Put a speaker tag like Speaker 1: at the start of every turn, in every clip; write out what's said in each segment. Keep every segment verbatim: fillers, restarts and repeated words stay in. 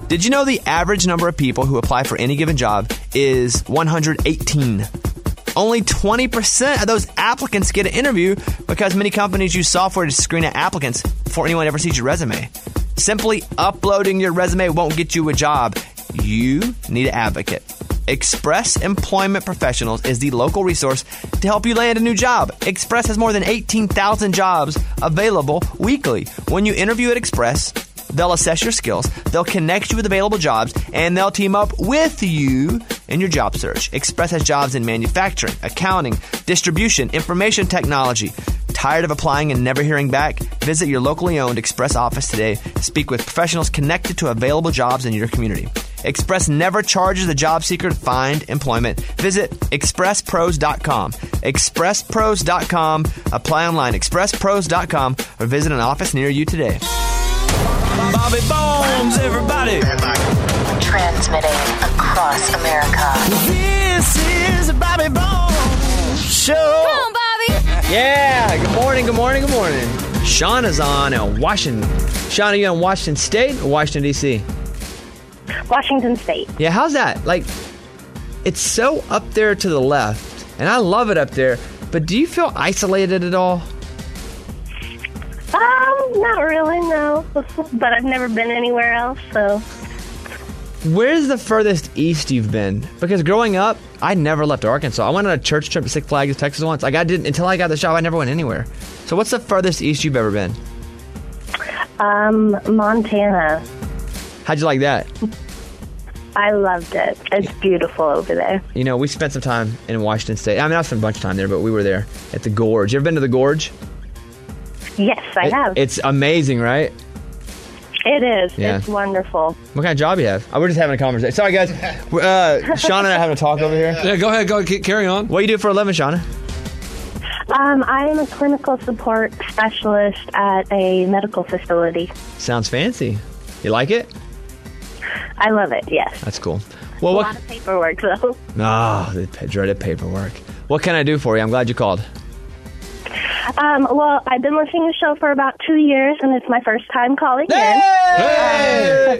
Speaker 1: Did you know the average number of people who apply for any given job is one hundred eighteen? Only twenty percent of those applicants get an interview because many companies use software to screen out applicants before anyone ever sees your resume. Simply uploading your resume won't get you a job. You need an advocate. Express Employment Professionals is the local resource to help you land a new job. Express has more than eighteen thousand jobs available weekly. When you interview at Express, they'll assess your skills, they'll connect you with available jobs, and they'll team up with you in your job search. Express has jobs in manufacturing, accounting, distribution, information technology. Tired of applying and never hearing back? Visit your locally owned Express office today to speak with professionals connected to available jobs in your community. Express never charges the job seeker to find employment. Visit express pros dot com. express pros dot com. Apply online, express pros dot com, or visit an office near you today. Bobby Bones, everybody.
Speaker 2: Transmitting across America.
Speaker 1: This is the Bobby Bones Show.
Speaker 3: Come on, Bobby.
Speaker 1: Yeah, good morning, good morning, good morning. Shauna's on in Washington. Shauna, you in Washington State or Washington, D C?
Speaker 4: Washington State.
Speaker 1: Yeah, how's that? Like, it's so up there to the left, and I love it up there, but do you feel isolated at all?
Speaker 4: Um, not really, no. But I've never been anywhere else, so.
Speaker 1: Where's the furthest east you've been? Because growing up, I never left Arkansas. I went on a church trip to Six Flags, Texas once. Like, I didn't, until I got the job, I never went anywhere. So what's the furthest east you've ever been?
Speaker 4: Um, Montana.
Speaker 1: How'd you like that?
Speaker 4: I loved it. It's beautiful over there.
Speaker 1: You know, we spent some time in Washington State. I mean, I spent a bunch of time there, but we were there at the Gorge. You ever been to the Gorge?
Speaker 4: Yes, I
Speaker 1: it,
Speaker 4: have.
Speaker 1: It's amazing, right?
Speaker 4: It is.
Speaker 1: Yeah.
Speaker 4: It's wonderful.
Speaker 1: What kind of job you have? Oh, we're just having a conversation. Sorry, guys. Uh, Shauna and I are having a talk over here.
Speaker 5: Yeah, go ahead. Go keep, carry on.
Speaker 1: What do you do for a living, Shauna?
Speaker 4: Um, I am a clinical support specialist at a medical facility.
Speaker 1: Sounds fancy. You like it?
Speaker 4: I love it, yes.
Speaker 1: That's cool. Well,
Speaker 4: a
Speaker 1: what?
Speaker 4: lot of paperwork, though.
Speaker 1: Oh, the dreaded paperwork. What can I do for you? I'm glad you called.
Speaker 4: Um, well, I've been listening to the show for about two years, and it's my first time calling
Speaker 1: Hey!
Speaker 4: in.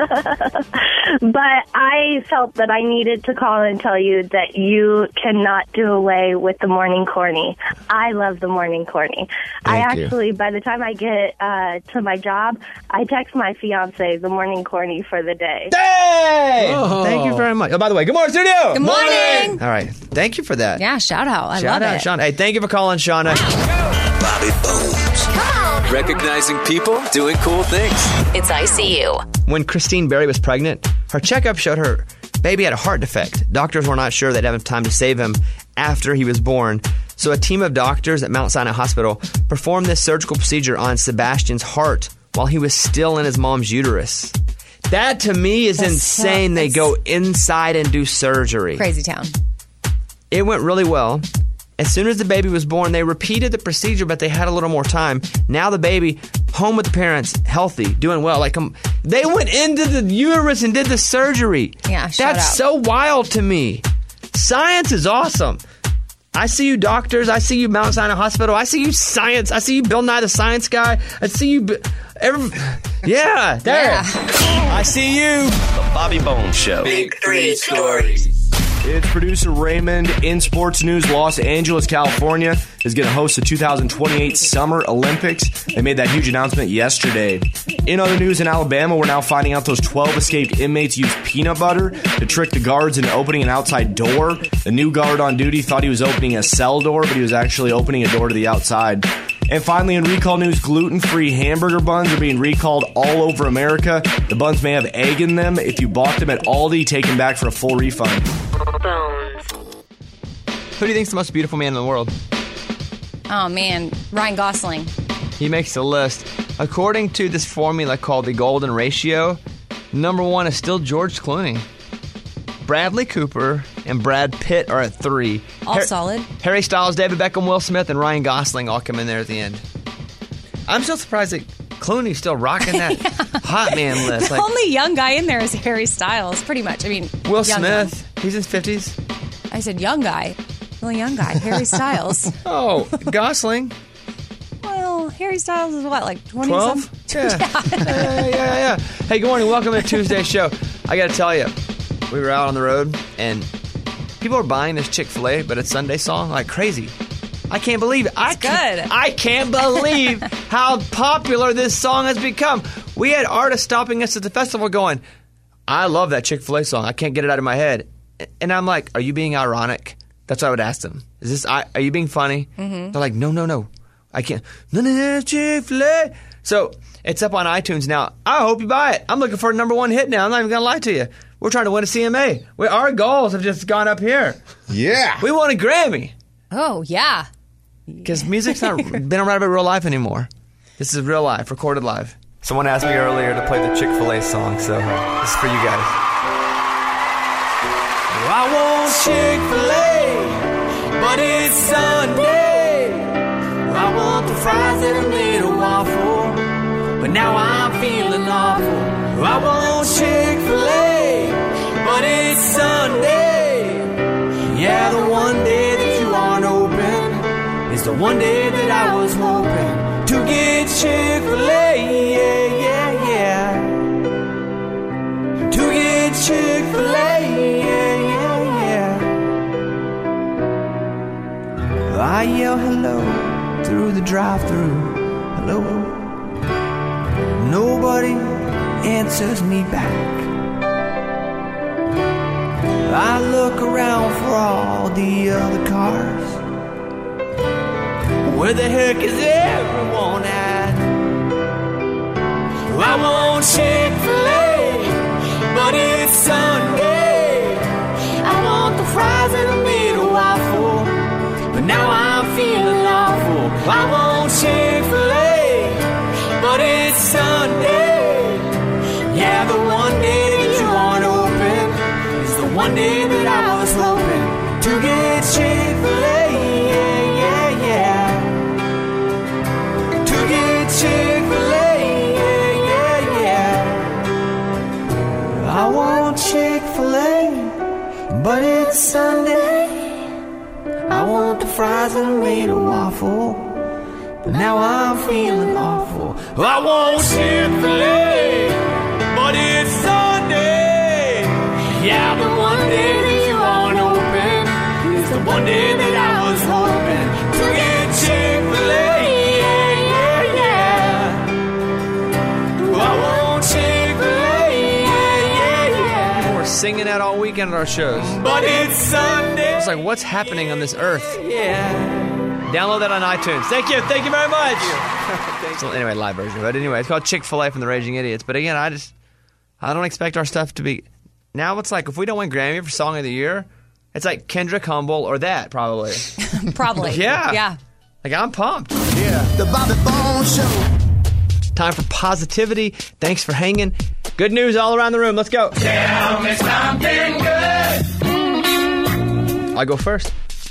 Speaker 4: But I felt that I needed to call and tell you that you cannot do away with the morning corny. I love the morning corny. I
Speaker 1: Thank you.
Speaker 4: actually, by the time I get uh, to my job, I text my fiance the morning corny for the day.
Speaker 1: Hey!
Speaker 5: Oh.
Speaker 1: Thank you very much. Oh, by the way, good morning, studio.
Speaker 3: Good morning.
Speaker 1: All right. Thank you for that.
Speaker 3: Yeah, shout out. I
Speaker 1: Shout
Speaker 3: love
Speaker 1: out,
Speaker 3: it.
Speaker 1: Shauna. Hey, thank you for calling, Shauna.
Speaker 6: Bobby Bones. Recognizing people doing cool things.
Speaker 2: It's I C U.
Speaker 1: When Christine Berry was pregnant, her checkup showed her baby had a heart defect. Doctors were not sure they'd have time to save him after he was born. So a team of doctors at Mount Sinai Hospital performed this surgical procedure on Sebastian's heart while he was still in his mom's uterus. That, to me, is
Speaker 3: That's
Speaker 1: insane.
Speaker 3: so-
Speaker 1: they
Speaker 3: that's-
Speaker 1: go inside and do surgery.
Speaker 3: Crazy town.
Speaker 1: It went really well. As soon as the baby was born, they repeated the procedure, but they had a little more time. Now the baby, home with the parents, healthy, doing well. Like um, they went into the uterus and did the surgery.
Speaker 3: Yeah, shout
Speaker 1: That's
Speaker 3: out.
Speaker 1: so wild to me. Science is awesome. I see you doctors. I see you Mount Sinai Hospital. I see you science. I see you Bill Nye the Science Guy. I see you... B- Every, yeah, there.
Speaker 3: Yeah.
Speaker 1: I see you.
Speaker 6: The Bobby Bones Show. Big three stories.
Speaker 7: It's producer Raymond. In sports news, Los Angeles, California is going to host the two thousand twenty-eight Summer Olympics. They made that huge announcement yesterday. In other news, in Alabama, we're now finding out those twelve escaped inmates used peanut butter to trick the guards into opening an outside door. The new guard on duty thought he was opening a cell door, but he was actually opening a door to the outside. And finally, in recall news, gluten-free hamburger buns are being recalled all over America. The buns may have egg in them. If you bought them at Aldi, take them back for a full refund.
Speaker 1: Who do you think's the most beautiful man in the world?
Speaker 3: Oh, man. Ryan Gosling.
Speaker 1: He makes the list. According to this formula called the Golden Ratio, number one is still George Clooney. Bradley Cooper and Brad Pitt are at three.
Speaker 3: All
Speaker 1: Har-
Speaker 3: solid.
Speaker 1: Harry Styles, David Beckham, Will Smith, and Ryan Gosling all come in there at the end. I'm still surprised that Clooney's still rocking that hot man list.
Speaker 3: The
Speaker 1: Like,
Speaker 3: only young guy in there is Harry Styles, pretty much. I mean,
Speaker 1: Will
Speaker 3: young
Speaker 1: Smith, he's in his fifties.
Speaker 3: guy. I said young guy. The only young guy, Harry Styles.
Speaker 1: Oh, Gosling.
Speaker 3: Well, Harry Styles is what, like twenty
Speaker 1: twelve?
Speaker 3: something?
Speaker 1: Yeah. yeah, yeah, yeah. Hey, good morning. Welcome to Tuesday's show. I got to tell you, we were out on the road, and people are buying this Chick-fil-A, but it's Sunday song like crazy. I can't believe it. I
Speaker 3: It's
Speaker 1: can't,
Speaker 3: good.
Speaker 1: I can't believe how popular this song has become. We had artists stopping us at the festival going, I love that Chick-fil-A song. I can't get it out of my head. And I'm like, are you being ironic? That's what I would ask them. Is this? Are you being funny? Mm-hmm. They're like, no, no, no. I can't. No, no, no, Chick-fil-A. So it's up on iTunes now. I hope you buy it. I'm looking for a number one hit now. I'm not even going to lie to you. We're trying to win a C M A. We, our goals have just gone up here.
Speaker 5: Yeah.
Speaker 1: We won a Grammy.
Speaker 3: Oh, yeah.
Speaker 1: Because music's not been around about real life anymore. This is real life, recorded live. Someone asked me earlier to play the Chick-fil-A song, so this is for you guys. I want Chick-fil-A, but it's Sunday. I want the fries that are made of waffle, but now I'm feeling awful. I want Chick-fil-A, but it's Sunday. Yeah, the one day that you aren't open is the one day that I was hoping to get Chick-fil-A. Yeah, yeah, yeah. To get Chick-fil-A. Yeah, yeah, yeah. I yell hello through the drive-thru. Hello. Nobody answers me back. I look around for all the other cars. Where the heck is everyone at? I want Chick-fil-A, but it's Sunday. I want the fries that are made of waffle, but now I'm feeling awful. I want Chick-fil-A, but it's Sunday. Yeah, the one day that you aren't open is the one day that I was hoping to get Chick-fil-A. Yeah, yeah, yeah. To get Chick-fil-A. Yeah, yeah, yeah. I want Chick-fil-A, but it's Sunday. I want the fries that are made of waffle, but now I'm feeling awful. I want Chick-fil-A, but it's Sunday. Yeah, the one day that you aren't open is the one day that I was hoping to get Chick-fil-A. Yeah, yeah, yeah. I want Chick-fil-A. Yeah, yeah, yeah. We're singing that all weekend at our shows. But it's Sunday. It's like, what's happening on this earth? Yeah. Download that on iTunes. Thank you. Thank you very much. Thank you. So anyway, live version. But anyway, it's called Chick-fil-A from the Raging Idiots. But again, I just, I don't expect our stuff to be, now it's like, if we don't win Grammy for Song of the Year, it's like Kendrick Humble or that, probably.
Speaker 3: Probably.
Speaker 1: Yeah.
Speaker 3: Yeah.
Speaker 1: Like, I'm pumped.
Speaker 5: Yeah. The Bobby Bones Show.
Speaker 1: Time for positivity. Thanks for hanging. Good news all around the room. Let's go.
Speaker 8: Tell me something good.
Speaker 1: I'll go first.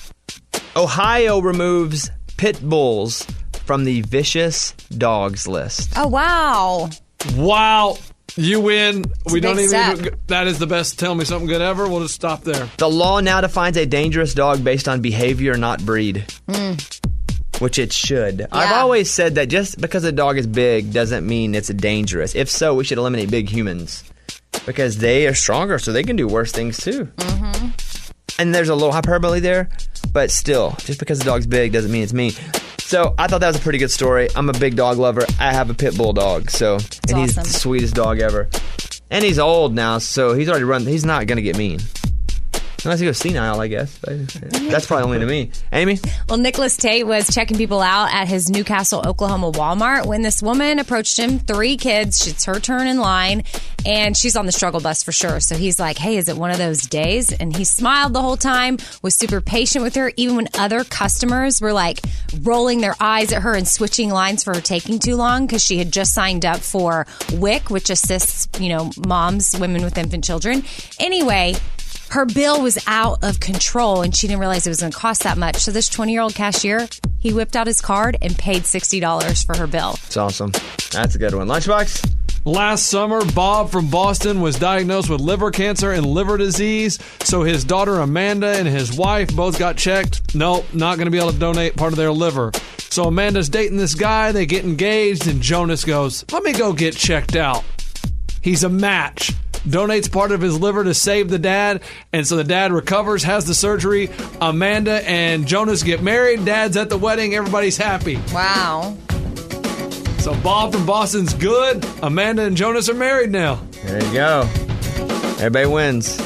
Speaker 1: Ohio removes pit bulls from the vicious dogs list.
Speaker 3: Oh, wow.
Speaker 9: Wow. You win. We don't
Speaker 3: big
Speaker 9: even.
Speaker 3: step.
Speaker 9: That is the best Tell Me Something Good ever. We'll just stop there.
Speaker 1: The law now defines a dangerous dog based on behavior, not breed. Which it should. I've always said that just because a dog is big doesn't mean it's dangerous. If so, we should eliminate big humans. Because they are stronger, so they can do worse things too. Mm-hmm. And there's a little hyperbole there, but still, just because the dog's big doesn't mean it's mean. So I thought that was a pretty good story. I'm a big dog lover. I have a pit bull dog, so
Speaker 3: That's
Speaker 1: and he's
Speaker 3: awesome.
Speaker 1: the sweetest dog ever. And he's old now, so he's already run. He's not gonna get mean. Unless he goes senile, I guess. But that's probably only to me. Amy?
Speaker 3: Well, Nicholas Tate was checking people out at his Newcastle, Oklahoma Walmart when this woman approached him. Three kids. It's her turn in line, and she's on the struggle bus for sure. So he's like, hey, is it one of those days? And he smiled the whole time, was super patient with her, even when other customers were like rolling their eyes at her and switching lines for her taking too long because she had just signed up for W I C, which assists, you know, moms, women with infant children. Anyway, her bill was out of control, and she didn't realize it was going to cost that much. So this twenty-year-old cashier, he whipped out his card and paid sixty dollars for her bill.
Speaker 1: It's awesome. That's a good one. Lunchbox?
Speaker 9: Last summer, Bob from Boston was diagnosed with liver cancer and liver disease, so his daughter Amanda and his wife both got checked. Nope, not going to be able to donate part of their liver. So Amanda's dating this guy, they get engaged, and Jonas goes, let me go get checked out. He's a match. Donates part of his liver to save the dad, and so the dad recovers, has the surgery. Amanda and Jonas get married. Dad's at the wedding. Everybody's happy.
Speaker 3: Wow.
Speaker 9: So Bob from Boston's good. Amanda and Jonas are married now.
Speaker 1: There you go. Everybody wins.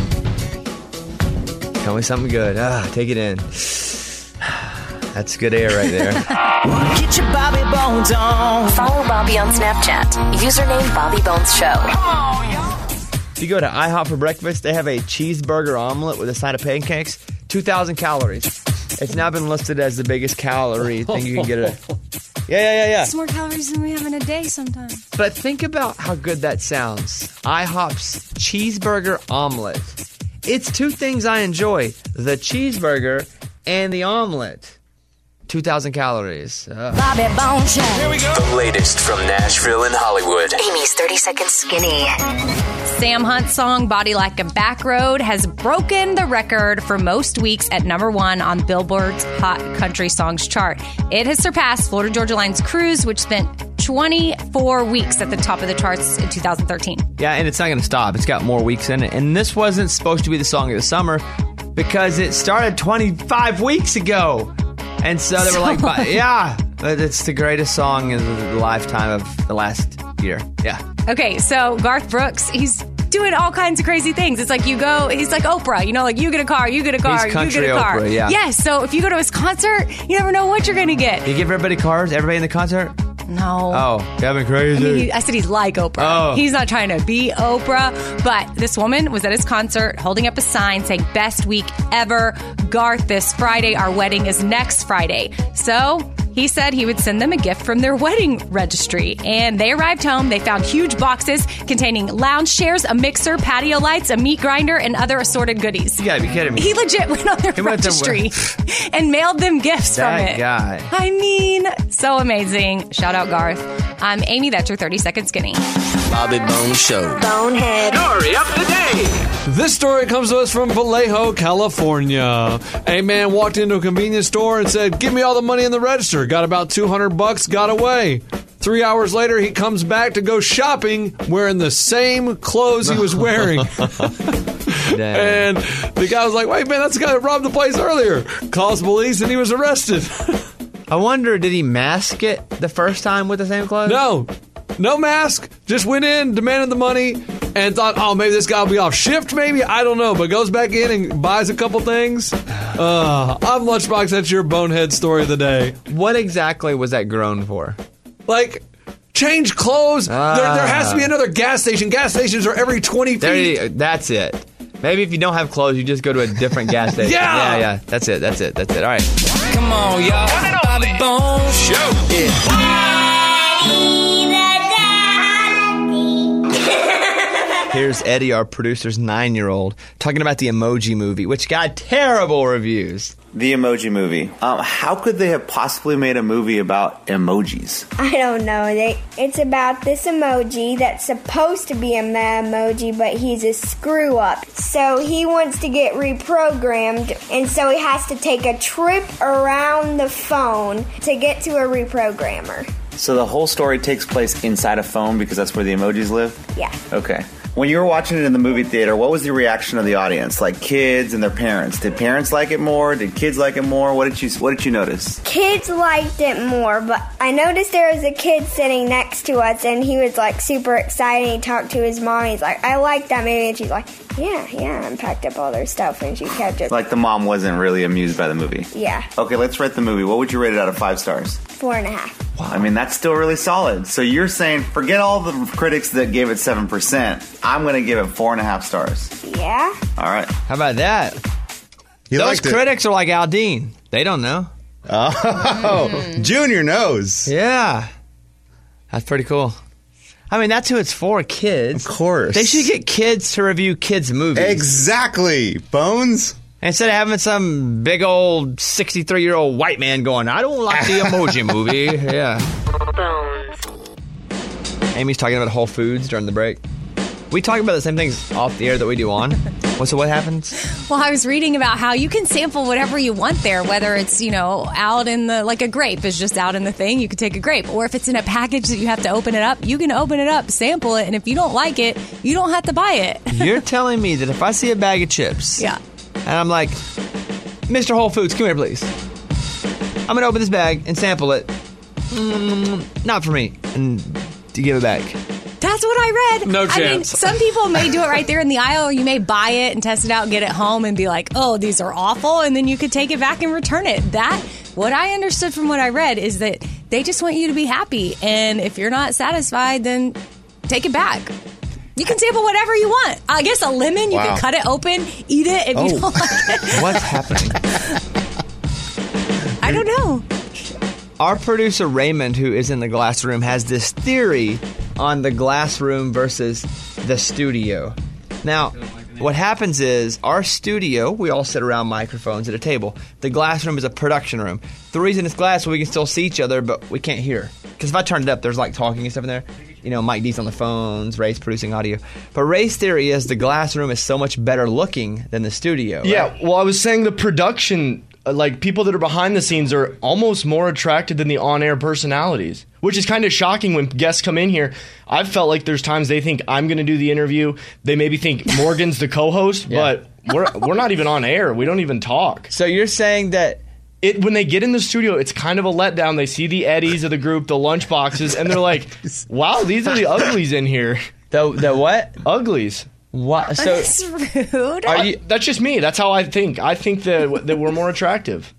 Speaker 1: Tell me something good. Ah, take it in. That's good air right there.
Speaker 2: Get your Bobby Bones on. Follow Bobby on Snapchat. Username Bobby Bones Show.
Speaker 1: If you go to IHOP for breakfast, they have a cheeseburger omelet with a side of pancakes. two thousand calories. It's now been listed as the biggest calorie thing you can get. A, yeah, yeah, yeah, yeah.
Speaker 3: It's more calories than we have in a day sometimes.
Speaker 1: But think about how good that sounds. IHOP's cheeseburger omelet. It's two things I enjoy. The cheeseburger and the omelet. two thousand calories. Uh.
Speaker 2: Bobby Bones Show. Here we go.
Speaker 6: The latest from Nashville and Hollywood.
Speaker 2: Amy's thirty Second Skinny.
Speaker 3: Sam Hunt's song Body Like a Back Road has broken the record for most weeks at number one on Billboard's Hot Country Songs chart. It has surpassed Florida Georgia Line's Cruise, which spent twenty-four weeks at the top of the charts in two thousand thirteen.
Speaker 1: Yeah, and it's not going to stop. It's got more weeks in it. And this wasn't supposed to be the song of the summer because it started twenty-five weeks ago. And so they were like, but yeah, it's the greatest song in the lifetime of the last year. Yeah.
Speaker 3: Okay, so Garth Brooks, he's doing all kinds of crazy things. It's like you go, he's like Oprah, you know, like you get a car, you get a car,
Speaker 1: He's
Speaker 3: you
Speaker 1: country
Speaker 3: get a car.
Speaker 1: Oprah, yeah.
Speaker 3: Yes, so if you go to his concert, you never know what you're going to get.
Speaker 1: You give everybody cars? Everybody in the concert?
Speaker 3: No.
Speaker 1: Oh, Kevin Crazy.
Speaker 3: I, mean, he, I said he's like Oprah.
Speaker 1: Oh.
Speaker 3: He's not trying to be Oprah. But this woman was at his concert holding up a sign saying, best week ever. Garth, this Friday. Our wedding is next Friday. So he said he would send them a gift from their wedding registry. And they arrived home. They found huge boxes containing lounge chairs, a mixer, patio lights, a meat grinder, and other assorted goodies.
Speaker 1: You gotta be kidding me.
Speaker 3: He legit went on their
Speaker 1: He went to-
Speaker 3: registry and mailed them gifts
Speaker 1: That
Speaker 3: from it.
Speaker 1: guy.
Speaker 3: I mean, so amazing. Shout out Garth. I'm Amy. That's your thirty Second Skinny.
Speaker 6: Bobby Bones Show.
Speaker 2: Bonehead.
Speaker 6: Story of the day.
Speaker 9: This story comes to us from Vallejo, California. A man walked into a convenience store and said, give me all the money in the register. Got about two hundred bucks, got away. Three hours later, he comes back to go shopping wearing the same clothes he was wearing. And the guy was like, wait, man, that's the guy that robbed the place earlier. Calls police and he was arrested.
Speaker 1: I wonder, did he mask it the first time with the same clothes?
Speaker 9: No. No mask. Just went in, demanded the money, and thought, oh, maybe this guy will be off shift, maybe? I don't know. But goes back in and buys a couple things. Uh, I'm Lunchbox. That's your bonehead story of the day.
Speaker 1: What exactly was that groan for?
Speaker 9: Like, change clothes.
Speaker 1: Ah.
Speaker 9: There, there has to be another gas station. Gas stations are every twenty
Speaker 1: There
Speaker 9: feet.
Speaker 1: you, that's it. Maybe if you don't have clothes, you just go to a different gas station.
Speaker 9: Yeah!
Speaker 1: Yeah, yeah. That's it. That's it. That's it. All right.
Speaker 6: Come on, y'all. Bobby Bones Show. Yeah.
Speaker 1: Here's Eddie, our producer's nine-year-old, talking about the Emoji Movie, which got terrible reviews.
Speaker 10: The Emoji Movie. Um, how could they have possibly made a movie about emojis?
Speaker 11: I don't know. They, it's about this emoji that's supposed to be a emoji, but he's a screw up. So he wants to get reprogrammed, and so he has to take a trip around the phone to get to a reprogrammer.
Speaker 10: So the whole story takes place inside a phone because that's where the emojis live?
Speaker 11: Yeah.
Speaker 10: Okay. When you were watching it in the movie theater, what was the reaction of the audience? Like kids and their parents. Did parents like it more? Did kids like it more? What did you What did you notice?
Speaker 11: Kids liked it more, but I noticed there was a kid sitting next to us, and he was like super excited. He talked to his mom. He's like, "I like that movie," and she's like, "Yeah, yeah," and packed up all their stuff, and she kept it.
Speaker 10: Like the mom wasn't really amused by the movie.
Speaker 11: Yeah.
Speaker 10: Okay, let's rate the movie. What would you rate it out of five stars?
Speaker 11: Four and a half.
Speaker 10: I mean, that's still really solid. So you're saying, forget all the critics that gave it seven percent. I'm going to give it four and a half stars.
Speaker 11: Yeah.
Speaker 10: All right.
Speaker 1: How about that?
Speaker 12: You
Speaker 1: Those
Speaker 12: liked it.
Speaker 1: critics are like Aldine. They don't know.
Speaker 12: Oh,
Speaker 3: Mm.
Speaker 12: Junior knows.
Speaker 1: Yeah. That's pretty cool. I mean, that's who it's for, kids.
Speaker 12: Of course.
Speaker 1: They should get kids to review kids' movies.
Speaker 12: Exactly. Bones?
Speaker 1: Instead of having some big old sixty-three-year-old white man going, I don't like the Emoji Movie. Yeah.
Speaker 2: Bones.
Speaker 1: Amy's talking about Whole Foods during the break. We talk about the same things off the air that we do on. Well, so what happens?
Speaker 3: Well, I was reading about how you can sample whatever you want there, whether it's, you know, out in the, like a grape is just out in the thing, you could take a grape. Or if it's in a package that you have to open it up, you can open it up, sample it, and if you don't like it, you don't have to buy it.
Speaker 1: You're telling me that if I see a bag of chips,
Speaker 3: yeah,
Speaker 1: and I'm like, Mister Whole Foods, come here, please. I'm going to open this bag and sample it. Mm, not for me. And to give it back.
Speaker 3: That's what I read.
Speaker 9: No
Speaker 3: I mean,
Speaker 9: chance.
Speaker 3: some people may do it right there in the aisle, or you may buy it and test it out and get it home and be like, oh, these are awful, and then you could take it back and return it. That, what I understood from what I read is that they just want you to be happy, and if you're not satisfied, then take it back. You can sample whatever you want. I guess a lemon, you
Speaker 1: Wow.
Speaker 3: can cut it open, eat it if
Speaker 1: Oh.
Speaker 3: you don't like it.
Speaker 1: What's happening?
Speaker 3: I don't know.
Speaker 1: Our producer Raymond, who is in the glass room, has this theory on the glass room versus the studio. Now, what happens is our studio, we all sit around microphones at a table. The glass room is a production room. The reason it's glass, so we can still see each other, but we can't hear. Because if I turn it up, there's like talking and stuff in there. You know, Mike D's on the phones, Ray's producing audio. But Ray's theory is the glass room is so much better looking than the studio.
Speaker 7: Yeah,
Speaker 1: right?
Speaker 7: well, I was saying the production, uh, like people that are behind the scenes are almost more attracted than the on-air personalities, which is kind of shocking when guests come in here. I've felt like there's times they think I'm going to do the interview. They maybe think Morgan's the co-host,
Speaker 1: Yeah.
Speaker 7: but we're we're not even on air. We don't even talk.
Speaker 1: So you're saying that
Speaker 7: it when they get in the studio, it's kind of a letdown. They see the Eddies of the group, the lunch boxes, and they're like, wow, these are the uglies in here.
Speaker 1: The the what?
Speaker 7: Uglies.
Speaker 1: What? So
Speaker 3: That's rude.
Speaker 7: Are you, that's just me. That's how I think. I think that that we're more attractive.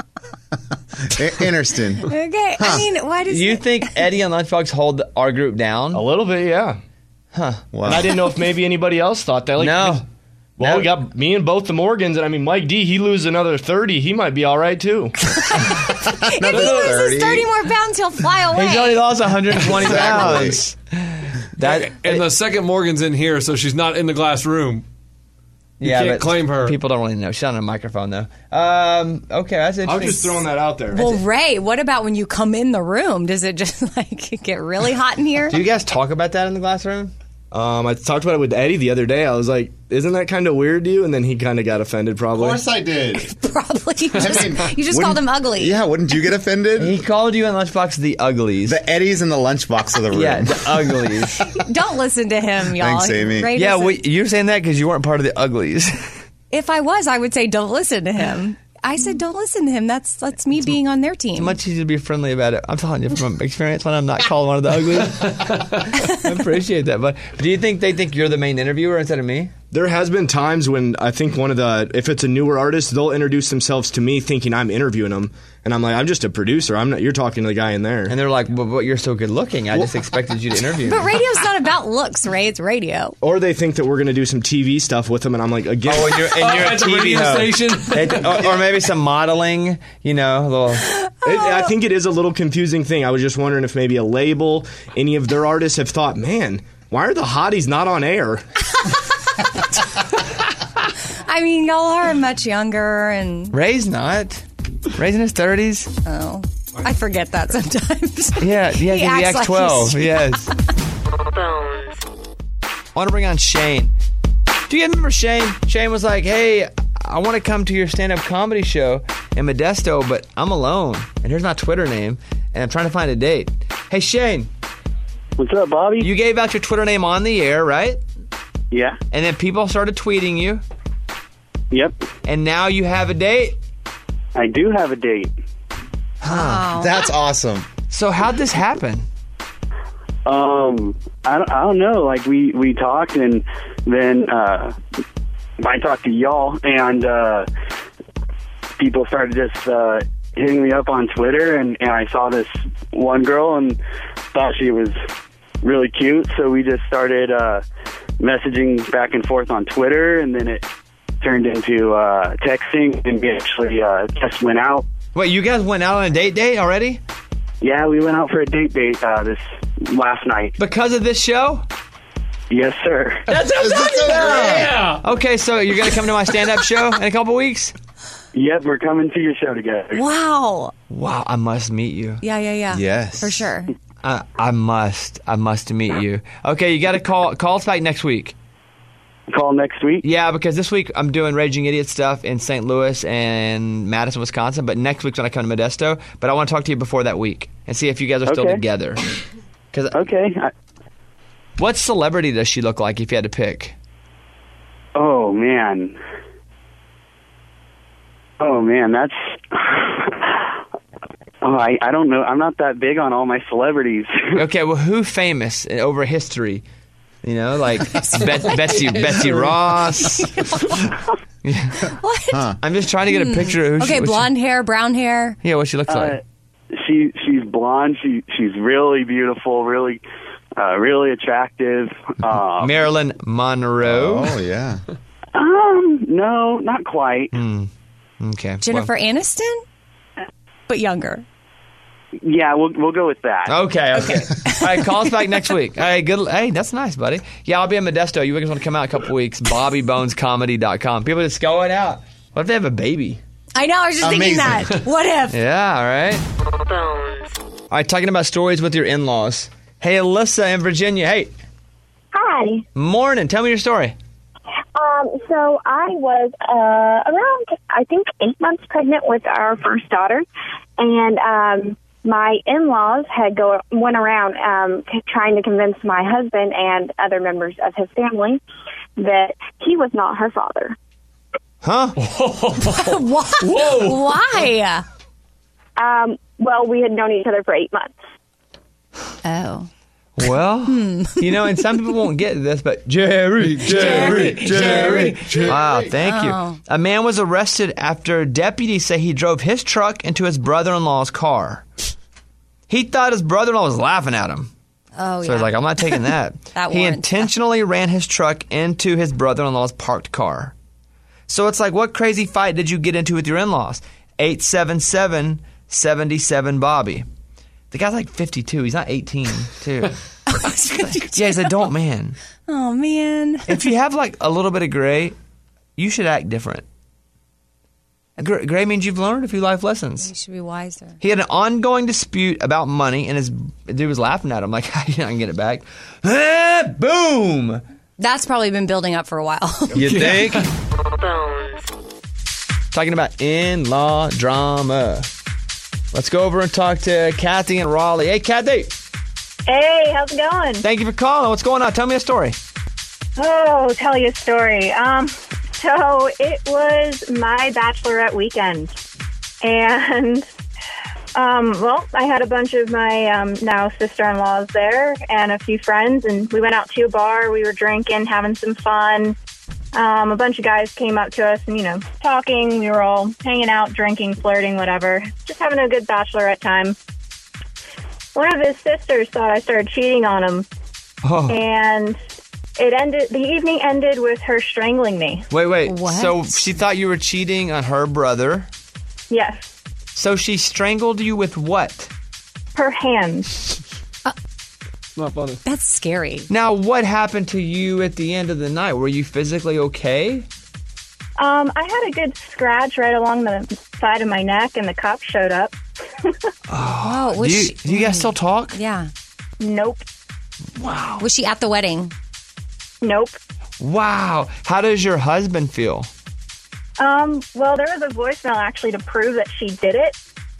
Speaker 12: Interesting.
Speaker 3: Okay, I mean, why does
Speaker 1: you
Speaker 3: it-
Speaker 1: think Eddie and Lunchbox hold our group down?
Speaker 7: A little bit, yeah.
Speaker 1: Huh.
Speaker 12: Wow.
Speaker 7: And I didn't know if maybe anybody else thought that. Like,
Speaker 1: No.
Speaker 7: Well,
Speaker 1: No.
Speaker 7: we got me and both the Morgans, and I mean, Mike D, he loses another thirty. He might be all right, too.
Speaker 3: if he loses thirty more pounds, he'll fly away.
Speaker 1: He's only lost one hundred twenty
Speaker 12: Exactly.
Speaker 1: pounds. That
Speaker 9: And the second Morgan's in here, so she's not in the glass room. You
Speaker 1: yeah,
Speaker 9: can't
Speaker 1: but
Speaker 9: claim her.
Speaker 1: People don't really know. She's on a microphone though. Um, okay, that's interesting.
Speaker 7: I'm just throwing that out there.
Speaker 3: Well, Ray, what about when you come in the room? Does it just like get really hot in here?
Speaker 1: Do you guys talk about that in the glass room?
Speaker 7: Um, I talked about it with Eddie the other day. I was like, isn't that kind of weird to you? And then he kind of got offended, probably.
Speaker 12: Of course I did.
Speaker 3: Probably. You just,
Speaker 12: mean,
Speaker 3: you just
Speaker 12: wouldn't-
Speaker 3: called him ugly.
Speaker 12: Yeah, wouldn't you get offended?
Speaker 1: He called you and Lunchbox the uglies.
Speaker 12: The Eddies in the lunchbox of the room.
Speaker 1: yeah, the uglies.
Speaker 3: Don't listen to him, y'all.
Speaker 12: Thanks, Amy.
Speaker 3: Ray
Speaker 1: yeah,
Speaker 3: doesn't-
Speaker 1: we, you're saying that because you weren't part of the uglies.
Speaker 3: If I was, I would say don't listen to him. I said don't listen to him. That's that's me being on their team.
Speaker 1: It's much easier to be friendly about it. I'm telling you from experience when I'm not called one of the uglies. I appreciate that. But do you think they think you're the main interviewer instead of me?
Speaker 7: There has been times when I think one of the, if it's a newer artist, they'll introduce themselves to me thinking I'm interviewing them. And I'm like, I'm just a producer. I'm not. You're talking to the guy in there.
Speaker 1: And they're like, well, but you're so good looking. I just expected you to interview me.
Speaker 3: But radio's not about looks, Ray. It's radio.
Speaker 7: Or they think that we're going to do some T V stuff with them. And I'm like, again.
Speaker 1: Oh, and you're, and you're
Speaker 9: Oh,
Speaker 1: a
Speaker 9: at the
Speaker 1: T V
Speaker 9: radio
Speaker 1: host.
Speaker 9: station?
Speaker 1: It- or, or maybe some modeling, you know, a little.
Speaker 7: It, I think it is a little confusing thing. I was just wondering if maybe a label, any of their artists have thought, man, why are the hotties not on air?
Speaker 3: I mean, y'all are much younger, and
Speaker 1: Ray's not. Ray's in his thirties.
Speaker 3: oh, I forget that sometimes.
Speaker 1: Yeah, yeah,
Speaker 3: He
Speaker 1: he
Speaker 3: acts
Speaker 1: acts
Speaker 3: like
Speaker 1: twelve.
Speaker 3: he's-
Speaker 1: Yes. I want to bring on Shane. Do you remember Shane? Shane was like, hey, I want to come to your stand-up comedy show in Modesto, but I'm alone. And here's my Twitter name, and I'm trying to find a date. Hey, Shane.
Speaker 13: What's up, Bobby?
Speaker 1: You gave out your Twitter name on the air, right?
Speaker 13: Yeah.
Speaker 1: And then people started tweeting you.
Speaker 13: Yep.
Speaker 1: And now you have a date?
Speaker 13: I do have a date.
Speaker 3: Wow.
Speaker 12: That's awesome.
Speaker 1: So how'd this happen?
Speaker 13: Um, I don't, I don't know. Like, we, we talked, and then uh, I talked to y'all, and uh, people started just uh, hitting me up on Twitter, and, and I saw this one girl and thought she was really cute, so we just started uh, messaging back and forth on Twitter, and then it turned into uh, texting, and we actually uh, just went out.
Speaker 1: Wait, you guys went out on a date date already?
Speaker 13: Yeah, we went out for a date date uh, this last night.
Speaker 1: Because of this show?
Speaker 13: Yes, sir.
Speaker 1: That's what I'm
Speaker 12: This is
Speaker 1: talking
Speaker 12: so
Speaker 1: about!
Speaker 12: great.
Speaker 9: Yeah.
Speaker 1: Okay, so you're going to come to my stand-up show in a couple weeks?
Speaker 13: Yep, we're coming to your show together.
Speaker 3: Wow.
Speaker 1: Wow, I must meet you.
Speaker 3: Yeah, yeah, yeah.
Speaker 12: Yes.
Speaker 3: For sure.
Speaker 1: I, I must. I must meet you. Okay, you got to call call us back next week.
Speaker 13: Call next week?
Speaker 1: Yeah, because this week I'm doing Raging Idiot stuff in Saint Louis and Madison, Wisconsin. But next week's when I come to Modesto. But I want to talk to you before that week and see if you guys are still
Speaker 13: Okay.
Speaker 1: together. Cause
Speaker 13: Okay. I,
Speaker 1: what celebrity does she look like if you had to pick?
Speaker 13: oh, man. Oh, man, that's... Oh, I, I don't know. I'm not that big on all my celebrities.
Speaker 1: Okay, well, who famous over history? You know, like Bet- Betsy Betsy Ross.
Speaker 3: What?
Speaker 12: Huh.
Speaker 1: I'm just trying to get a picture of who she
Speaker 3: Okay,
Speaker 1: what
Speaker 3: blonde hair, brown hair.
Speaker 1: She, yeah, what she looks
Speaker 13: Uh,
Speaker 1: like.
Speaker 13: she she's blonde. She she's really beautiful. Really, uh, really attractive. Um,
Speaker 1: Marilyn Monroe.
Speaker 12: Oh, yeah.
Speaker 13: um, no, not quite.
Speaker 1: Hmm. Okay.
Speaker 3: Jennifer Aniston, but younger.
Speaker 13: Yeah, we'll we'll go with that.
Speaker 1: Well, okay, okay. All right, call us back next week. Hey, good. Hey, that's nice, buddy. Yeah, I'll be in Modesto. You guys want to come out in a couple weeks? Bobby Bones Comedy dot com. People just going out. What if they have a baby?
Speaker 3: I know. I was just thinking
Speaker 12: Amazing.
Speaker 3: that. What if?
Speaker 1: Yeah, all right. All right, talking about stories with your in-laws. Hey, Alyssa in Virginia. Hey,
Speaker 4: Hi.
Speaker 1: morning. Tell me your story.
Speaker 4: Um, so I was uh, around, I think, eight months pregnant with our first daughter, and um, my in-laws had go went around um, c- trying to convince my husband and other members of his family that he was not her father.
Speaker 1: Huh?
Speaker 3: Why? Why?
Speaker 4: Um, well, we had known each other for eight months.
Speaker 3: Oh.
Speaker 1: Well, you know, and some people won't get this, but Jerry, Jerry, Jerry, Jerry. Wow, thank
Speaker 3: Oh.
Speaker 1: you. A man was arrested after deputies say he drove his truck into his brother-in-law's car. He thought his brother-in-law was laughing at him.
Speaker 3: Oh,
Speaker 1: So
Speaker 3: yeah.
Speaker 1: he's like, I'm not taking that.
Speaker 3: That
Speaker 1: he
Speaker 3: warrants
Speaker 1: intentionally ran his truck into his brother-in-law's parked car. So it's like, what crazy fight did you get into with your in-laws? eight seven seven, seven seven Bobby. The guy's like fifty-two. He's not eighteen, too. Yeah, he's an adult man.
Speaker 3: Oh, man.
Speaker 1: If you have like a little bit of gray, you should act different. Gr- Gray means you've learned a few life lessons.
Speaker 3: You should be wiser.
Speaker 1: He had an ongoing dispute about money, and his dude was laughing at him like, "How you not gonna get it back?" Ah, boom.
Speaker 3: That's probably been building up for a while.
Speaker 1: You think? Talking about in-law drama. Let's go over and talk to Kathy in Raleigh. Hey, Kathy.
Speaker 4: Hey, how's it going?
Speaker 1: Thank you for calling. What's going on? Tell me a story.
Speaker 4: Oh, tell you a story. Um, so it was my bachelorette weekend, and um, well, I had a bunch of my um, now sister-in-laws there and a few friends, and we went out to a bar. We were drinking, having some fun. Um, a bunch of guys came up to us and, you know, talking. We were all hanging out, drinking, flirting, whatever. Just having a good bachelorette time. One of his sisters thought I started cheating on him.
Speaker 1: Oh.
Speaker 4: And it ended, the evening ended with her strangling me.
Speaker 1: Wait, wait.
Speaker 3: What?
Speaker 1: So she thought you were cheating on her brother.
Speaker 4: Yes.
Speaker 1: So she strangled you with what?
Speaker 4: Her hands.
Speaker 9: Not funny.
Speaker 3: That's scary.
Speaker 1: Now, what happened to you at the end of the night? Were you physically okay?
Speaker 4: Um, I had a good scratch right along the side of my neck, and the cops showed up.
Speaker 3: Oh,
Speaker 1: Do
Speaker 3: was
Speaker 1: you,
Speaker 3: she,
Speaker 1: do you guys still talk?
Speaker 3: yeah.
Speaker 4: Nope.
Speaker 1: Wow.
Speaker 3: Was she at the wedding?
Speaker 4: Nope.
Speaker 1: Wow. How does your husband feel?
Speaker 4: Um, well, there was a voicemail actually to prove that she did it.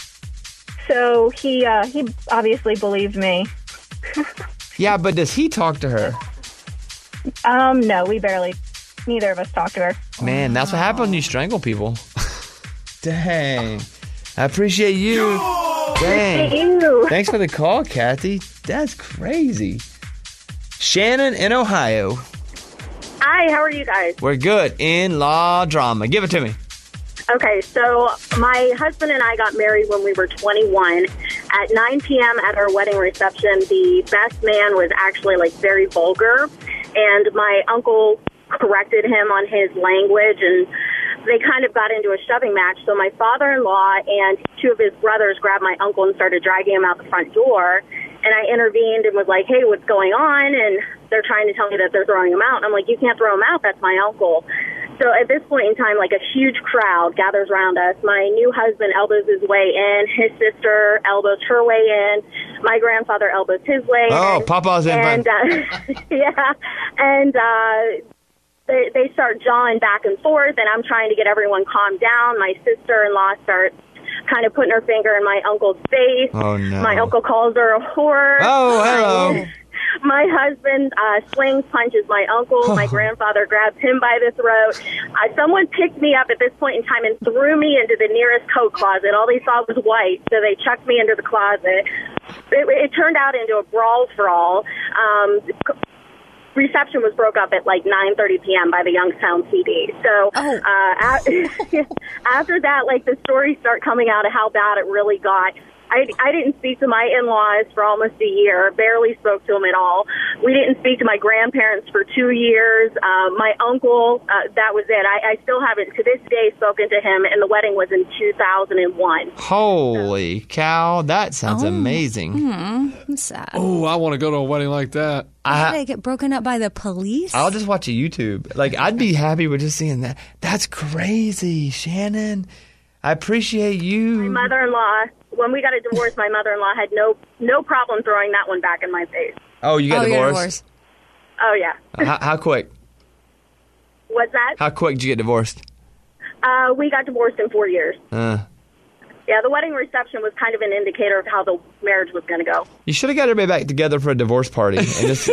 Speaker 4: So he, uh, he obviously believed me.
Speaker 1: Yeah, but does he talk to her?
Speaker 4: Um, no, we barely, neither of us talked to her.
Speaker 1: Man, that's what happens when you strangle people. Dang. I appreciate you. Dang.
Speaker 4: Ew.
Speaker 1: Thanks for the call, Kathy. That's crazy. Shannon in Ohio.
Speaker 4: Hi, how are you guys?
Speaker 1: We're good. In-law drama. Give it to me.
Speaker 4: Okay, so my husband and I got married when we were twenty-one. At nine p.m. at our wedding reception, the best man was actually like very vulgar, and my uncle corrected him on his language, and they kind of got into a shoving match. So my father-in-law and two of his brothers grabbed my uncle and started dragging him out the front door, and I intervened and was like, hey, what's going on? And they're trying to tell me that they're throwing him out. And I'm like, you can't throw him out. That's my uncle. So at this point in time, like a huge crowd gathers around us. My new husband elbows his way in. His sister elbows her way in. My grandfather elbows his way in.
Speaker 1: Oh, Papa's in.
Speaker 4: And, uh, yeah. And, uh, they, they start jawing back and forth, and I'm trying to get everyone calmed down. My sister-in-law starts kind of putting her finger in my uncle's face.
Speaker 1: Oh, no.
Speaker 4: My uncle calls her a whore.
Speaker 1: Oh, hello.
Speaker 4: My husband uh, swings, punches my uncle. My grandfather grabs him by the throat. Uh, someone picked me up at this point in time and threw me into the nearest coat closet. All they saw was white, so they chucked me into the closet. It, it turned out into a brawl for all. Um, reception was broke up at like nine thirty p.m. by the Youngstown P D. So
Speaker 3: Oh.
Speaker 4: uh, after that, like the stories start coming out of how bad it really got. I, I didn't speak to my in-laws for almost a year, barely spoke to them at all. We didn't speak to my grandparents for two years. Uh, my uncle, uh, that was it. I, I still haven't, to this day, spoken to him, and the wedding was in two thousand one.
Speaker 1: Holy cow, that sounds amazing.
Speaker 3: Hmm, I'm sad.
Speaker 9: Oh, I want to go to a wedding like that.
Speaker 3: How did I get broken up by the police?
Speaker 1: I'll just watch a YouTube. Like, I'd be happy with just seeing that. That's crazy, Shannon. I appreciate you.
Speaker 4: My mother-in-law, when we got a divorce, my mother-in-law had no no problem throwing that one back in my face.
Speaker 1: Oh, you got
Speaker 3: Oh, you got
Speaker 1: divorced?
Speaker 3: divorced.
Speaker 4: Oh, yeah.
Speaker 1: how, how quick?
Speaker 4: What's that?
Speaker 1: How quick did you get divorced?
Speaker 4: Uh, we got divorced in four years.
Speaker 1: Uh,
Speaker 4: Yeah, the wedding reception was kind of an indicator of how the marriage was going to go.
Speaker 1: you should have got everybody back together for a divorce party. And just,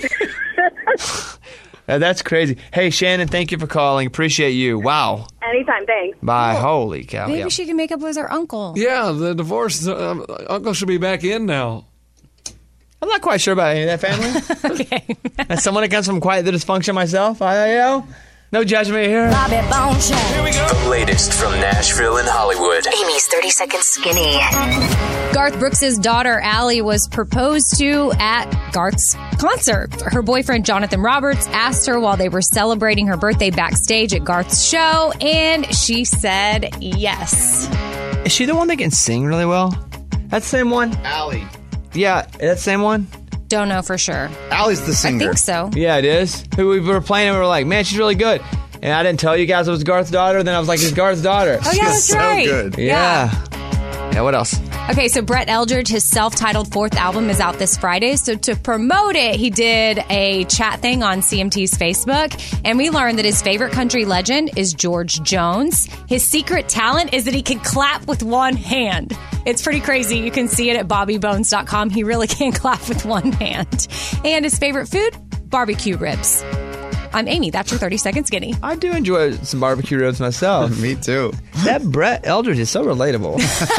Speaker 1: Uh, that's crazy. Hey, Shannon, thank you for calling. Appreciate you. Wow.
Speaker 4: Anytime, thanks.
Speaker 1: Bye. Holy cow.
Speaker 3: Maybe
Speaker 1: Yeah.
Speaker 3: she can make up with her uncle.
Speaker 9: Yeah, the divorce. Uh, uncle should be back in now.
Speaker 1: I'm not quite sure about any of that family.
Speaker 3: Okay.
Speaker 1: As someone that comes from quite the dysfunction myself, I, you know, no judgment here.
Speaker 2: Bobby Bone Show. Here we go.
Speaker 6: The latest from Nashville and Hollywood.
Speaker 2: Amy's thirty Second Skinny.
Speaker 3: Garth Brooks' daughter, Allie, was proposed to at Garth's concert. Her boyfriend, Jonathan Roberts, asked her while they were celebrating her birthday backstage at Garth's show, and she said yes.
Speaker 1: Is she the one that can sing really well? That's the same one?
Speaker 12: Allie.
Speaker 1: Yeah, that's the same one?
Speaker 3: Don't know for sure.
Speaker 12: Allie's the singer.
Speaker 3: I think so.
Speaker 1: Yeah, it is. Who we were playing and we were like, man, she's really good. And I didn't tell you guys it was Garth's daughter. Then I was like, it's Garth's daughter.
Speaker 3: Oh, yeah, that's
Speaker 12: so
Speaker 3: right.
Speaker 12: good.
Speaker 1: Yeah. Yeah, what else?
Speaker 3: Okay, so Brett Eldredge, his self-titled fourth album is out this Friday. So to promote it, he did a chat thing on C M T's Facebook. And we learned that his favorite country legend is George Jones. His secret talent is that he can clap with one hand. It's pretty crazy. You can see it at bobby bones dot com. He really can clap with one hand. And his favorite food? Barbecue ribs. I'm Amy. That's your thirty Second Skinny.
Speaker 1: I do enjoy some barbecue ribs myself.
Speaker 12: Me too.
Speaker 1: That Brett Eldredge is so relatable.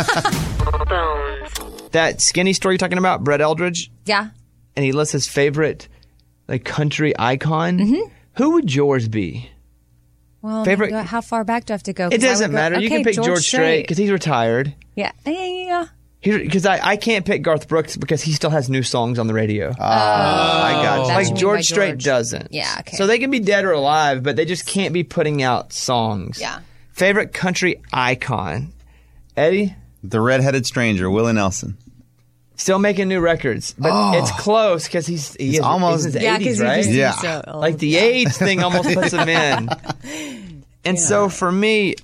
Speaker 1: That skinny story you're talking about, Brett Eldredge,
Speaker 3: Yeah.
Speaker 1: and he lists his favorite like country icon.
Speaker 3: Mm-hmm.
Speaker 1: Who would yours be?
Speaker 3: Well,
Speaker 1: Favorite-
Speaker 3: do I- how far back do I have to go?
Speaker 1: It
Speaker 3: 'Cause I
Speaker 1: doesn't
Speaker 3: would go-
Speaker 1: matter. You
Speaker 3: okay,
Speaker 1: can pick George Strait because he's retired.
Speaker 3: Yeah. Yeah, yeah, yeah.
Speaker 1: Because I, I can't pick Garth Brooks because he still has new songs on the radio.
Speaker 12: Uh, I got you.
Speaker 3: That's what
Speaker 1: like
Speaker 3: you mean
Speaker 1: George
Speaker 3: by
Speaker 1: Strait
Speaker 3: George.
Speaker 1: doesn't.
Speaker 3: Yeah, okay.
Speaker 1: So they can be dead or alive, but they just can't be putting out songs.
Speaker 3: Yeah.
Speaker 1: Favorite country icon? Eddie?
Speaker 12: The Redheaded Stranger, Willie Nelson.
Speaker 1: Still making new records, but
Speaker 12: Oh.
Speaker 1: it's close because he's, he
Speaker 12: He's
Speaker 1: is,
Speaker 12: almost-
Speaker 1: he's in his
Speaker 3: Yeah,
Speaker 1: eighties,
Speaker 3: because
Speaker 1: right?
Speaker 3: he's
Speaker 12: Yeah.
Speaker 3: so old.
Speaker 1: Like the age thing almost puts him in. And so for me,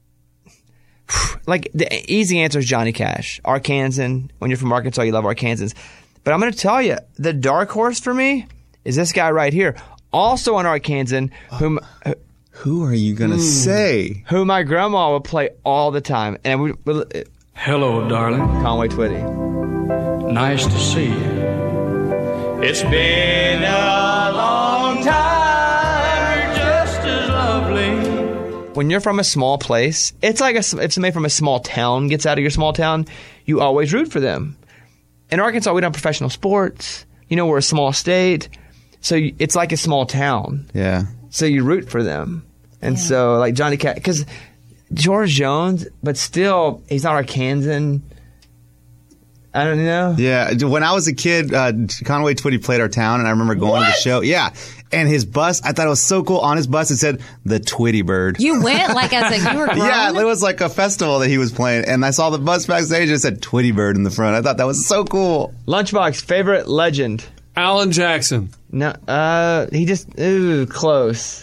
Speaker 1: like the easy answer is Johnny Cash, Arkansan. When you're from Arkansas, you love Arkansans. But I'm going to tell you, the dark horse for me is this guy right here, also an Arkansan, whom
Speaker 12: Who are you going to say?
Speaker 1: who my grandma would play all the time, and we, we
Speaker 14: Hello, darling.
Speaker 1: Conway Twitty.
Speaker 14: Nice to see you. It's been a long time. You're just as lovely.
Speaker 1: When you're from a small place, it's like a, if somebody from a small town gets out of your small town, you always root for them. In Arkansas, we don't have professional sports. You know, we're a small state, so you, it's like a small town.
Speaker 12: Yeah.
Speaker 1: So you root for them. And so, like Johnny Cash, because George Jones, but still, he's not Arkansan. I don't know.
Speaker 12: Yeah, when I was a kid, uh, Conway Twitty played our town, and I remember going to the show. Yeah, and his bus, I thought it was so cool. On his bus, it said the Twitty Bird.
Speaker 3: You went like as a you were grown?
Speaker 12: Yeah, it was like a festival that he was playing, and I saw the bus backstage. And it said Twitty Bird in the front. I thought that was so cool.
Speaker 1: Lunchbox, favorite legend?
Speaker 9: Alan Jackson.
Speaker 1: No, uh, he just, ooh, close.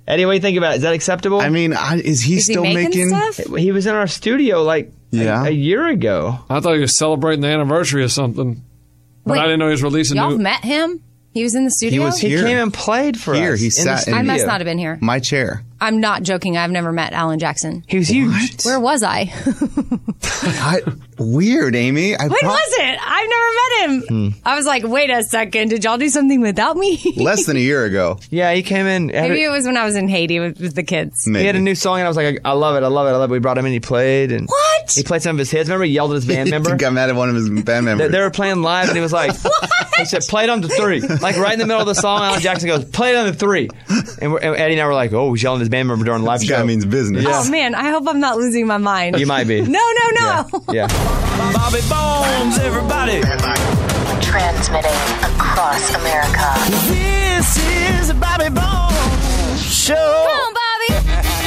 Speaker 1: Eddie, what do you think about it? Is that acceptable?
Speaker 12: I mean, I, is he
Speaker 3: Is he
Speaker 12: still
Speaker 3: making
Speaker 12: making?
Speaker 3: stuff?
Speaker 1: He was in our studio like
Speaker 12: Yeah.
Speaker 1: a, a year ago.
Speaker 9: I thought he was celebrating the anniversary or something. But
Speaker 3: Wait,
Speaker 9: I didn't know he was releasing
Speaker 3: Y'all
Speaker 9: new.
Speaker 3: met him? He was in the studio?
Speaker 12: was
Speaker 1: He
Speaker 12: Here.
Speaker 1: came and played for
Speaker 12: Here,
Speaker 1: us.
Speaker 12: he
Speaker 1: in the
Speaker 12: sat in-
Speaker 3: I must
Speaker 1: studio.
Speaker 3: not have been here.
Speaker 12: My chair.
Speaker 3: I'm not joking. I've never met Alan Jackson.
Speaker 1: He was huge.
Speaker 3: Where was I?
Speaker 12: I, weird, Amy. I
Speaker 3: When
Speaker 12: pro-
Speaker 3: was it? I've never met him. I was like, wait a second. Did y'all do something without me?
Speaker 12: Less than a year ago.
Speaker 1: Yeah, he came in. had
Speaker 3: Maybe
Speaker 1: a-
Speaker 3: it was when I was in Haiti with, with the kids.
Speaker 12: Maybe.
Speaker 1: He had a new song, and I was like, I love it, I love it, I love it. We brought him in, he played. And
Speaker 3: What?
Speaker 1: He played some of his hits. Remember he yelled at his band member?
Speaker 12: He got mad at one of his band
Speaker 1: They,
Speaker 12: members.
Speaker 1: they were playing live, and he was like, he said, play it on to three. Like right in the middle of the song, Alan Jackson goes, play it on to three. And, we're, and Eddie and I were like, oh, he's yelling at his band member during a live
Speaker 12: This
Speaker 1: show.
Speaker 12: guy means business.
Speaker 1: Yeah.
Speaker 3: Oh, man. I hope I'm not losing my mind.
Speaker 1: You might be.
Speaker 3: No, no, no.
Speaker 1: Yeah.
Speaker 8: Bobby Bones, everybody.
Speaker 2: Transmitting across America.
Speaker 8: This is the Bobby Bones Show.
Speaker 3: Come on, Bobby.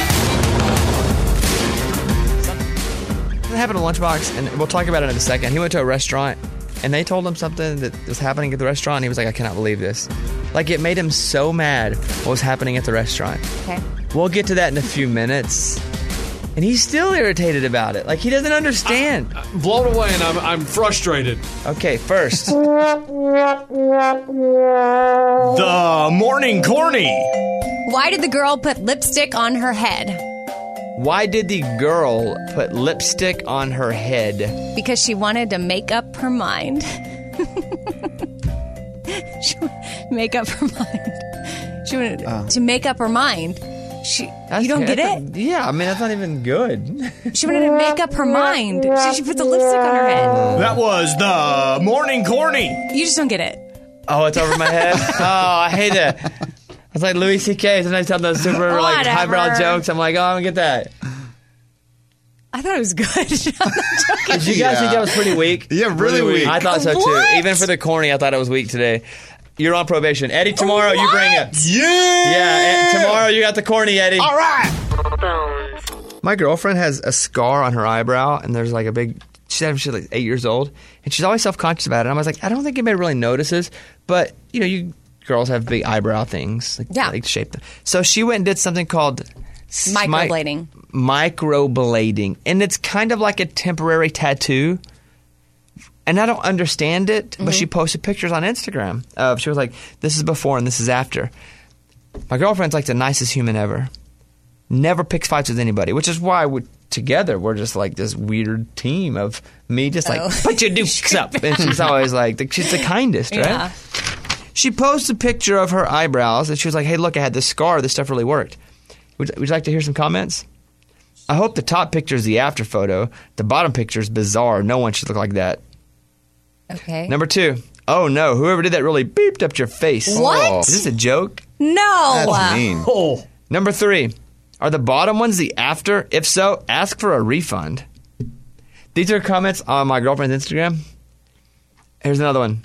Speaker 1: Something happened to Lunchbox, and we'll talk about it in a second. He went to a restaurant, and they told him something that was happening at the restaurant, and he was like, I cannot believe this. Like, it made him so mad what was happening at the restaurant.
Speaker 3: Okay.
Speaker 1: We'll get to that in a few minutes. And he's still irritated about it. Like, he doesn't understand.
Speaker 9: I'm blown away, and I'm, I'm frustrated.
Speaker 1: Okay, first.
Speaker 8: The Morning Corny.
Speaker 3: Why did the girl put lipstick on her head?
Speaker 1: Why did the girl put lipstick on her head?
Speaker 3: Because she wanted to make up her mind. She make up her mind. She wanted
Speaker 1: Uh.
Speaker 3: to make up her mind. She, you don't get it?
Speaker 1: Yeah, I mean, that's not even good.
Speaker 3: She wanted to make up her mind. She, she put the lipstick on her head.
Speaker 8: That was the Morning Corny.
Speaker 3: You just don't get it.
Speaker 1: Oh, it's over my head? Oh, I hate it. It's like Louis C K. Sometimes telling those super like
Speaker 3: Whatever.
Speaker 1: highbrow jokes. I'm like, oh, I don't get that.
Speaker 3: I thought it was good. I'm not joking.
Speaker 1: Did you guys think that was pretty weak?
Speaker 12: Yeah, really weak.
Speaker 1: I thought so too.
Speaker 3: What?
Speaker 1: Even for the corny, I thought it was weak today. You're on probation. Eddie, tomorrow you bring it.
Speaker 12: Yeah.
Speaker 1: Yeah, and tomorrow you got the corny, Eddie.
Speaker 12: All right.
Speaker 1: My girlfriend has a scar on her eyebrow, and there's like a big. She's had she's like eight years old, and she's always self conscious about it. And I was like, I don't think anybody really notices, but you know, you girls have big eyebrow things, like,
Speaker 3: Yeah.
Speaker 1: like shape them. So she went and did something called
Speaker 3: Microblading.
Speaker 1: Microblading, and it's kind of like a temporary tattoo. And I don't understand it,
Speaker 3: Mm-hmm.
Speaker 1: but she posted pictures on Instagram of, she was like, this is before and this is after. My girlfriend's like the nicest human ever. Never picks fights with anybody, which is why we together we're just like this weird team of me just like,
Speaker 3: Oh.
Speaker 1: put your dukes up. And she's always like, the, she's the kindest, right?
Speaker 3: Yeah.
Speaker 1: She posted a picture of her eyebrows and she was like, hey, look, I had this scar. This stuff really worked. Would, would you like to hear some comments? I hope the top picture is the after photo. The bottom picture is bizarre. No one should look like that.
Speaker 3: Okay.
Speaker 1: Number two, oh no, whoever did that really beeped up your face.
Speaker 3: What?
Speaker 1: Is this a joke?
Speaker 3: No.
Speaker 12: That's mean.
Speaker 8: Oh.
Speaker 1: Number three, are the bottom ones the after? If so, ask for a refund. These are comments on my girlfriend's Instagram. Here's another one.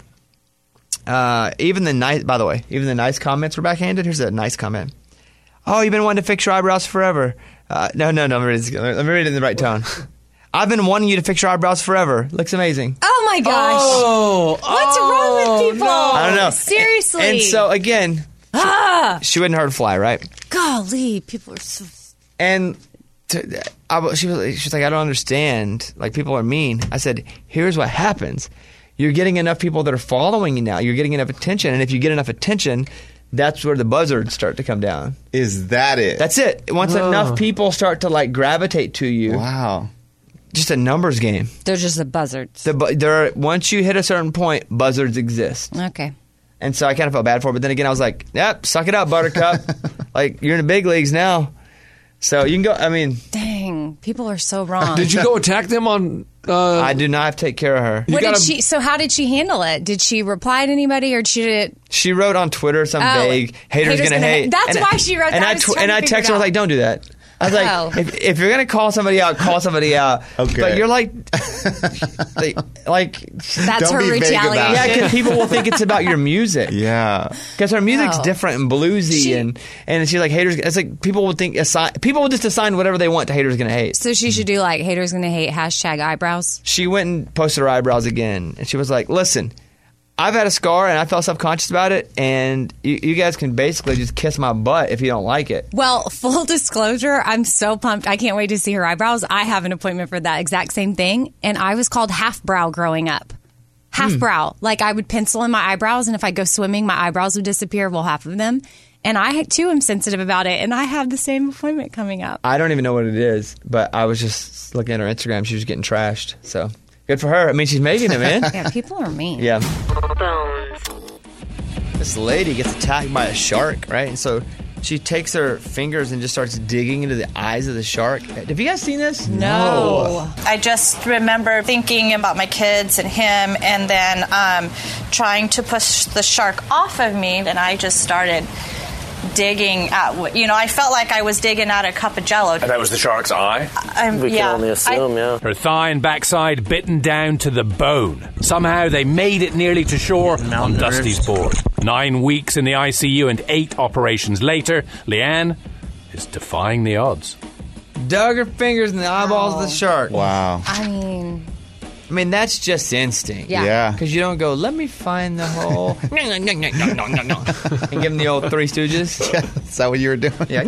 Speaker 1: Uh, even the nice, by the way, even the nice comments were backhanded. Here's a nice comment. Oh, you've been wanting to fix your eyebrows forever. Uh, no, no, no. Let me, read this, let me read it in the right tone. I've been wanting you to fix your eyebrows forever. Looks amazing.
Speaker 3: Oh my gosh.
Speaker 9: Oh,
Speaker 3: What's wrong with people?
Speaker 1: I don't know.
Speaker 3: Seriously.
Speaker 1: And so again,
Speaker 3: ah,
Speaker 1: she wouldn't hurt a fly, right?
Speaker 3: golly, people are so.
Speaker 1: And to, I, she was she's like, I don't understand. Like, people are mean. I said, here's what happens. You're getting enough people that are following you now. You're getting enough attention. And if you get enough attention, that's where the buzzards start to come down.
Speaker 12: Is that it?
Speaker 1: That's it. Once
Speaker 9: Oh.
Speaker 1: enough people start to like gravitate to you,
Speaker 12: Wow.
Speaker 1: just a numbers game.
Speaker 3: They're just the buzzards.
Speaker 1: The, bu- there are, once you hit a certain point, buzzards exist.
Speaker 3: Okay.
Speaker 1: And so I kind of felt bad for her. But then again, I was like, yep, suck it up, Buttercup. Like, you're in the big leagues now. So you can go, I mean,
Speaker 3: Dang, people are so wrong.
Speaker 9: Did you go attack them on? Uh,
Speaker 1: I do not have to take care of her.
Speaker 3: What
Speaker 9: gotta-
Speaker 3: did she? So how did she handle it? Did she reply to anybody, or did she? Did,
Speaker 1: She wrote on Twitter some
Speaker 3: Oh,
Speaker 1: vague haters,
Speaker 3: haters
Speaker 1: gonna,
Speaker 3: gonna
Speaker 1: hate.
Speaker 3: hate. That's
Speaker 1: And
Speaker 3: why
Speaker 1: I-
Speaker 3: she wrote
Speaker 1: and
Speaker 3: that. I
Speaker 1: I
Speaker 3: was
Speaker 1: tw-
Speaker 3: trying
Speaker 1: and
Speaker 3: to
Speaker 1: I
Speaker 3: figure
Speaker 1: texted
Speaker 3: it
Speaker 1: her, I was
Speaker 3: out.
Speaker 1: like, don't do that. I was like,
Speaker 3: Oh.
Speaker 1: if, if you're gonna call somebody out, call somebody out.
Speaker 12: Okay.
Speaker 1: But you're like, like, like
Speaker 3: That's
Speaker 12: Don't
Speaker 3: her
Speaker 12: be vague about
Speaker 3: retaliation.
Speaker 12: it.
Speaker 1: yeah, because people will think it's about your music.
Speaker 12: Yeah.
Speaker 1: Because her music's
Speaker 3: No.
Speaker 1: different and bluesy,
Speaker 3: She-
Speaker 1: and and she's like haters. It's like people would think assign, people will just assign whatever they want to haters gonna hate.
Speaker 3: So she should do like haters gonna hate hashtag eyebrows.
Speaker 1: She went and posted her eyebrows again, and she was like, listen, I've had a scar and I felt self-conscious about it, and you, you guys can basically just kiss my butt if you don't like it.
Speaker 3: Well, full disclosure, I'm so pumped. I can't wait to see her eyebrows. I have an appointment for that exact same thing, and I was called half brow growing up. Half
Speaker 1: Hmm.
Speaker 3: brow. Like I would pencil in my eyebrows, and if I go swimming, my eyebrows would disappear, well, half of them. And I, too, am sensitive about it, and I have the same appointment coming up.
Speaker 1: I don't even know what it is, but I was just looking at her Instagram. She was getting trashed, so good for her. I mean, she's making it, man.
Speaker 3: Yeah, people are mean.
Speaker 1: Yeah. This lady gets attacked by a shark, right? And so she takes her fingers and just starts digging into the eyes of the shark. Have you guys seen this?
Speaker 15: No. I just remember thinking about my kids and him, and then um, trying to push the shark off of me, and I just started digging at, you know, I felt like I was digging at a cup of Jell-O.
Speaker 16: And that was the shark's eye?
Speaker 15: I'm,
Speaker 16: We can
Speaker 15: yeah,
Speaker 16: only assume,
Speaker 15: I-
Speaker 16: yeah.
Speaker 17: Her thigh and backside bitten down to the bone. Somehow they made it nearly to shore on Dusty's board. Nine weeks in the I C U and eight operations later, Leanne is defying the odds.
Speaker 1: Dug her fingers in the eyeballs of the shark.
Speaker 12: Wow.
Speaker 3: I mean...
Speaker 1: I mean, that's just instinct.
Speaker 3: Yeah. Yeah.
Speaker 1: Because you don't go, let me find the hole. and give him the old Three Stooges.
Speaker 12: Yeah, is that what you were doing?
Speaker 1: Yeah.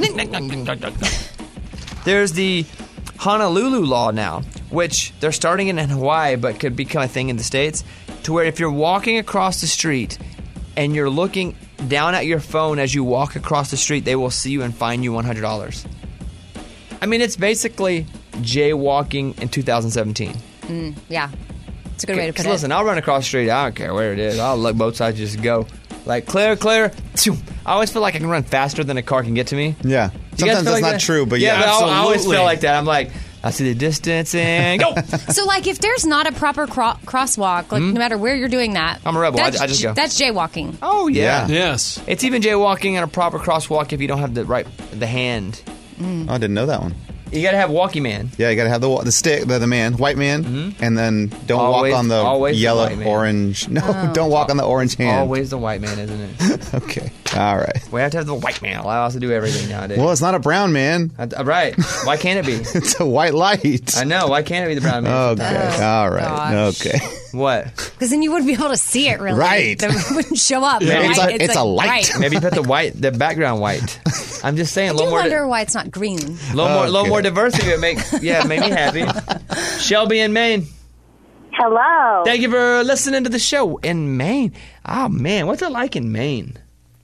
Speaker 1: There's the Honolulu law now, which they're starting it in Hawaii, but could become a thing in the States, to where if you're walking across the street and you're looking down at your phone as you walk across the street, they will see you and fine you one hundred dollars. I mean, it's basically jaywalking in two thousand seventeen.
Speaker 3: Mm, yeah. It's a good way to put it.
Speaker 1: Listen, I'll run across the street. I don't care where it is. I'll let both sides just go. Like, clear, clear. I always feel like I can run faster than a car can get to me.
Speaker 12: Yeah.
Speaker 1: You guys
Speaker 12: Sometimes
Speaker 1: feel
Speaker 12: that's
Speaker 1: like
Speaker 12: not
Speaker 1: that?
Speaker 12: true, but
Speaker 1: yeah.
Speaker 12: yeah.
Speaker 1: but I, I always
Speaker 12: Absolutely.
Speaker 1: feel like that. I'm like, I see the distance and go.
Speaker 3: So, like, if there's not a proper cro- crosswalk, like,
Speaker 1: Hmm?
Speaker 3: no matter where you're doing that,
Speaker 1: I'm a rebel. I-
Speaker 3: That's,
Speaker 1: I just go.
Speaker 3: That's jaywalking.
Speaker 1: Oh, yeah.
Speaker 9: Yes.
Speaker 1: It's even jaywalking and a proper crosswalk if you don't have the right, the hand.
Speaker 12: Oh, I didn't know that one.
Speaker 1: You got to have walkie man.
Speaker 12: Yeah, you got to have the wa- the stick, the, the man, white man, and then don't
Speaker 1: Always-
Speaker 12: walk on the
Speaker 1: always the
Speaker 12: yellow,
Speaker 1: white man.
Speaker 12: orange. No,
Speaker 3: Oh.
Speaker 12: don't walk on the orange hand.
Speaker 1: Always the white man, isn't it?
Speaker 12: Okay. All right.
Speaker 1: We have to have the white man. I also do everything nowadays.
Speaker 12: Well, it's not a brown man.
Speaker 1: Uh, right. Why can't it be?
Speaker 12: It's a white light.
Speaker 1: I know. Why can't it be the brown man?
Speaker 12: Okay. All right.
Speaker 3: gosh.
Speaker 12: Okay.
Speaker 1: What?
Speaker 3: Because then you wouldn't be able to see it, really.
Speaker 12: Right.
Speaker 3: It wouldn't show up.
Speaker 1: Yeah.
Speaker 3: right?
Speaker 1: It's a-
Speaker 12: it's a light.
Speaker 3: Right.
Speaker 1: Maybe put the white, the background white. I'm just saying, a
Speaker 3: I
Speaker 1: little
Speaker 3: do
Speaker 1: more,
Speaker 3: wonder
Speaker 1: di-
Speaker 3: why it's not green.
Speaker 1: little more, little
Speaker 12: Okay.
Speaker 1: more diversity would make, yeah, make me happy. Shelby in Maine.
Speaker 4: Hello.
Speaker 1: Thank you for listening to the show in Maine. Oh man, what's it like in Maine?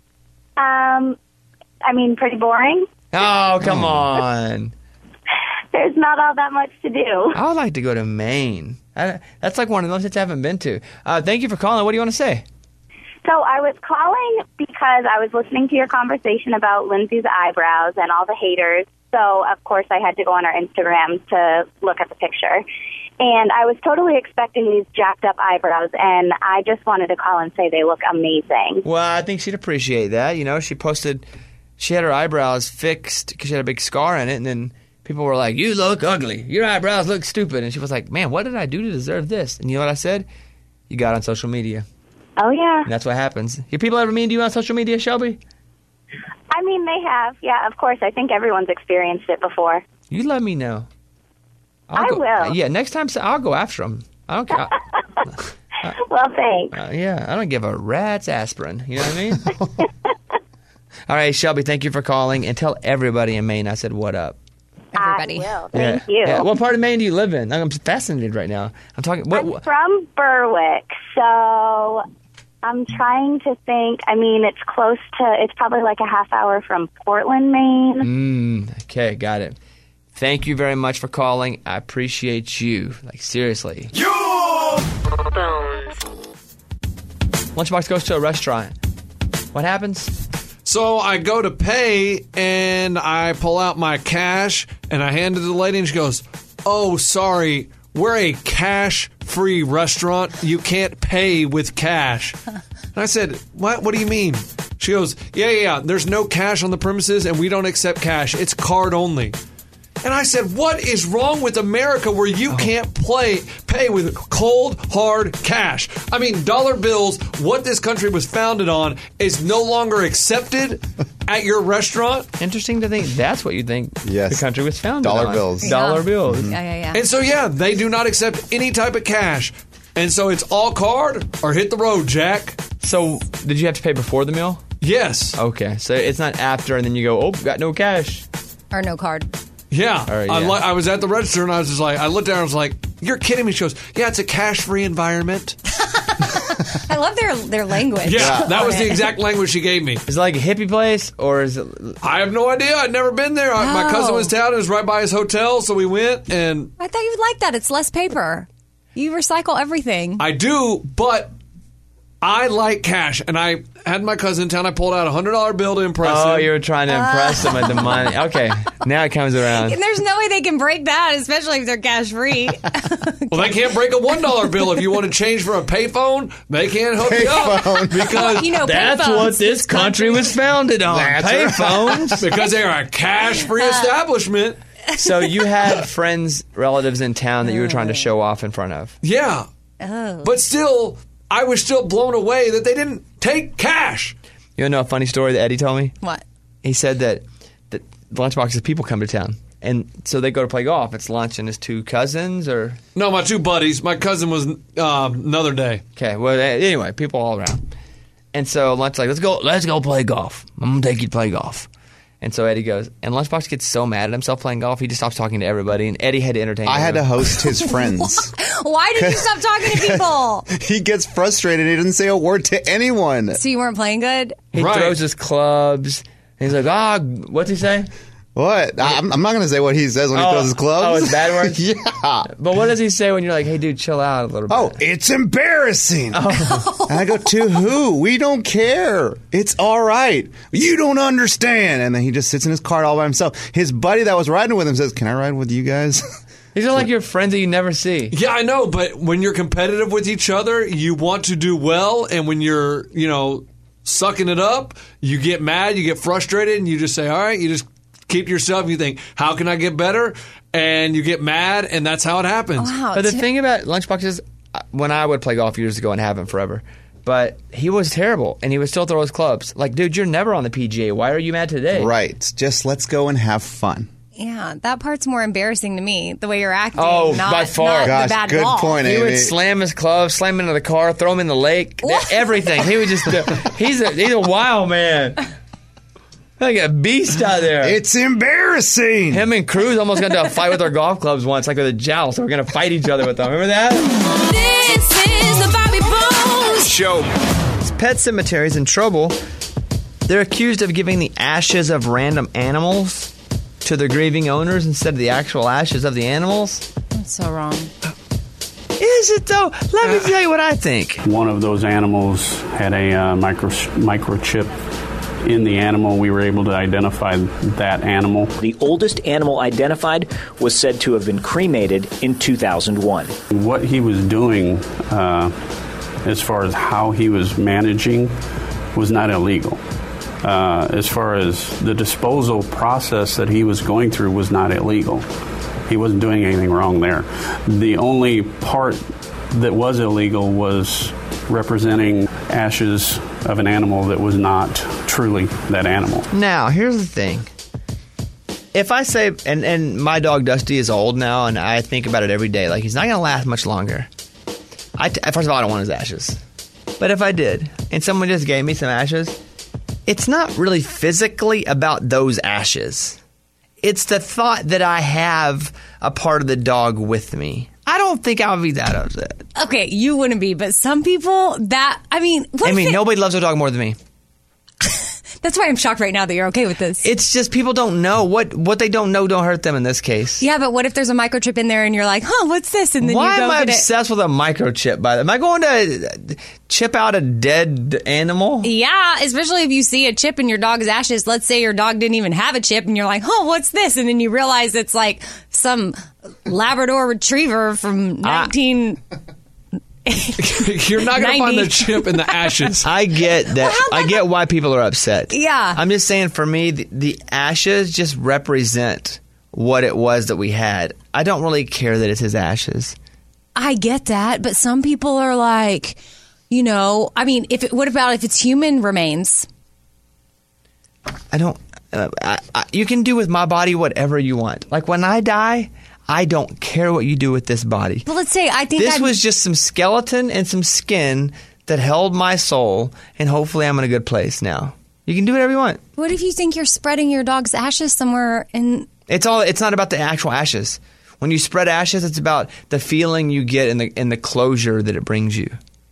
Speaker 4: Um, I mean, pretty boring.
Speaker 1: Oh come on.
Speaker 4: There's not all that much to do.
Speaker 1: I would like to go to Maine. I, that's like one of those states I haven't been to. Uh, thank you for calling. What do you want to say?
Speaker 4: So I was calling because I was listening to your conversation about Lindsay's eyebrows and all the haters. So, of course, I had to go on our Instagram to look at the picture. And I was totally expecting these jacked up eyebrows, and I just wanted to call and say they look amazing.
Speaker 1: Well, I think she'd appreciate that. You know, she posted, she had her eyebrows fixed because she had a big scar in it, and then people were like, "You look ugly. Your eyebrows look stupid." And she was like, "Man, what did I do to deserve this?" And you know what I said? You got on social media.
Speaker 4: Oh, yeah.
Speaker 1: And that's what happens. Your people ever mean to you on social media, Shelby?
Speaker 4: I mean, they have. Yeah, of course. I think everyone's experienced it before.
Speaker 1: You let me know. I'll
Speaker 4: I
Speaker 1: go-
Speaker 4: will.
Speaker 1: Yeah, next time I'll go after them. I don't care.
Speaker 4: Well, thanks.
Speaker 1: Uh, yeah, I don't give a rat's aspirin. You know what I mean? All right, Shelby, thank you for calling, and tell everybody in Maine I said what up.
Speaker 3: Everybody.
Speaker 4: I will.
Speaker 1: Yeah.
Speaker 4: Thank you.
Speaker 1: Yeah. What part of Maine do you live in? I'm fascinated right now. I'm talking. What,
Speaker 4: I'm
Speaker 1: what,
Speaker 4: from Berwick, so I'm trying to think. I mean, it's close to, it's probably like a half hour from Portland, Maine.
Speaker 1: mm, okay, got it. Thank you very much for calling. I appreciate you. Like, seriously. Lunchbox goes to a restaurant. What happens?
Speaker 9: So I go to pay and I pull out my cash and I hand it to the lady and she goes, "Oh, sorry, we're a cash-free restaurant. You can't pay with cash." And I said, "What? What do you mean?" She goes, "Yeah, yeah, yeah. There's no cash on the premises and we don't accept cash. It's card only." And I said, what is wrong with America where you can't play pay with cold, hard cash? I mean, dollar bills, what this country was founded on, is no longer accepted at your restaurant.
Speaker 1: Interesting to think that's what you think
Speaker 12: Yes.
Speaker 1: the country was founded
Speaker 12: Dollar
Speaker 1: on.
Speaker 12: bills.
Speaker 1: Dollar
Speaker 3: Yeah.
Speaker 1: bills.
Speaker 3: Yeah, yeah, yeah.
Speaker 9: And so, yeah, they do not accept any type of cash. And so it's all card or hit the road, Jack.
Speaker 1: So did you have to pay before the meal?
Speaker 9: Yes.
Speaker 1: Okay, so it's not after and then you go, oh, got no cash.
Speaker 3: Or no card.
Speaker 9: Yeah.
Speaker 1: Or, yeah.
Speaker 9: I, li- I was at the register and I was just like, I looked down and I was like, you're kidding me. She goes, yeah, it's a cash-free environment.
Speaker 3: I love their their language.
Speaker 9: Yeah, that was
Speaker 3: on
Speaker 9: the
Speaker 3: it.
Speaker 9: exact language she gave me.
Speaker 1: Is it like a hippie place or is it?
Speaker 9: I have no idea. I'd never been there. I My
Speaker 3: Oh.
Speaker 9: cousin was in town. It was right by his hotel, so we went and
Speaker 3: I thought you would like that. It's less paper. You recycle everything.
Speaker 9: I do, but I like cash. And I had my cousin in town. I pulled out a one hundred dollar bill to impress him.
Speaker 1: Oh, you were trying to impress them with the money. Okay, now it comes around.
Speaker 3: And there's no way they can break that, especially if they're cash free.
Speaker 9: Well, they can't break a one dollar bill. If you want to change for a payphone, they can't hook you up.
Speaker 12: Payphone.
Speaker 9: Because
Speaker 3: You know,
Speaker 1: That's
Speaker 3: payphones,
Speaker 1: what this country was founded on.
Speaker 12: That's
Speaker 1: Payphones.
Speaker 9: because they are a cash-free establishment.
Speaker 1: So you had friends, relatives in town that you were trying to show off in front of.
Speaker 9: Yeah.
Speaker 3: Oh.
Speaker 9: But still, I was still blown away that they didn't take cash.
Speaker 1: You want to know a funny story that Eddie told me?
Speaker 3: What?
Speaker 1: He said that that lunchboxes people come to town, and so they go to play golf. It's lunch and his two cousins, or
Speaker 9: No, my two buddies. My cousin was uh, another day.
Speaker 1: okay. Well, anyway, people all around, and so lunch like let's go, let's go play golf. I'm gonna take you to play golf. And so Eddie goes, and Lunchbox gets so mad at himself playing golf, he just stops talking to everybody, and Eddie had to entertain
Speaker 12: I had to
Speaker 1: everyone.
Speaker 12: host his friends.
Speaker 3: Why did you stop talking to people?
Speaker 12: He gets frustrated. He doesn't say a word to anyone.
Speaker 3: So you weren't playing good?
Speaker 1: He
Speaker 9: Right.
Speaker 1: throws his clubs. And he's like, ah, what's he say?
Speaker 12: What? I'm, I'm not going to say what he says when he
Speaker 1: Oh,
Speaker 12: throws his clubs.
Speaker 1: oh, it's bad words?
Speaker 12: Yeah.
Speaker 1: But what does he say when you're like, hey, dude, chill out a little bit?
Speaker 12: Oh, it's embarrassing. And I go, to who? We don't care. It's all right. You don't understand. And then he just sits in his car all by himself. His buddy that was riding with him says, can I ride with you guys?
Speaker 1: These are like your friends that you never see.
Speaker 9: Yeah, I know, but when you're competitive with each other, you want to do well, and when you're, you know, sucking it up, you get mad, you get frustrated, and you just say, all right, you just keep to yourself, you think, how can I get better? And you get mad, and that's how it happens.
Speaker 3: Wow.
Speaker 1: But the
Speaker 3: t-
Speaker 1: thing about Lunchbox is, uh, when I would play golf years ago and haven't forever, but he was terrible, and he would still throw his clubs. Like, dude, you're never on the P G A. Why are you mad today?
Speaker 12: Right. Just let's go and have fun.
Speaker 3: Yeah, that part's more embarrassing to me, the way you're acting.
Speaker 1: Oh,
Speaker 3: not,
Speaker 1: by far.
Speaker 3: not
Speaker 12: Gosh,
Speaker 3: the bad
Speaker 12: good
Speaker 3: ball.
Speaker 12: point,
Speaker 1: He
Speaker 12: Amy.
Speaker 1: would slam his clubs, slam into the car, throw him in the lake,
Speaker 3: What?
Speaker 1: everything. He would just, do, he's, a, he's a wild man. Like a beast out there.
Speaker 12: It's embarrassing.
Speaker 1: Him and Cruz almost got into a fight with their golf clubs once, like with a joust. So we're going to fight each other with them. Remember that?
Speaker 2: This is the Bobby Bones
Speaker 6: Show.
Speaker 1: Pet cemeteries in trouble. They're accused of giving the ashes of random animals to their grieving owners instead of the actual ashes of the animals.
Speaker 3: That's so wrong.
Speaker 1: Is it though? Let me tell you what I think.
Speaker 16: One of those animals had a uh, micro microchip in the animal. We were able to identify that animal.
Speaker 18: The oldest animal identified was said to have been cremated in two thousand one.
Speaker 16: What he was doing, uh, as far as how he was managing, was not illegal. Uh, as far as the disposal process that he was going through was not illegal. He wasn't doing anything wrong there. The only part that was illegal was representing ashes of an animal that was not truly that animal.
Speaker 1: Now, here's the thing. If I say, and, and my dog Dusty is old now, and I think about it every day, like he's not going to last much longer. I t- first of all, I don't want his ashes. But if I did, and someone just gave me some ashes, it's not really physically about those ashes. It's the thought that I have a part of the dog with me. I don't think I would be that upset.
Speaker 3: Okay, you wouldn't be, but some people that I mean, what
Speaker 1: I
Speaker 3: if
Speaker 1: mean,
Speaker 3: it-
Speaker 1: nobody loves their dog more than me.
Speaker 3: That's why I'm shocked right now that you're okay with this.
Speaker 1: It's just people don't know. What what they don't know don't hurt them in this case.
Speaker 3: Yeah, but what if there's a microchip in there and you're like, huh, what's this? And then
Speaker 1: Why
Speaker 3: you go
Speaker 1: am I
Speaker 3: get
Speaker 1: obsessed with a microchip, by the way? Am I going to chip out a dead animal?
Speaker 3: it. Yeah, especially if you see a chip in your dog's ashes. Let's say your dog didn't even have a chip and you're like, oh, what's this? And then you realize it's like some Labrador retriever from nineteen...
Speaker 9: You're not going to find the chip in the ashes.
Speaker 1: I get that. I get why people are upset.
Speaker 3: Yeah.
Speaker 1: I'm just saying, for me, the, the ashes just represent what it was that we had. I don't really care that it's his ashes.
Speaker 3: I get that, but some people are like, you know, I mean, if it, what about if it's human remains?
Speaker 1: I don't. Uh, I, I, you can do with my body whatever you want. Like when I die, I don't care what you do with this body.
Speaker 3: But let's say I think
Speaker 1: this
Speaker 3: I'd-
Speaker 1: was just some skeleton and some skin that held my soul, and hopefully I'm in a good place now. You can do whatever you want.
Speaker 3: What if you think you're spreading your dog's ashes somewhere in...
Speaker 1: It's all. It's not about the actual ashes. When you spread ashes, it's about the feeling you get and the and the closure that it brings you.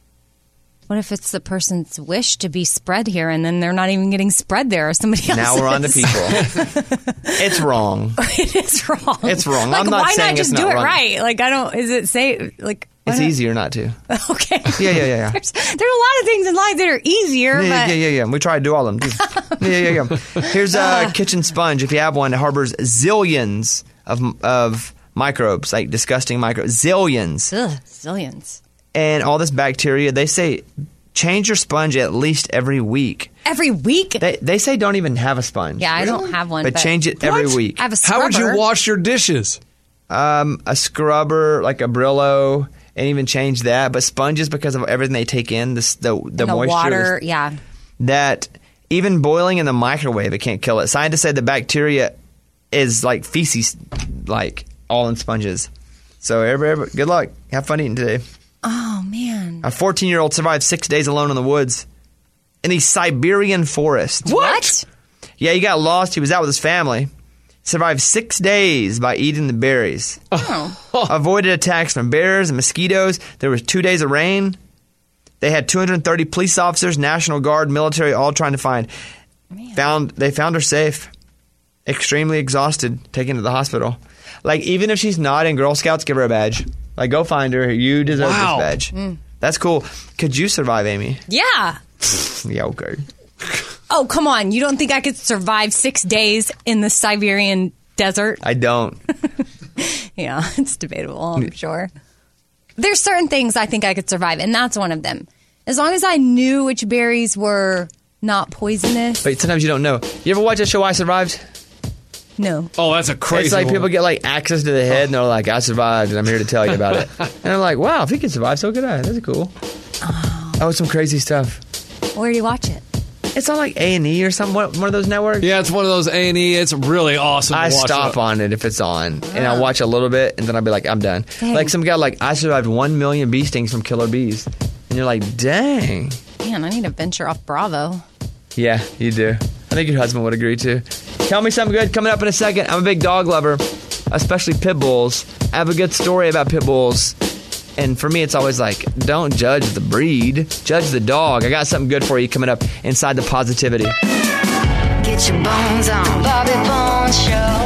Speaker 3: What if it's the person's wish to be spread here, and then they're not even getting spread there, or somebody else
Speaker 1: Now we're on to
Speaker 3: is?
Speaker 1: people. It's wrong.
Speaker 3: It is wrong.
Speaker 1: It's wrong.
Speaker 3: Like,
Speaker 1: I'm not
Speaker 3: why
Speaker 1: saying
Speaker 3: not
Speaker 1: it's
Speaker 3: just
Speaker 1: not
Speaker 3: do it
Speaker 1: wrong.
Speaker 3: right? Like, I don't... Is it say... Like... why
Speaker 1: It's
Speaker 3: not?
Speaker 1: easier not to.
Speaker 3: Okay.
Speaker 1: Yeah, yeah, yeah, yeah.
Speaker 3: There's, there's a lot of things in life that are easier,
Speaker 1: Yeah,
Speaker 3: but...
Speaker 1: yeah, yeah, yeah. We try to do all of them. Too. yeah, yeah, yeah. Here's a kitchen sponge. If you have one, it harbors zillions of of microbes, like disgusting microbes. Zillions.
Speaker 3: Ugh, zillions.
Speaker 1: And all this bacteria, they say change your sponge at least every week.
Speaker 3: Every week?
Speaker 1: They, they say don't even have a sponge.
Speaker 3: Yeah, I don't have one.
Speaker 1: But, change it every
Speaker 3: What?
Speaker 1: week.
Speaker 3: I have a
Speaker 9: How would you
Speaker 3: scrubber.
Speaker 9: wash your dishes?
Speaker 1: Um, a scrubber, like a Brillo, and even change that. But sponges, because of everything they take in, this, the, the,
Speaker 3: And the
Speaker 1: moisture.
Speaker 3: water,
Speaker 1: this-
Speaker 3: yeah.
Speaker 1: That even boiling in the microwave, it can't kill it. Scientists say the bacteria is like feces, like all in sponges. So everybody, everybody good luck. Have fun eating today.
Speaker 3: Oh, man.
Speaker 1: A fourteen-year-old survived six days alone in the woods in the Siberian forest.
Speaker 3: What?
Speaker 1: Yeah, he got lost. He was out with his family. Survived six days by eating the berries.
Speaker 3: Oh.
Speaker 1: Avoided attacks from bears and mosquitoes. There was two days of rain. They had two hundred thirty police officers, National Guard, military, all trying to find. Found They found her safe. Extremely exhausted, taken to the hospital. Like, even if she's not in Girl Scouts, give her a badge. Like, go find her. You deserve
Speaker 9: Wow.
Speaker 1: this badge.
Speaker 3: Mm.
Speaker 1: That's cool. Could you survive, Amy?
Speaker 3: Yeah.
Speaker 1: Yeah, okay.
Speaker 3: Oh, come on. You don't think I could survive six days in the Siberian desert?
Speaker 1: I don't.
Speaker 3: Yeah, it's debatable, I'm sure. There's certain things I think I could survive, and that's one of them. As long as I knew which berries were not poisonous.
Speaker 1: But sometimes you don't know. You ever watch that show I Survived?
Speaker 3: No.
Speaker 9: Oh, that's a crazy
Speaker 1: It's like
Speaker 9: one.
Speaker 1: people get like access to the head and they're like, I survived and I'm here to tell you about it. And I'm like, wow, if he can survive, so could I. That's cool. Oh, oh some crazy stuff.
Speaker 3: Where do you watch it?
Speaker 1: It's on like A and E or something. One one of those networks.
Speaker 9: Yeah, it's one of those A and E. It's really awesome to
Speaker 1: I
Speaker 9: watch
Speaker 1: stop
Speaker 9: it.
Speaker 1: on it if it's on, and I'll watch a little bit, and then I'll be like, I'm done.
Speaker 3: Dang.
Speaker 1: Like some guy, like I survived one million bee stings from killer bees, and you're like, dang.
Speaker 3: Man, I need to venture off Bravo.
Speaker 1: Yeah, you do. I think your husband would agree too. Tell me something good coming up in a second. I'm a big dog lover, especially pit bulls. I have a good story about pit bulls. And for me, it's always like, don't judge the breed, judge the dog. I got something good for you coming up inside the positivity.
Speaker 2: Get your bones on, Bobby Bones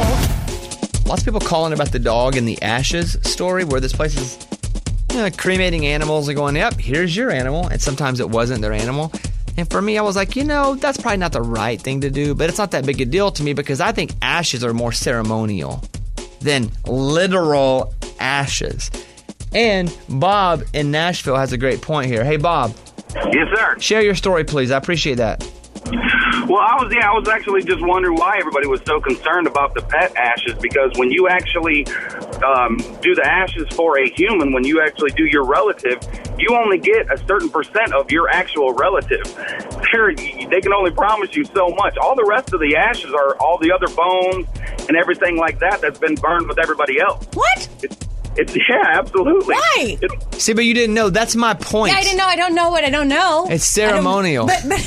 Speaker 2: Show.
Speaker 1: Lots of people calling about the dog and the ashes story, where this place is, you know, cremating animals and going, yep, here's your animal. And sometimes it wasn't their animal. And for me, I was like, you know, that's probably not the right thing to do, but it's not that big a deal to me because I think ashes are more ceremonial than literal ashes. And Bob in Nashville has a great point here. Hey, Bob.
Speaker 19: Yes, sir.
Speaker 1: Share your story, please. I appreciate that.
Speaker 19: Well, I was yeah, I was actually just wondering why everybody was so concerned about the pet ashes, because when you actually um, do the ashes for a human, when you actually do your relative, you only get a certain percent of your actual relative. They're, they can only promise you so much. All the rest of the ashes are all the other bones and everything like that that's been burned with everybody else.
Speaker 3: What?
Speaker 19: It's, it's yeah, absolutely.
Speaker 3: Why?
Speaker 19: It's,
Speaker 1: See, but you didn't know. That's my point.
Speaker 3: Yeah, I didn't know. I don't know what I don't know.
Speaker 1: It's ceremonial.
Speaker 3: But, but,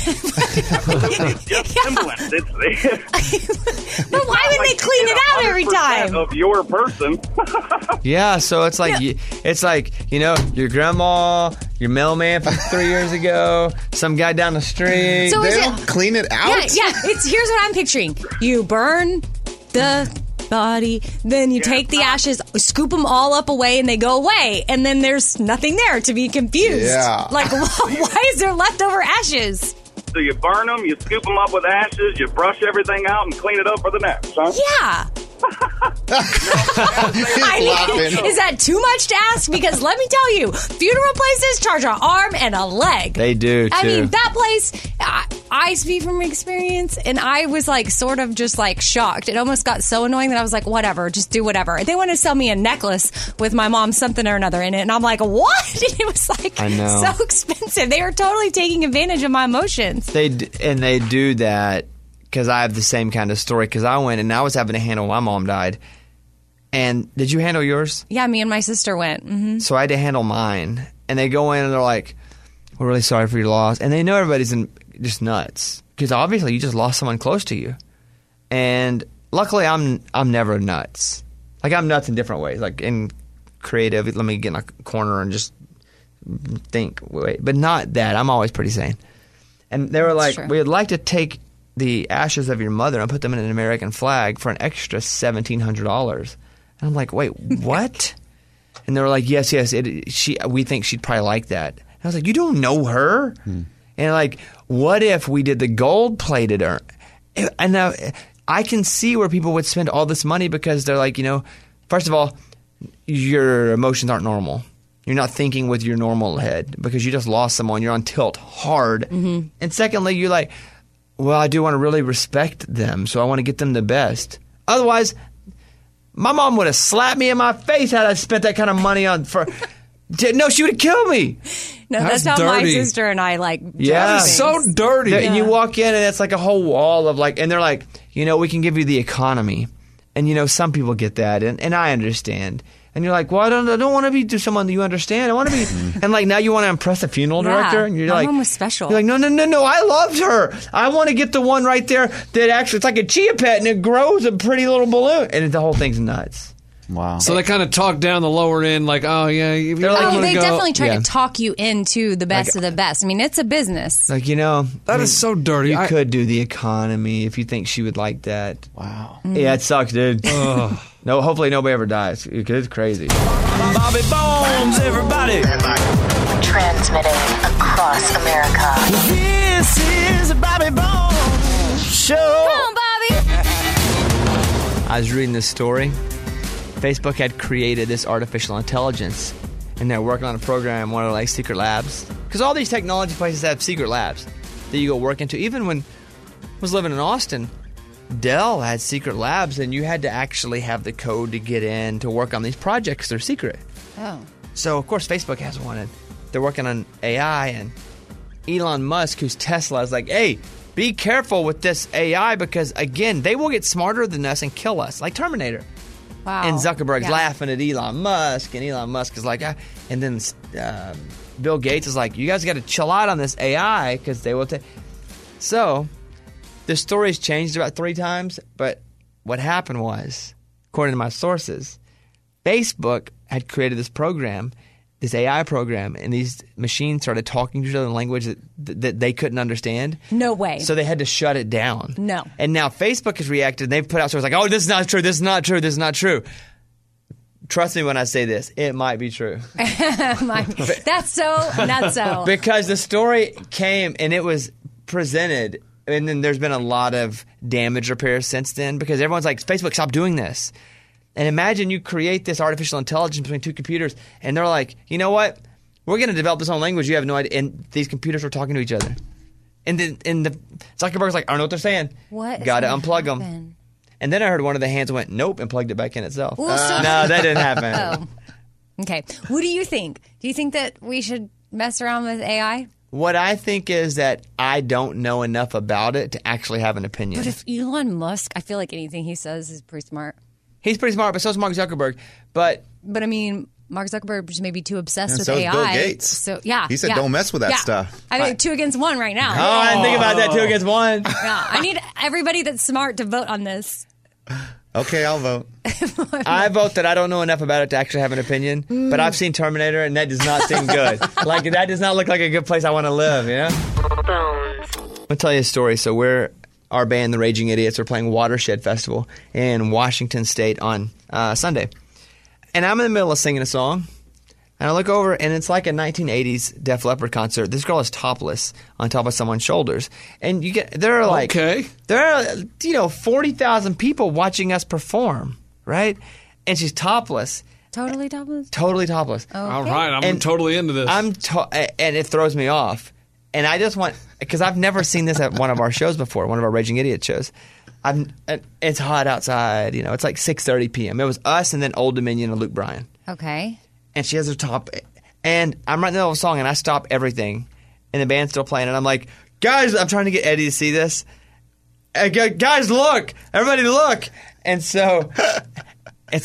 Speaker 19: it's just semblance. It's,
Speaker 3: but why would they clean it out every time?
Speaker 19: Of your person.
Speaker 1: Yeah, so it's like you, it's like you know your grandma, your mailman from three years ago, some guy down the street.
Speaker 3: So
Speaker 12: they
Speaker 3: is it-
Speaker 12: don't clean it out.
Speaker 3: Yeah, yeah. It's here's what I'm picturing. You burn the body, then you take the ashes, scoop them all up away, and they go away, and then there's nothing there to be confused.
Speaker 12: Yeah.
Speaker 3: Like, why is there leftover ashes?
Speaker 19: So you burn them, you scoop them up with ashes, you brush everything out and clean it up for the next, huh?
Speaker 3: Yeah. I mean, is that too much to ask? Because let me tell you, funeral places charge an arm and a leg.
Speaker 1: They do,
Speaker 3: I
Speaker 1: too.
Speaker 3: mean, that place, I, I speak from experience, and I was like, sort of just like shocked. It almost got so annoying that I was like, whatever, just do whatever. They want to sell me a necklace with my mom something or another in it, and I'm like, what? And it was like
Speaker 1: I know.
Speaker 3: so expensive. They were totally taking advantage of my emotions.
Speaker 1: They d- and they do that because I have the same kind of story. Because I went and I was having to handle my mom died, And did you handle yours?
Speaker 3: Yeah, me and my sister went. Mm-hmm.
Speaker 1: So I had to handle mine. And they go in and they're like, we're really sorry for your loss. And they know everybody's in, just nuts. Because obviously you just lost someone close to you. And luckily I'm I'm never nuts. Like I'm nuts in different ways. Like in creative, let me get in a corner and just think. Wait, but not that. I'm always pretty sane. And they were
Speaker 3: That's
Speaker 1: like,
Speaker 3: true.
Speaker 1: we'd like to take the ashes of your mother and put them in an American flag for an extra seventeen hundred dollars. And I'm like, wait, what? And they were like, yes, yes, it, she. We think she'd probably like that. And I was like, you don't know her? Hmm. And like, what if we did the gold-plated urn? And now I can see where people would spend all this money because they're like, you know, first of all, your emotions aren't normal. You're not thinking with your normal head because you just lost someone. You're on tilt hard. Mm-hmm. And secondly, you're like, well, I do want to really respect them, so I want to get them the best. Otherwise, my mom would have slapped me in my face had I spent that kind of money on for. No, she would have killed me.
Speaker 3: No, that's, that's how dirty. My sister and I like.
Speaker 1: Yeah,
Speaker 9: so dirty.
Speaker 1: Yeah.
Speaker 9: Yeah.
Speaker 1: And you walk in, and it's like a whole wall of like, and they're like, you know, we can give you the economy, and you know, some people get that, and, and I understand. And you're like, well, I don't, I don't want to be to someone that you understand. I want to be, and like now you want to impress a funeral
Speaker 3: yeah,
Speaker 1: director, and you're
Speaker 3: my
Speaker 1: like,
Speaker 3: mom was special.
Speaker 1: You're like, no, no, no, no, I loved her. I want to get the one right there that actually it's like a chia pet, and it grows a pretty little balloon, and the whole thing's nuts.
Speaker 12: Wow.
Speaker 9: So they kind of talk down the lower end, like, oh, yeah. If you
Speaker 3: oh, they
Speaker 9: go.
Speaker 3: definitely try
Speaker 1: yeah.
Speaker 3: to talk you into the best like, of the best. I mean, it's a business.
Speaker 1: Like, you know.
Speaker 9: That
Speaker 1: I mean,
Speaker 9: is so dirty.
Speaker 1: You
Speaker 9: I,
Speaker 1: could do the economy if you think she would like that.
Speaker 12: Wow.
Speaker 3: Mm.
Speaker 1: Yeah, it sucks, dude. No, hopefully nobody ever dies because it's crazy.
Speaker 8: Bobby Bones, everybody.
Speaker 2: Transmitting across America.
Speaker 8: This is a Bobby Bones Show.
Speaker 3: Come on, Bobby.
Speaker 1: I was reading this story. Facebook had created this artificial intelligence, and they're working on a program, one of like secret labs. Because all these technology places have secret labs that you go work into. Even when I was living in Austin, Dell had secret labs, and you had to actually have the code to get in to work on these projects. They're secret.
Speaker 3: Oh.
Speaker 1: So, of course, Facebook has one, and they're working on A I, and Elon Musk, who's Tesla, is like, hey, be careful with this A I because, again, they will get smarter than us and kill us, like Terminator.
Speaker 3: Wow.
Speaker 1: And Zuckerberg's
Speaker 3: yeah.
Speaker 1: laughing at Elon Musk, and Elon Musk is like, ah. And then uh, Bill Gates is like, you guys got to chill out on this A I because they will take. So, the story's changed about three times, but what happened was, according to my sources, Facebook had created this program, this A I program, and these machines started talking to each other in a language that, that they couldn't understand.
Speaker 3: No way.
Speaker 1: So they had to shut it down.
Speaker 3: No.
Speaker 1: And now Facebook has reacted, and they've put out stories like, oh, this is not true, this is not true, this is not true. Trust me when I say this, it might be true.
Speaker 3: That's so not so.
Speaker 1: Because the story came, and it was presented, and then there's been a lot of damage repairs since then, because everyone's like, Facebook, stop doing this. And imagine you create this artificial intelligence between two computers, and they're like, you know what? We're going to develop this own language. You have no idea. And these computers are talking to each other. And then and the Zuckerberg's like, I don't know what they're saying.
Speaker 3: What?
Speaker 1: Got to unplug happen? them. And then I heard one of the hands went, nope, and plugged it back in itself.
Speaker 3: Well, so-
Speaker 1: uh, no, that didn't happen.
Speaker 3: Oh. Okay. What do you think? Do you think that we should mess around with A I?
Speaker 1: What I think is that I don't know enough about it to actually have an opinion.
Speaker 3: But if Elon Musk, I feel like anything he says is pretty smart.
Speaker 1: He's pretty smart, but so is Mark Zuckerberg. But
Speaker 3: but I mean, Mark Zuckerberg is maybe too obsessed
Speaker 12: and
Speaker 3: with
Speaker 12: so
Speaker 3: A I.
Speaker 12: Bill Gates.
Speaker 3: So yeah,
Speaker 12: he said,
Speaker 3: yeah.
Speaker 12: "Don't mess with that
Speaker 3: yeah.
Speaker 12: stuff."
Speaker 3: I think two against one right now.
Speaker 1: Oh, I didn't think about that. Two against one.
Speaker 3: Yeah, I need everybody that's smart to vote on this.
Speaker 12: Okay, I'll vote.
Speaker 1: I vote that I don't know enough about it to actually have an opinion, mm. but I've seen Terminator, and that does not seem good. Like that does not look like a good place I want to live. You know.
Speaker 2: Bones.
Speaker 1: I'll tell you a story. So we're. Our band, the Raging Idiots, are playing Watershed Festival in Washington State on uh, Sunday. And I'm in the middle of singing a song, and I look over, and it's like a nineteen eighties Def Leppard concert. This girl is topless on top of someone's shoulders. And you get there are like
Speaker 9: okay.
Speaker 1: there are, you know, forty thousand people watching us perform, right? And she's topless.
Speaker 3: Totally topless?
Speaker 1: Totally topless.
Speaker 3: Okay.
Speaker 9: All right, I'm
Speaker 1: and
Speaker 9: totally into this.
Speaker 1: I'm to- and it throws me off. And I just want, because I've never seen this at one of our shows before, one of our Raging Idiot shows. I'm, it's hot outside, you know, it's like six thirty p.m. It was us and then Old Dominion and Luke Bryan.
Speaker 3: Okay.
Speaker 1: And she has her top, and I'm right in the middle of a song, and I stop everything, and the band's still playing, and I'm like, guys, I'm trying to get Eddie to see this. Guys, look! Everybody look! And so, it's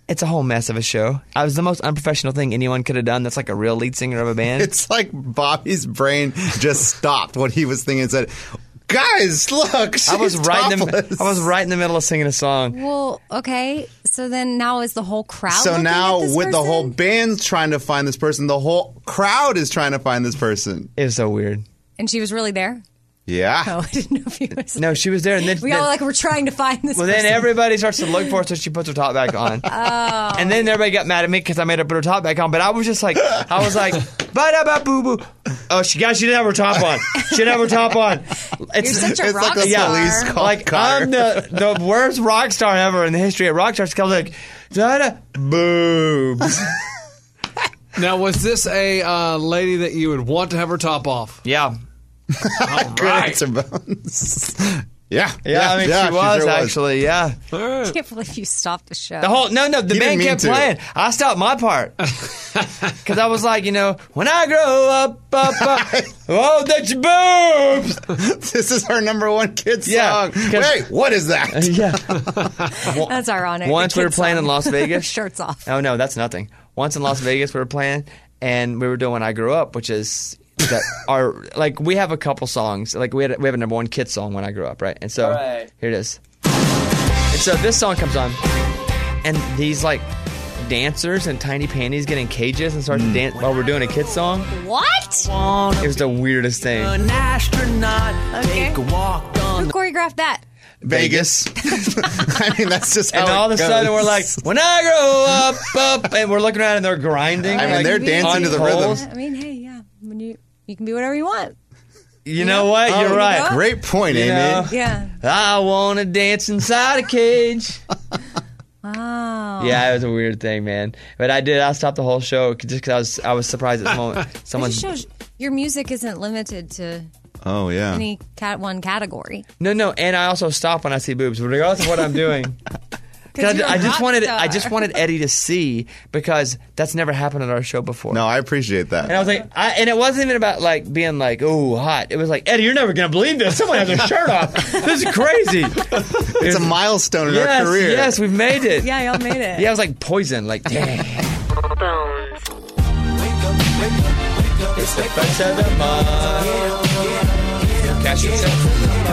Speaker 1: It's a whole mess of a show. I was the most unprofessional thing anyone could have done. That's like a real lead singer of a band.
Speaker 12: It's like Bobby's brain just stopped what he was thinking and said, "Guys, look, she's
Speaker 1: I was right in the
Speaker 12: topless."
Speaker 1: I was right in the middle of singing a song.
Speaker 3: Well, okay. So then now is the whole crowd
Speaker 12: So
Speaker 3: looking
Speaker 12: now
Speaker 3: at this
Speaker 12: with the
Speaker 3: person?
Speaker 12: whole band trying to find this person, the whole crowd is trying to find this person.
Speaker 1: It was so weird.
Speaker 3: And she was really there?
Speaker 12: Yeah.
Speaker 3: Oh, I didn't know if he was.
Speaker 1: No, she was there, and then
Speaker 3: We
Speaker 1: then,
Speaker 3: all like were trying to find this
Speaker 1: well,
Speaker 3: person.
Speaker 1: then everybody starts to look for her, so she puts her top back on.
Speaker 3: Oh.
Speaker 1: And then everybody got mad at me because I made her put her top back on. But I was just like, I was like, ba da ba boo boo. Oh, she guys, she didn't have her top on. She didn't have her top on. It's,
Speaker 3: You're such a
Speaker 12: it's
Speaker 3: rock
Speaker 12: like a
Speaker 3: star.
Speaker 12: police call
Speaker 1: like
Speaker 12: car.
Speaker 1: I'm the the worst rock star ever in the history of rock stars. Cause like, da da boobs.
Speaker 9: Now, was this a uh, lady that you would want to have her top off?
Speaker 1: Yeah.
Speaker 9: All
Speaker 12: Good
Speaker 9: right.
Speaker 12: answer, Bones. yeah.
Speaker 1: Yeah, I mean,
Speaker 12: yeah,
Speaker 1: she was
Speaker 12: sure
Speaker 1: actually, yeah.
Speaker 3: I can't believe you stopped the show.
Speaker 1: The whole no, no, the
Speaker 12: He
Speaker 1: band
Speaker 12: didn't mean
Speaker 1: kept
Speaker 12: to.
Speaker 1: playing. I stopped my part because I was like, you know, when I grow up, up, up, oh, that's your boobs.
Speaker 12: This is our number one kid
Speaker 1: Yeah,
Speaker 12: song.
Speaker 1: 'cause-
Speaker 12: Wait, what is that?
Speaker 1: Yeah.
Speaker 3: That's ironic.
Speaker 1: Once
Speaker 3: The
Speaker 1: we were
Speaker 3: kid
Speaker 1: playing
Speaker 3: song.
Speaker 1: in Las Vegas.
Speaker 3: Shirts off.
Speaker 1: Oh no, that's nothing. Once in Las Vegas, we were playing, and we were doing "When I Grew Up," which is that our like we have a couple songs. Like we had we have a number one kid song, "When I Grew Up," right? And so
Speaker 6: Right.
Speaker 1: here it is. And so this song comes on, and these like dancers in tiny panties get in cages and start to dance while we're doing a kid song.
Speaker 3: What?
Speaker 1: It was the weirdest thing.
Speaker 8: An astronaut,
Speaker 3: Okay.
Speaker 8: take a walk on
Speaker 3: Who choreographed that?
Speaker 12: Vegas. I mean, that's just how
Speaker 1: And
Speaker 12: it
Speaker 1: all of a
Speaker 12: goes.
Speaker 1: sudden we're like, "When I grow up, up," and we're looking around and they're grinding.
Speaker 12: I mean,
Speaker 1: like,
Speaker 12: they're dancing
Speaker 1: on
Speaker 12: to the
Speaker 1: poles.
Speaker 12: rhythm.
Speaker 3: I mean, hey, yeah. When you you can be whatever you want.
Speaker 1: You know what?
Speaker 12: Oh,
Speaker 1: You're right.
Speaker 12: Great point,
Speaker 1: You
Speaker 12: Amy.
Speaker 1: know?
Speaker 3: Yeah.
Speaker 1: I want to dance inside a cage.
Speaker 3: Wow.
Speaker 1: Yeah, it was a weird thing, man. But I did. I stopped the whole show just because I was I was surprised at the moment.
Speaker 3: It
Speaker 1: Someone.
Speaker 3: just shows your music isn't limited to
Speaker 12: Oh, yeah.
Speaker 3: any cat one category.
Speaker 1: No, no, and I also stop when I see boobs, regardless of what I'm doing. 'Cause
Speaker 3: you're a
Speaker 1: I, I just
Speaker 3: rock
Speaker 1: wanted
Speaker 3: star.
Speaker 1: I just wanted Eddie to see because that's never happened at our show before.
Speaker 12: No, I appreciate that.
Speaker 1: And I was like, I, and it wasn't even about like being like, oh, hot. It was like, Eddie, you're never gonna believe this. Someone has their shirt off. This is crazy.
Speaker 12: It's a milestone in
Speaker 1: yes,
Speaker 12: our career.
Speaker 1: yes, we've made it.
Speaker 3: Yeah, y'all made it.
Speaker 1: Yeah, it was like poison. Like, dang.
Speaker 2: Bones.
Speaker 1: It's the first of the month. Cash yourself.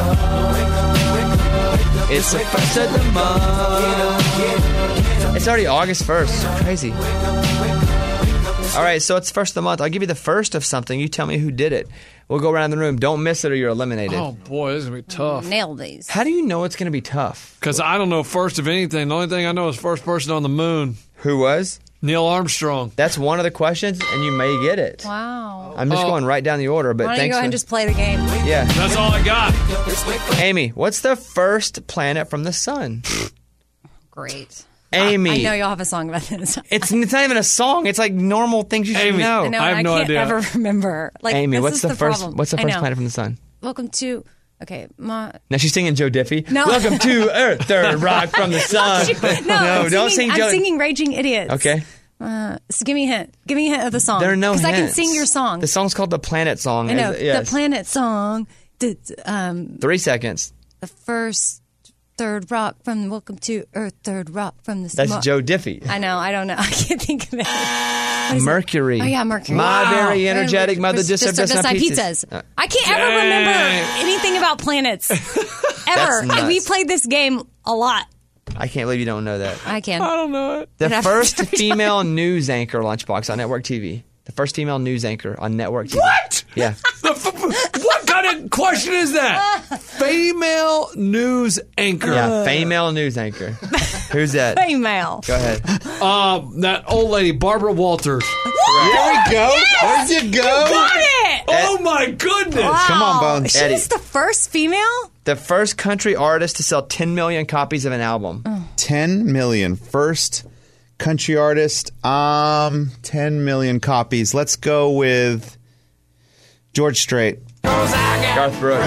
Speaker 1: It's the first of the month. It's already August first. Crazy. All right, so it's first of the month. I'll give you the first of something. You tell me who did it. We'll go around the room. Don't miss it or you're eliminated.
Speaker 9: Oh, boy, this is going to be tough.
Speaker 3: Nail these.
Speaker 1: How do you know it's going to be tough?
Speaker 9: Because I don't know first of anything. The only thing I know is first person on the moon.
Speaker 1: Who was?
Speaker 9: Neil Armstrong.
Speaker 1: That's one of the questions, and you may get it.
Speaker 3: Wow.
Speaker 1: I'm just
Speaker 9: Oh.
Speaker 1: going right down the order, but
Speaker 3: Why don't you
Speaker 1: thanks
Speaker 3: go ahead
Speaker 1: for...
Speaker 3: and just play the game?
Speaker 1: Yeah.
Speaker 9: That's all I got.
Speaker 1: Amy, what's the first planet from the sun?
Speaker 3: Great.
Speaker 1: Amy.
Speaker 3: I know y'all have a song about this.
Speaker 1: It's, it's not even a song. It's like normal things you should
Speaker 9: Amy.
Speaker 1: know.
Speaker 3: I know,
Speaker 9: I
Speaker 3: and
Speaker 9: have no
Speaker 3: can't
Speaker 9: idea.
Speaker 3: ever remember. Like,
Speaker 1: Amy,
Speaker 3: this
Speaker 1: what's
Speaker 3: is
Speaker 1: the,
Speaker 3: the
Speaker 1: first?
Speaker 3: problem.
Speaker 1: What's the
Speaker 3: I
Speaker 1: first
Speaker 3: know.
Speaker 1: planet from the sun?
Speaker 3: Welcome to. Okay, my.
Speaker 1: Now she's singing Joe Diffie.
Speaker 3: No.
Speaker 1: Welcome to Earth, third rock from the sun.
Speaker 3: No, I'm
Speaker 1: don't
Speaker 3: singing,
Speaker 1: sing Joe.
Speaker 3: I'm singing Raging Idiots.
Speaker 1: Okay.
Speaker 3: Uh, so give me a hint. Give me a hint of the song.
Speaker 1: There are no
Speaker 3: Because I can
Speaker 1: hints.
Speaker 3: sing your song.
Speaker 1: The song's called the Planet Song.
Speaker 3: I know.
Speaker 1: Is- yes.
Speaker 3: The Planet Song. The, um,
Speaker 1: Three seconds.
Speaker 3: the first third rock from Welcome to Earth, third rock from the
Speaker 1: That's
Speaker 3: Smo-
Speaker 1: Joe Diffie.
Speaker 3: I know. I don't know. I can't think of it. What is it?
Speaker 1: Mercury.
Speaker 3: Oh, yeah, Mercury.
Speaker 1: My
Speaker 3: Wow.
Speaker 1: very energetic mother
Speaker 3: Just-
Speaker 1: just
Speaker 3: just
Speaker 1: served us
Speaker 3: served
Speaker 1: my
Speaker 3: us
Speaker 1: pizzas.
Speaker 3: pizzas.
Speaker 1: Uh,
Speaker 3: I can't ever remember anything about planets. Ever.
Speaker 1: nuts.
Speaker 3: And we played this game a lot.
Speaker 1: I can't believe you don't know that.
Speaker 3: I can.
Speaker 9: I don't know it.
Speaker 1: The
Speaker 3: And I've
Speaker 1: first
Speaker 3: never done
Speaker 1: female news anchor Lunchbox on network T V. The first female news anchor on network T V.
Speaker 9: What?
Speaker 1: Yeah.
Speaker 9: The f- what kind of question is that? Female news anchor.
Speaker 1: Yeah, female news anchor. Who's that?
Speaker 3: Female.
Speaker 1: Go ahead.
Speaker 9: Um, that old lady, Barbara Walters.
Speaker 12: There we go. Where'd you go?
Speaker 3: Got it!
Speaker 9: Oh my goodness!
Speaker 3: Wow.
Speaker 12: Come on, Bones.
Speaker 3: She
Speaker 1: Eddie.
Speaker 3: was the first female?
Speaker 1: The first country artist to sell ten million copies of an album.
Speaker 12: ten million. First country artist. Um, ten million copies. Let's go with George Strait.
Speaker 1: Garth Brooks.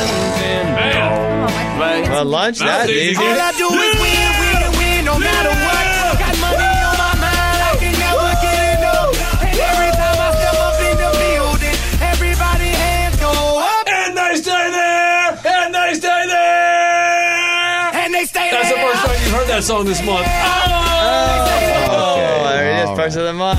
Speaker 1: Well, lunch, that's easy.
Speaker 8: All I do is win, win, win, no matter what. Got money on my mind, I can never get enough. And every time I step up in the building, everybody hands go up.
Speaker 9: And they stay there! And they stay there!
Speaker 8: And they
Speaker 15: stay, stay
Speaker 9: That's the first time you've heard that song this month.
Speaker 1: Oh, there it is. First of the month.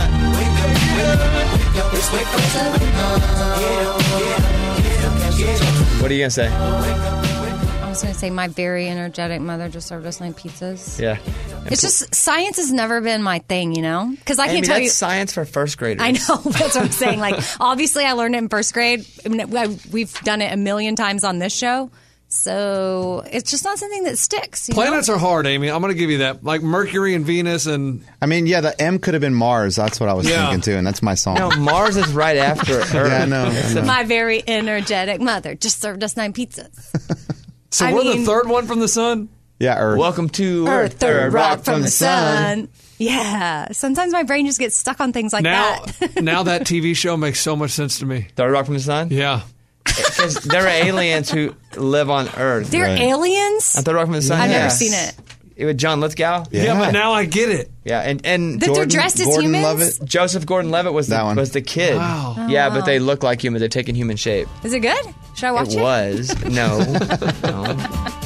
Speaker 1: What are you going to say?
Speaker 3: I was going to say my very energetic mother just served us nine pizzas.
Speaker 1: Yeah.
Speaker 3: It's just science has never been my thing, you know? Because I
Speaker 1: Amy,
Speaker 3: can't tell
Speaker 1: that's
Speaker 3: you.
Speaker 1: science for first graders.
Speaker 3: I know. That's what I'm saying. Like, obviously, I learned it in first grade. I mean, I- we've done it a million times on this show. So it's just not something that sticks. You
Speaker 9: Planets
Speaker 3: know?
Speaker 9: are hard, Amy. I'm going to give you that. Like Mercury and Venus and...
Speaker 12: I mean, yeah, the M could have been Mars. That's what I was
Speaker 9: Yeah.
Speaker 12: thinking, too, and that's my song.
Speaker 1: No, Mars is right after Earth.
Speaker 12: Yeah, I know. I know.
Speaker 3: My very energetic mother just served us nine pizzas.
Speaker 9: So
Speaker 3: I
Speaker 9: we're
Speaker 3: mean-
Speaker 9: the third one from the sun?
Speaker 12: Yeah, Earth.
Speaker 1: Welcome to
Speaker 3: Earth, third rock from the sun. Yeah. Sometimes my brain just gets stuck on things like
Speaker 9: now,
Speaker 3: that.
Speaker 9: now that T V show makes so much sense to me.
Speaker 1: Third rock from the sun?
Speaker 9: Yeah.
Speaker 1: Because there are aliens who live on Earth.
Speaker 3: They're aliens?
Speaker 1: On Third Rock from the Sun?
Speaker 3: I've
Speaker 1: yeah.
Speaker 3: never seen it.
Speaker 1: It was John Lithgow?
Speaker 9: Yeah. but now I get it.
Speaker 1: Yeah, and, and
Speaker 3: That they're Gordon- dressed as Gordon humans?
Speaker 1: Levitt. Joseph Gordon-Levitt was the, was the kid.
Speaker 3: Wow. Oh,
Speaker 1: yeah,
Speaker 3: wow.
Speaker 1: but they look like humans. They're taking human shape.
Speaker 3: Is it good? Should I watch it?
Speaker 1: It was. No. no.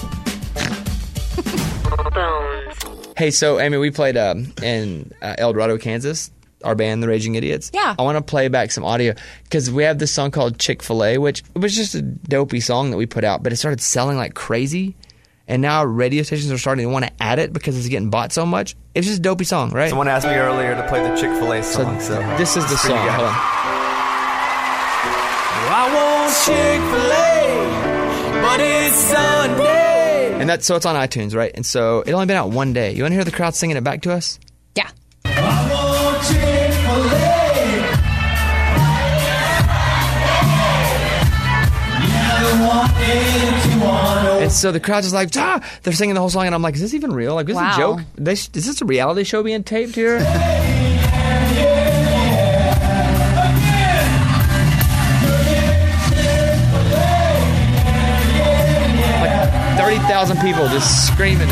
Speaker 1: Hey, so, Amy, we played um, in uh, El Dorado, Kansas, our band, The Raging Idiots.
Speaker 3: Yeah.
Speaker 1: I want to play back some audio because we have this song called Chick-fil-A, which it was just a dopey song that we put out, but it started selling like crazy. And now radio stations are starting to want to add it because it's getting bought so much. It's just a dopey song, right?
Speaker 7: Someone asked me earlier to play the Chick-fil-A song, so,
Speaker 1: this is the
Speaker 7: for you
Speaker 1: song.
Speaker 7: guys.
Speaker 1: Hold on.
Speaker 8: I want Chick-fil-A, but it's Sunday.
Speaker 1: And that's so it's on iTunes, right? And so it only been out one day. You want to hear the crowd singing it back to us?
Speaker 3: Yeah.
Speaker 8: I want Chick-fil-A.
Speaker 1: And so the crowd's just like, ah! They're singing the whole song, and I'm like, is this even real? Like, is this
Speaker 3: Wow.
Speaker 1: a joke? They, is this a reality show being taped here? Like thirty thousand people just screaming.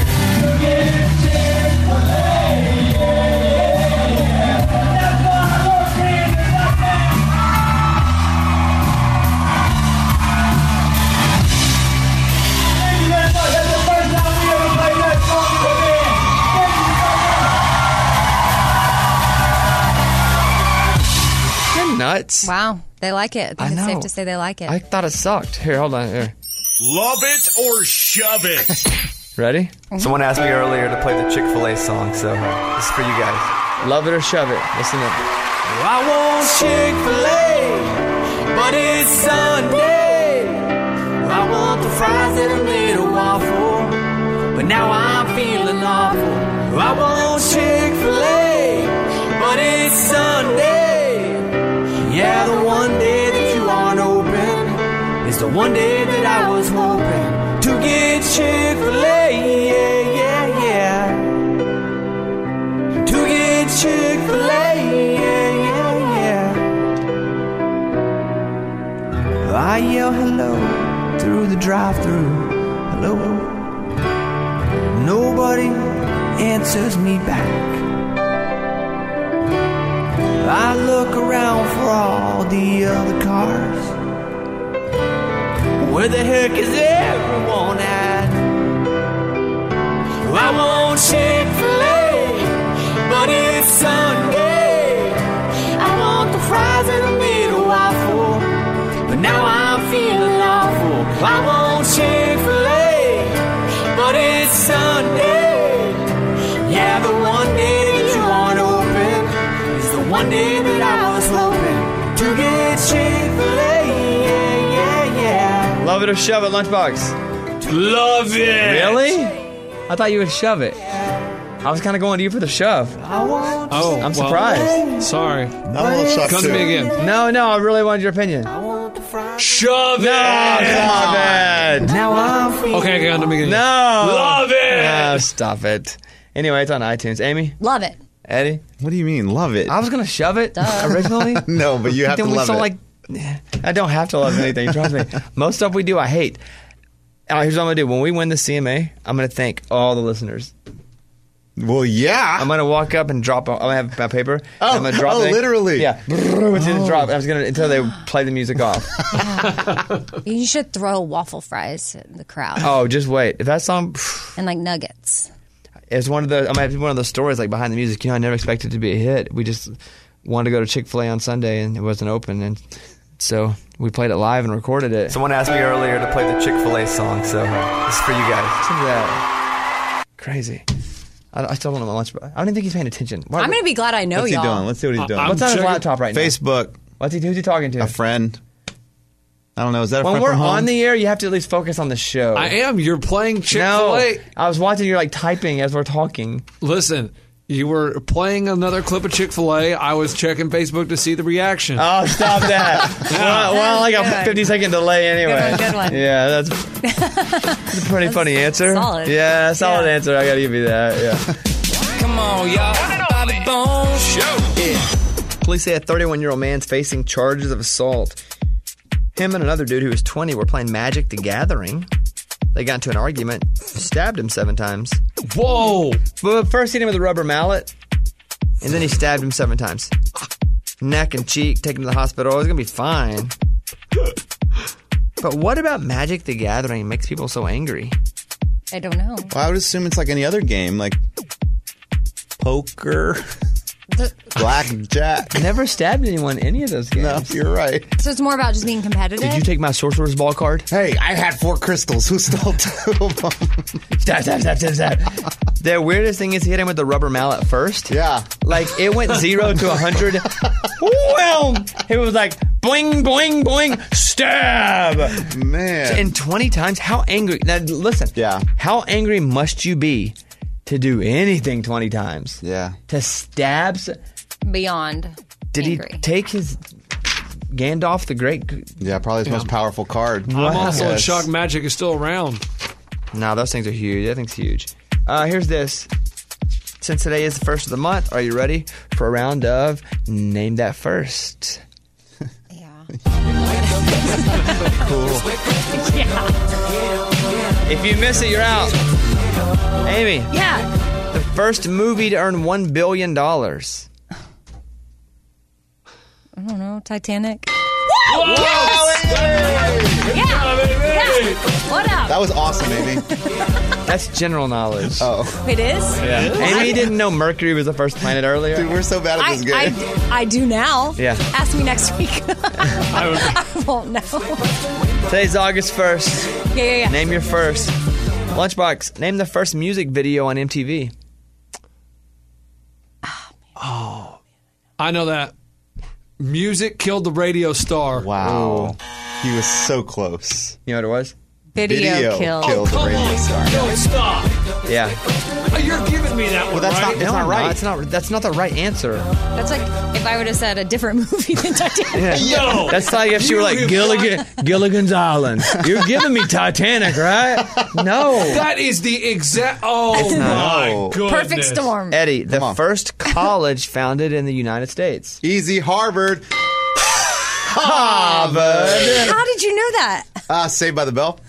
Speaker 1: You're nuts.
Speaker 3: Wow. They like it. I think
Speaker 1: I
Speaker 3: it's
Speaker 1: know.
Speaker 3: safe to say they like it.
Speaker 1: I thought it sucked. Here, hold on. Here.
Speaker 20: Love it or shove it.
Speaker 1: Ready?
Speaker 7: Someone asked me earlier to play the Chick-fil-A song, so uh, this is for you guys.
Speaker 1: Love it or shove it. Listen up.
Speaker 8: I want Chick-fil-A, but it's Sunday. I want the fries and a little waffle, but now I'm feeling awful. I want Chick-fil-A, but it's Sunday. Yeah, the one day that you aren't open is the one day that I was hoping to get Chick-fil-A. Yeah, yeah, yeah. To get Chick-fil-A. Yeah, yeah, yeah. I yell hello through the drive-thru. Hello. Nobody answers me back. I look around for all the other cars. Where the heck is everyone at? I want Chick-fil-A, but it's Sunday. I want the fries and a little waffle, but now I'm feeling awful. I want Chick-fil-A, but it's Sunday. Yeah, the one day that you aren't open is the one day that I was hoping to get Chick-fil-A. Yeah, yeah, yeah.
Speaker 1: Love it or shove it, Lunchbox.
Speaker 8: Love it.
Speaker 1: Really? I thought you would shove it. I was kind of going to you for the shove.
Speaker 8: Oh,
Speaker 9: Oh,
Speaker 1: I'm
Speaker 9: well,
Speaker 1: surprised.
Speaker 9: Sorry.
Speaker 12: shove
Speaker 9: Come to
Speaker 12: too.
Speaker 9: me again.
Speaker 1: No, no, I really wanted your opinion.
Speaker 9: Shove it.
Speaker 1: No, stop it.
Speaker 8: Now I'm feeling
Speaker 9: Okay, okay, come to me again.
Speaker 1: No.
Speaker 9: Love it.
Speaker 1: No, stop it. Anyway, it's on iTunes. Amy?
Speaker 3: Love it.
Speaker 1: Eddie?
Speaker 12: What do you mean, love it?
Speaker 1: I was going to shove it originally.
Speaker 12: No, but you have
Speaker 1: then
Speaker 12: to
Speaker 1: we
Speaker 12: love
Speaker 1: saw
Speaker 12: it.
Speaker 1: like, I don't have to love anything. Trust me. Most stuff we do, I hate. All right, here's what I'm going to do. When we win the C M A, I'm going to thank all the listeners.
Speaker 12: Well, yeah.
Speaker 1: I'm gonna walk up and drop. I'm gonna have my paper.
Speaker 12: Oh,
Speaker 1: I'm gonna drop
Speaker 12: oh
Speaker 1: it.
Speaker 12: literally.
Speaker 1: Yeah. It's gonna drop. I was gonna until they play the music off.
Speaker 3: You should throw waffle fries in the crowd.
Speaker 1: Oh, just wait. If that song,
Speaker 3: And like nuggets.
Speaker 1: it's one of the. I might have one of those stories like behind the music. You know, I never expected it to be a hit. We just wanted to go to Chick-fil-A on Sunday and it wasn't open, and so we played it live and recorded it. Someone asked me earlier to play the Chick-fil-A song, so this is for you guys. Listen to that. Crazy. I, I still don't know much, but I don't even think he's paying attention. Why,
Speaker 3: I'm going to be glad I know
Speaker 12: What's
Speaker 3: y'all.
Speaker 12: he doing? Let's see what he's doing.
Speaker 1: What's on his laptop right now?
Speaker 12: Facebook.
Speaker 1: What's he? Who's he talking to?
Speaker 12: A friend. I don't know. Is that a
Speaker 1: when
Speaker 12: friend
Speaker 1: we're
Speaker 12: from home?
Speaker 1: on the air, you have to at least focus on the show.
Speaker 9: I am. You're playing Chick-fil-A.
Speaker 1: No, I was watching you like typing as we're talking.
Speaker 9: Listen, you were playing another clip of Chick-fil-A. I was checking Facebook to see the reaction.
Speaker 1: Oh, stop that. well, well, like a fifty second delay anyway.
Speaker 3: Good one, good one.
Speaker 1: Yeah, that's, that's a pretty funny answer.
Speaker 3: solid.
Speaker 1: Yeah, solid
Speaker 3: Yeah.
Speaker 1: answer. I gotta give you that. Yeah.
Speaker 8: Come on, y'all. Bobby Bones Show. Yeah.
Speaker 1: Police say a thirty-one year old man's facing charges of assault. Him and another dude who was twenty were playing Magic the Gathering. They got into an argument, stabbed him seven times.
Speaker 9: Whoa!
Speaker 1: But first hit him with a rubber mallet, and then he stabbed him seven times. Neck and cheek, taken to the hospital. It was going to be fine. But what about Magic the Gathering makes people so angry?
Speaker 3: I don't know.
Speaker 12: Well, I would assume it's like any other game, like poker, blackjack.
Speaker 1: Never stabbed anyone in any of those games.
Speaker 12: No, you're right.
Speaker 3: So it's more about just being competitive?
Speaker 1: Did you take my Sorcerer's Ball card?
Speaker 12: Hey, I had four crystals. Who stole two of them?
Speaker 1: Stab, stab, stab, stab, stab. The weirdest thing is he hit him with the rubber mallet first.
Speaker 12: Yeah.
Speaker 1: Like, it went zero to a hundred. Well, it was like, boing, boing, boing, stab.
Speaker 12: Man.
Speaker 1: And twenty times? How angry? Now, listen.
Speaker 12: Yeah.
Speaker 1: How angry must you be to do anything twenty times?
Speaker 12: Yeah.
Speaker 1: To stab? s-
Speaker 3: Beyond
Speaker 1: Did
Speaker 3: angry.
Speaker 1: he take his Gandalf the Great?
Speaker 12: Yeah, probably his most powerful card.
Speaker 9: I'm also in
Speaker 12: Yes.
Speaker 9: shock Magic is still around.
Speaker 1: No, those things are huge. That thing's huge. Uh, here's this. Since today is the first of the month, are you ready for a round of Name That First? Cool. If you miss it, you're out. Amy.
Speaker 3: Yeah.
Speaker 1: The first movie to earn one billion dollars.
Speaker 3: I don't know. Titanic.
Speaker 9: Whoa!
Speaker 3: Yeah. Yeah. What up?
Speaker 12: That was awesome, Amy.
Speaker 1: That's general knowledge.
Speaker 12: Oh.
Speaker 3: It is?
Speaker 1: Yeah. Amy didn't know Mercury was the first planet earlier.
Speaker 12: Dude, we're so bad at
Speaker 3: I,
Speaker 12: this game.
Speaker 3: I, I do now.
Speaker 1: Yeah.
Speaker 3: Ask me next week. I won't know.
Speaker 1: Today's August first.
Speaker 3: Yeah, yeah, yeah.
Speaker 1: Name your first. Lunchbox, name the first music video on M T V.
Speaker 9: Oh, I know that. Music killed the radio star.
Speaker 12: Wow. He was so close.
Speaker 1: You know what it was?
Speaker 3: Video, kill.
Speaker 12: killed the radio star.
Speaker 9: Don't stop.
Speaker 1: Yeah.
Speaker 9: Oh, you're giving me that one,
Speaker 12: Well, that's
Speaker 9: right?
Speaker 12: not- it's
Speaker 1: No,
Speaker 12: not
Speaker 1: I'm
Speaker 12: right.
Speaker 1: It's not. That's not the right answer.
Speaker 3: That's like if I would have said a different movie than Titanic.
Speaker 9: No.
Speaker 1: That's like if she were like
Speaker 9: You-
Speaker 1: Gilligan, Gilligan's Island. You're giving me Titanic, right? No.
Speaker 9: That is the exact. Oh my
Speaker 12: No.
Speaker 9: goodness!
Speaker 3: Perfect storm.
Speaker 1: Eddie, the
Speaker 12: Come on.
Speaker 1: first college founded in the United States.
Speaker 12: Easy, Harvard.
Speaker 1: Harvard.
Speaker 3: How did you know that?
Speaker 12: Ah, Saved by the Bell.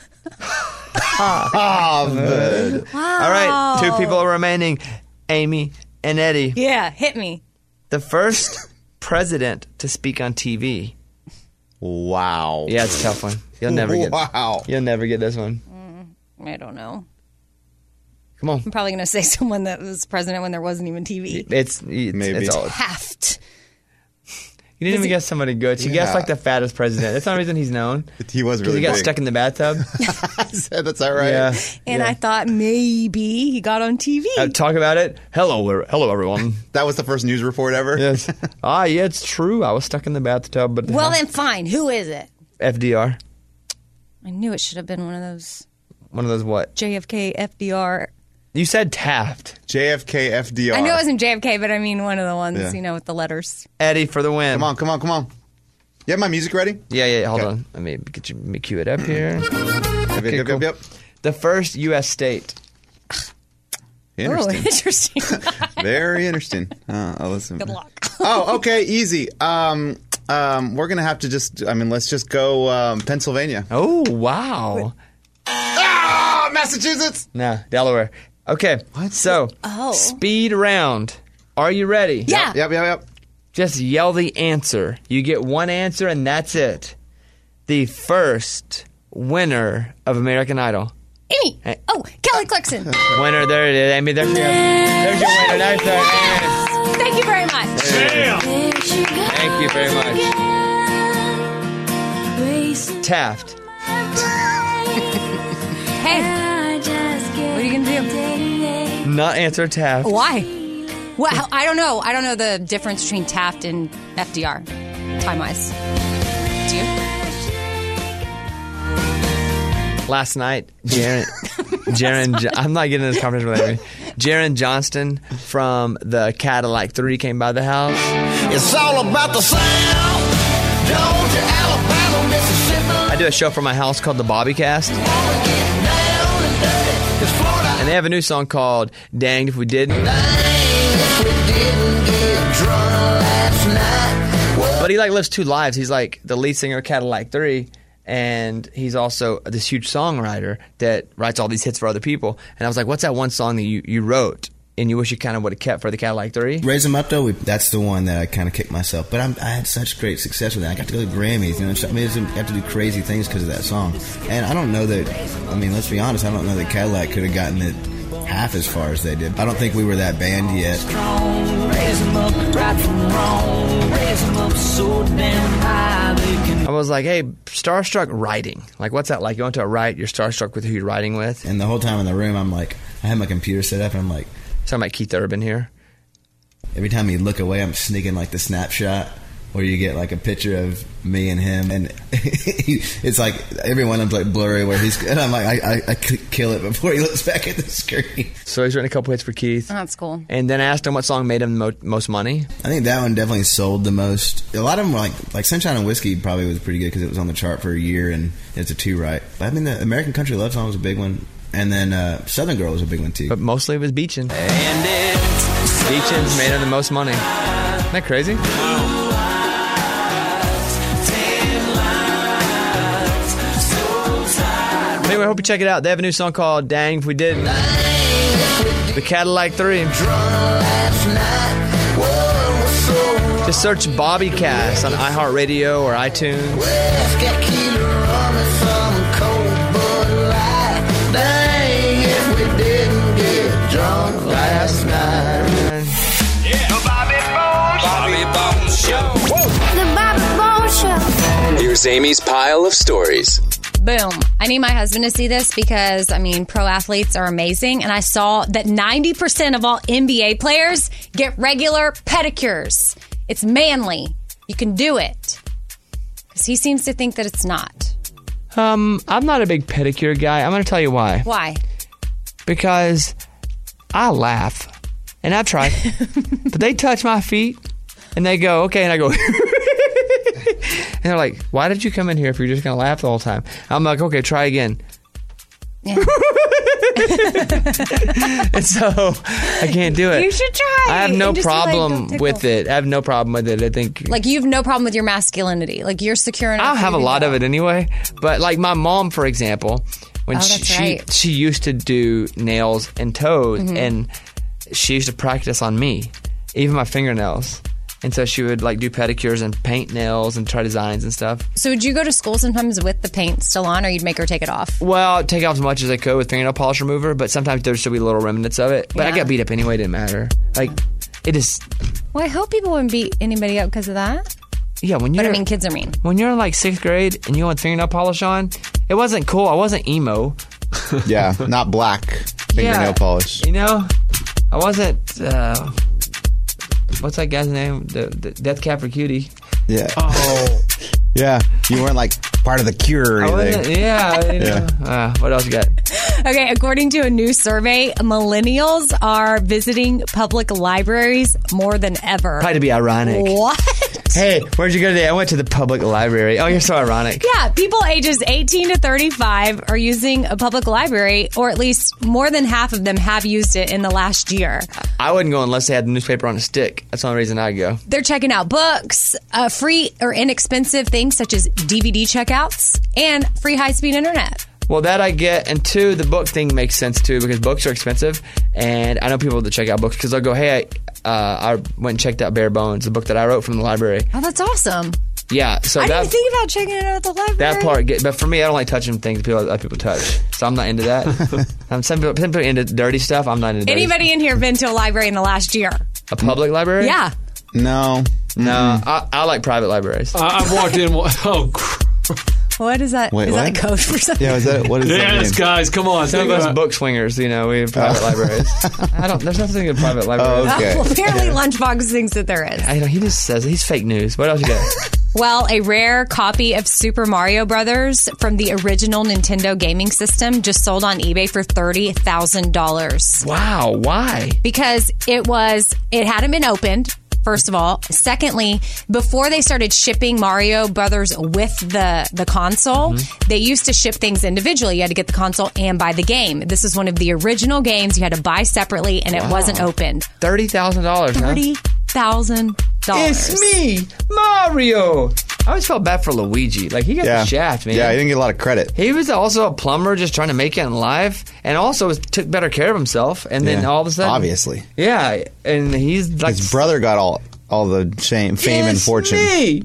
Speaker 12: Harvard.
Speaker 3: Wow.
Speaker 1: All right, two people are remaining, Amy and Eddie.
Speaker 3: Yeah, hit me.
Speaker 1: The first president to speak on T V.
Speaker 12: Wow.
Speaker 1: Yeah, it's a tough one. You'll never get.
Speaker 12: Wow.
Speaker 1: You'll never get this one.
Speaker 3: I don't know.
Speaker 1: Come on.
Speaker 3: I'm probably going to say someone that was president when there wasn't even T V.
Speaker 1: It's, it's
Speaker 12: Maybe.
Speaker 1: It's all,
Speaker 3: Taft.
Speaker 1: you didn't even guess somebody good. She guessed
Speaker 12: Yeah.
Speaker 1: like the fattest president. That's not the reason he's known.
Speaker 12: He was
Speaker 1: 'Cause
Speaker 12: really
Speaker 1: he got
Speaker 12: big.
Speaker 1: stuck in the bathtub.
Speaker 12: I said, that's that right?
Speaker 1: Yeah.
Speaker 3: And
Speaker 1: yeah.
Speaker 3: I thought maybe he got on T V.
Speaker 1: Uh, talk about it. Hello, er- hello, everyone.
Speaker 12: That was the first news report ever?
Speaker 1: Yes. Ah, yeah, it's true. I was stuck in the bathtub, but
Speaker 3: Well, then fine. Who is it?
Speaker 1: F D R.
Speaker 3: I knew it should have been one of those
Speaker 1: One of those what?
Speaker 3: J F K, F D R.
Speaker 1: You said Taft.
Speaker 12: J F K, F D R.
Speaker 3: I knew it wasn't J F K, but I mean one of the ones,
Speaker 12: Yeah.
Speaker 3: you know, with the letters.
Speaker 1: Eddie for the win.
Speaker 12: Come on, come on, come on. You have my music ready?
Speaker 1: Yeah, yeah. Hold
Speaker 12: Okay.
Speaker 1: on. Let me get you. Let me cue it up here.
Speaker 12: Yep,
Speaker 1: Okay,
Speaker 12: yep,
Speaker 1: cool.
Speaker 12: yep, yep.
Speaker 1: The first U S state.
Speaker 12: Interesting.
Speaker 3: Oh, interesting.
Speaker 12: Very interesting. Oh, oh, listen.
Speaker 3: Good luck.
Speaker 12: Oh, okay, easy. Um, um, we're gonna have to just. I mean, let's just go um, Pennsylvania.
Speaker 1: Oh, wow.
Speaker 12: Ah, Massachusetts.
Speaker 1: No, Delaware. Okay, so
Speaker 3: Oh.
Speaker 1: speed round. Are you ready?
Speaker 3: Yeah.
Speaker 12: Yep, yep, yep.
Speaker 1: Just yell the answer. You get one answer and that's it. The first winner of American Idol.
Speaker 3: Amy.
Speaker 1: Hey.
Speaker 3: Oh, Kelly Clarkson.
Speaker 1: Winner, there it is. Amy, there's your, there's your winner. Nice there, Amy.
Speaker 3: Thank you very much.
Speaker 1: Thank you very much. Taft.
Speaker 3: Hey, what are you gonna do?
Speaker 1: Not answer Taft.
Speaker 3: Why? Well, I don't know. I don't know the difference between Taft and F D R, time wise. Do you?
Speaker 1: Last night, Jaron, Jaron, Jo- I'm not getting in this conversation with Amy. Jaron Johnston from the Cadillac three came by the house.
Speaker 5: It's all about the sound. Georgia, Alabama, Mississippi.
Speaker 1: I do a show from my house called the Bobbycast. And they have a new song called Danged If We Didn't. But he like lives two lives. He's like the lead singer of Cadillac three, and he's also this huge songwriter that writes all these hits for other people. And I was like, what's that one song that you, you wrote and you wish you kind of would have kept for the Cadillac three?
Speaker 10: Raise 'Em Up, though, we, that's the one that I kind of kicked myself. But I'm, I had such great success with that. I got to go to Grammys. You know, I mean, I got to do crazy things because of that song. And I don't know that, I mean, let's be honest, I don't know that Cadillac could have gotten it half as far as they did. I don't think we were that band yet.
Speaker 8: Raise 'em up, right from wrong. Raise 'em up so damn high they can.
Speaker 1: I was like, hey, starstruck writing. Like, what's that like? You went to a write, you're starstruck with who you're writing with.
Speaker 10: And the whole time in the room, I'm like, I had my computer set up, and I'm like,
Speaker 1: talking about Keith Urban here.
Speaker 10: Every time you look away, I'm sneaking like the snapshot where you get like a picture of me and him, and it's like every one of them's like blurry where he's, and I'm like, I, I, I could kill it before he looks back at the screen.
Speaker 1: So he's written a couple hits for Keith.
Speaker 3: Oh, that's cool.
Speaker 1: And then I asked him what song made him the mo- most money.
Speaker 10: I think that one definitely sold the most. A lot of them were like, like Sunshine and Whiskey probably was pretty good because it was on the chart for a year and it's a two right. But I mean, the American Country Love Song was a big one. And then uh, Southern Girl was a big one too.
Speaker 1: But mostly it was Beachin'. Beachin's made him the most money. Isn't that crazy? Anyway, I hope you check it out. They have a new song called Dang If We Didn't. The Cadillac three. Just search Bobbycast on iHeartRadio or iTunes. Last night.
Speaker 8: Yeah. The Bobby Bones. Bobby Bones Show.
Speaker 2: The Bobby Bones Show.
Speaker 6: Here's Amy's pile of stories.
Speaker 3: Boom. I need my husband to see this because, I mean, pro athletes are amazing. And I saw that ninety percent of all N B A players get regular pedicures. It's manly. You can do it. Because he seems to think that it's not.
Speaker 1: Um, I'm not a big pedicure guy. I'm going to tell you why.
Speaker 3: Why?
Speaker 1: Because I laugh. And I've tried. But they touch my feet and they go, okay. And I go, and they're like, why did you come in here if you're just going to laugh the whole time? I'm like, okay, try again.
Speaker 3: Yeah.
Speaker 1: And so I can't do it.
Speaker 3: You should try.
Speaker 1: I have no
Speaker 3: And just be like,
Speaker 1: problem
Speaker 3: "Don't tickle."
Speaker 1: with it. I have no problem with it. I think
Speaker 3: Like, you have no problem with your masculinity. Like, you're secure enough.
Speaker 1: I have a
Speaker 3: to
Speaker 1: lot
Speaker 3: go.
Speaker 1: of it anyway. But like my mom, for example, when
Speaker 3: Oh, that's
Speaker 1: she
Speaker 3: right.
Speaker 1: she used to do nails and toes,
Speaker 3: Mhm.
Speaker 1: and she used to practice on me, even my fingernails. And so she would like do pedicures and paint nails and try designs and stuff.
Speaker 3: So would you go to school sometimes with the paint still on, or you'd make her take it off?
Speaker 1: Well, I'd take off as much as I could with fingernail polish remover, but sometimes there'd still be little remnants of it. But I
Speaker 3: Yeah.
Speaker 1: got beat up anyway, it didn't matter. Like, it is,
Speaker 3: Well, I hope people wouldn't beat anybody up because of that.
Speaker 1: yeah, when you're.
Speaker 3: But I mean, kids are mean.
Speaker 1: When you're in like sixth grade and you want fingernail polish on, it wasn't cool. I wasn't emo.
Speaker 12: Yeah, not black fingernail
Speaker 1: Yeah.
Speaker 12: polish.
Speaker 1: You know, I wasn't. Uh, what's that guy's name? The, the Death Cab for Cutie.
Speaker 12: Yeah. Oh. Yeah. You weren't like part of the cure or
Speaker 1: I
Speaker 12: anything.
Speaker 1: wasn't, yeah. You know.
Speaker 12: Yeah.
Speaker 1: Uh, what else you got?
Speaker 3: Okay, according to a new survey, millennials are visiting public libraries more than ever.
Speaker 1: Probably to be ironic.
Speaker 3: What?
Speaker 1: Hey, where'd you go today? I went to the public library. Oh, you're so ironic.
Speaker 3: Yeah, people ages eighteen to thirty-five are using a public library, or at least more than half of them have used it in the last year.
Speaker 1: I wouldn't go unless they had the newspaper on a stick. That's the only reason I'd go.
Speaker 3: They're checking out books, uh, free or inexpensive things such as D V D checkouts, and free high-speed internet.
Speaker 1: Well, that I get, and two, the book thing makes sense too because books are expensive, and I know people that check out books because they'll go, "Hey, I, uh, I went and checked out Bare Bones, the book that I wrote from the library."
Speaker 3: Oh, that's awesome.
Speaker 1: Yeah, so
Speaker 3: I
Speaker 1: that
Speaker 3: didn't think about checking it out at the library.
Speaker 1: that part, get, but for me, I don't like touching things people other people touch, so I'm not into that. um, some people, some people are into dirty stuff. I'm not into. Dirty
Speaker 3: Anybody in here been to a library in the last year?
Speaker 1: A public library?
Speaker 3: Yeah.
Speaker 12: No,
Speaker 1: no. I, I like private libraries.
Speaker 9: I, I've walked in. Oh.
Speaker 3: What is that?
Speaker 1: Wait,
Speaker 3: is
Speaker 1: what?
Speaker 3: that a code for something?
Speaker 12: Yeah, is that what is that
Speaker 9: Yes,
Speaker 12: mean?
Speaker 9: guys, come on.
Speaker 1: Some
Speaker 9: think
Speaker 1: of us
Speaker 9: about-
Speaker 1: book swingers, you know, we have private libraries. I don't. There's nothing in private libraries.
Speaker 12: Oh, okay.
Speaker 3: Well, apparently Lunchbox thinks that there is.
Speaker 1: I know he just says he's fake news. What else you got?
Speaker 3: Well, a rare copy of Super Mario Brothers from the original Nintendo gaming system just sold on eBay for thirty thousand dollars.
Speaker 1: Wow, why?
Speaker 3: Because it was, it hadn't been opened. First of all. Secondly, before they started shipping Mario Brothers with the, the console,
Speaker 1: Mm-hmm.
Speaker 3: they used to ship things individually. You had to get the console and buy the game. This is one of the original games you had to buy separately, and it
Speaker 1: Wow.
Speaker 3: wasn't opened.
Speaker 1: Thirty thousand dollars.
Speaker 3: Thirty thousand dollars.
Speaker 1: It's me, Mario. I always felt bad for Luigi. Like he got
Speaker 12: Yeah.
Speaker 1: the shaft, man.
Speaker 12: Yeah, he didn't get a lot of credit.
Speaker 1: He was also a plumber, just trying to make it in life, and also was, took better care of himself. And then
Speaker 12: Yeah,
Speaker 1: all of a sudden,
Speaker 12: obviously.
Speaker 1: yeah, and he's like
Speaker 12: His brother got all all the shame, fame, and
Speaker 1: It's
Speaker 12: fortune.
Speaker 1: me,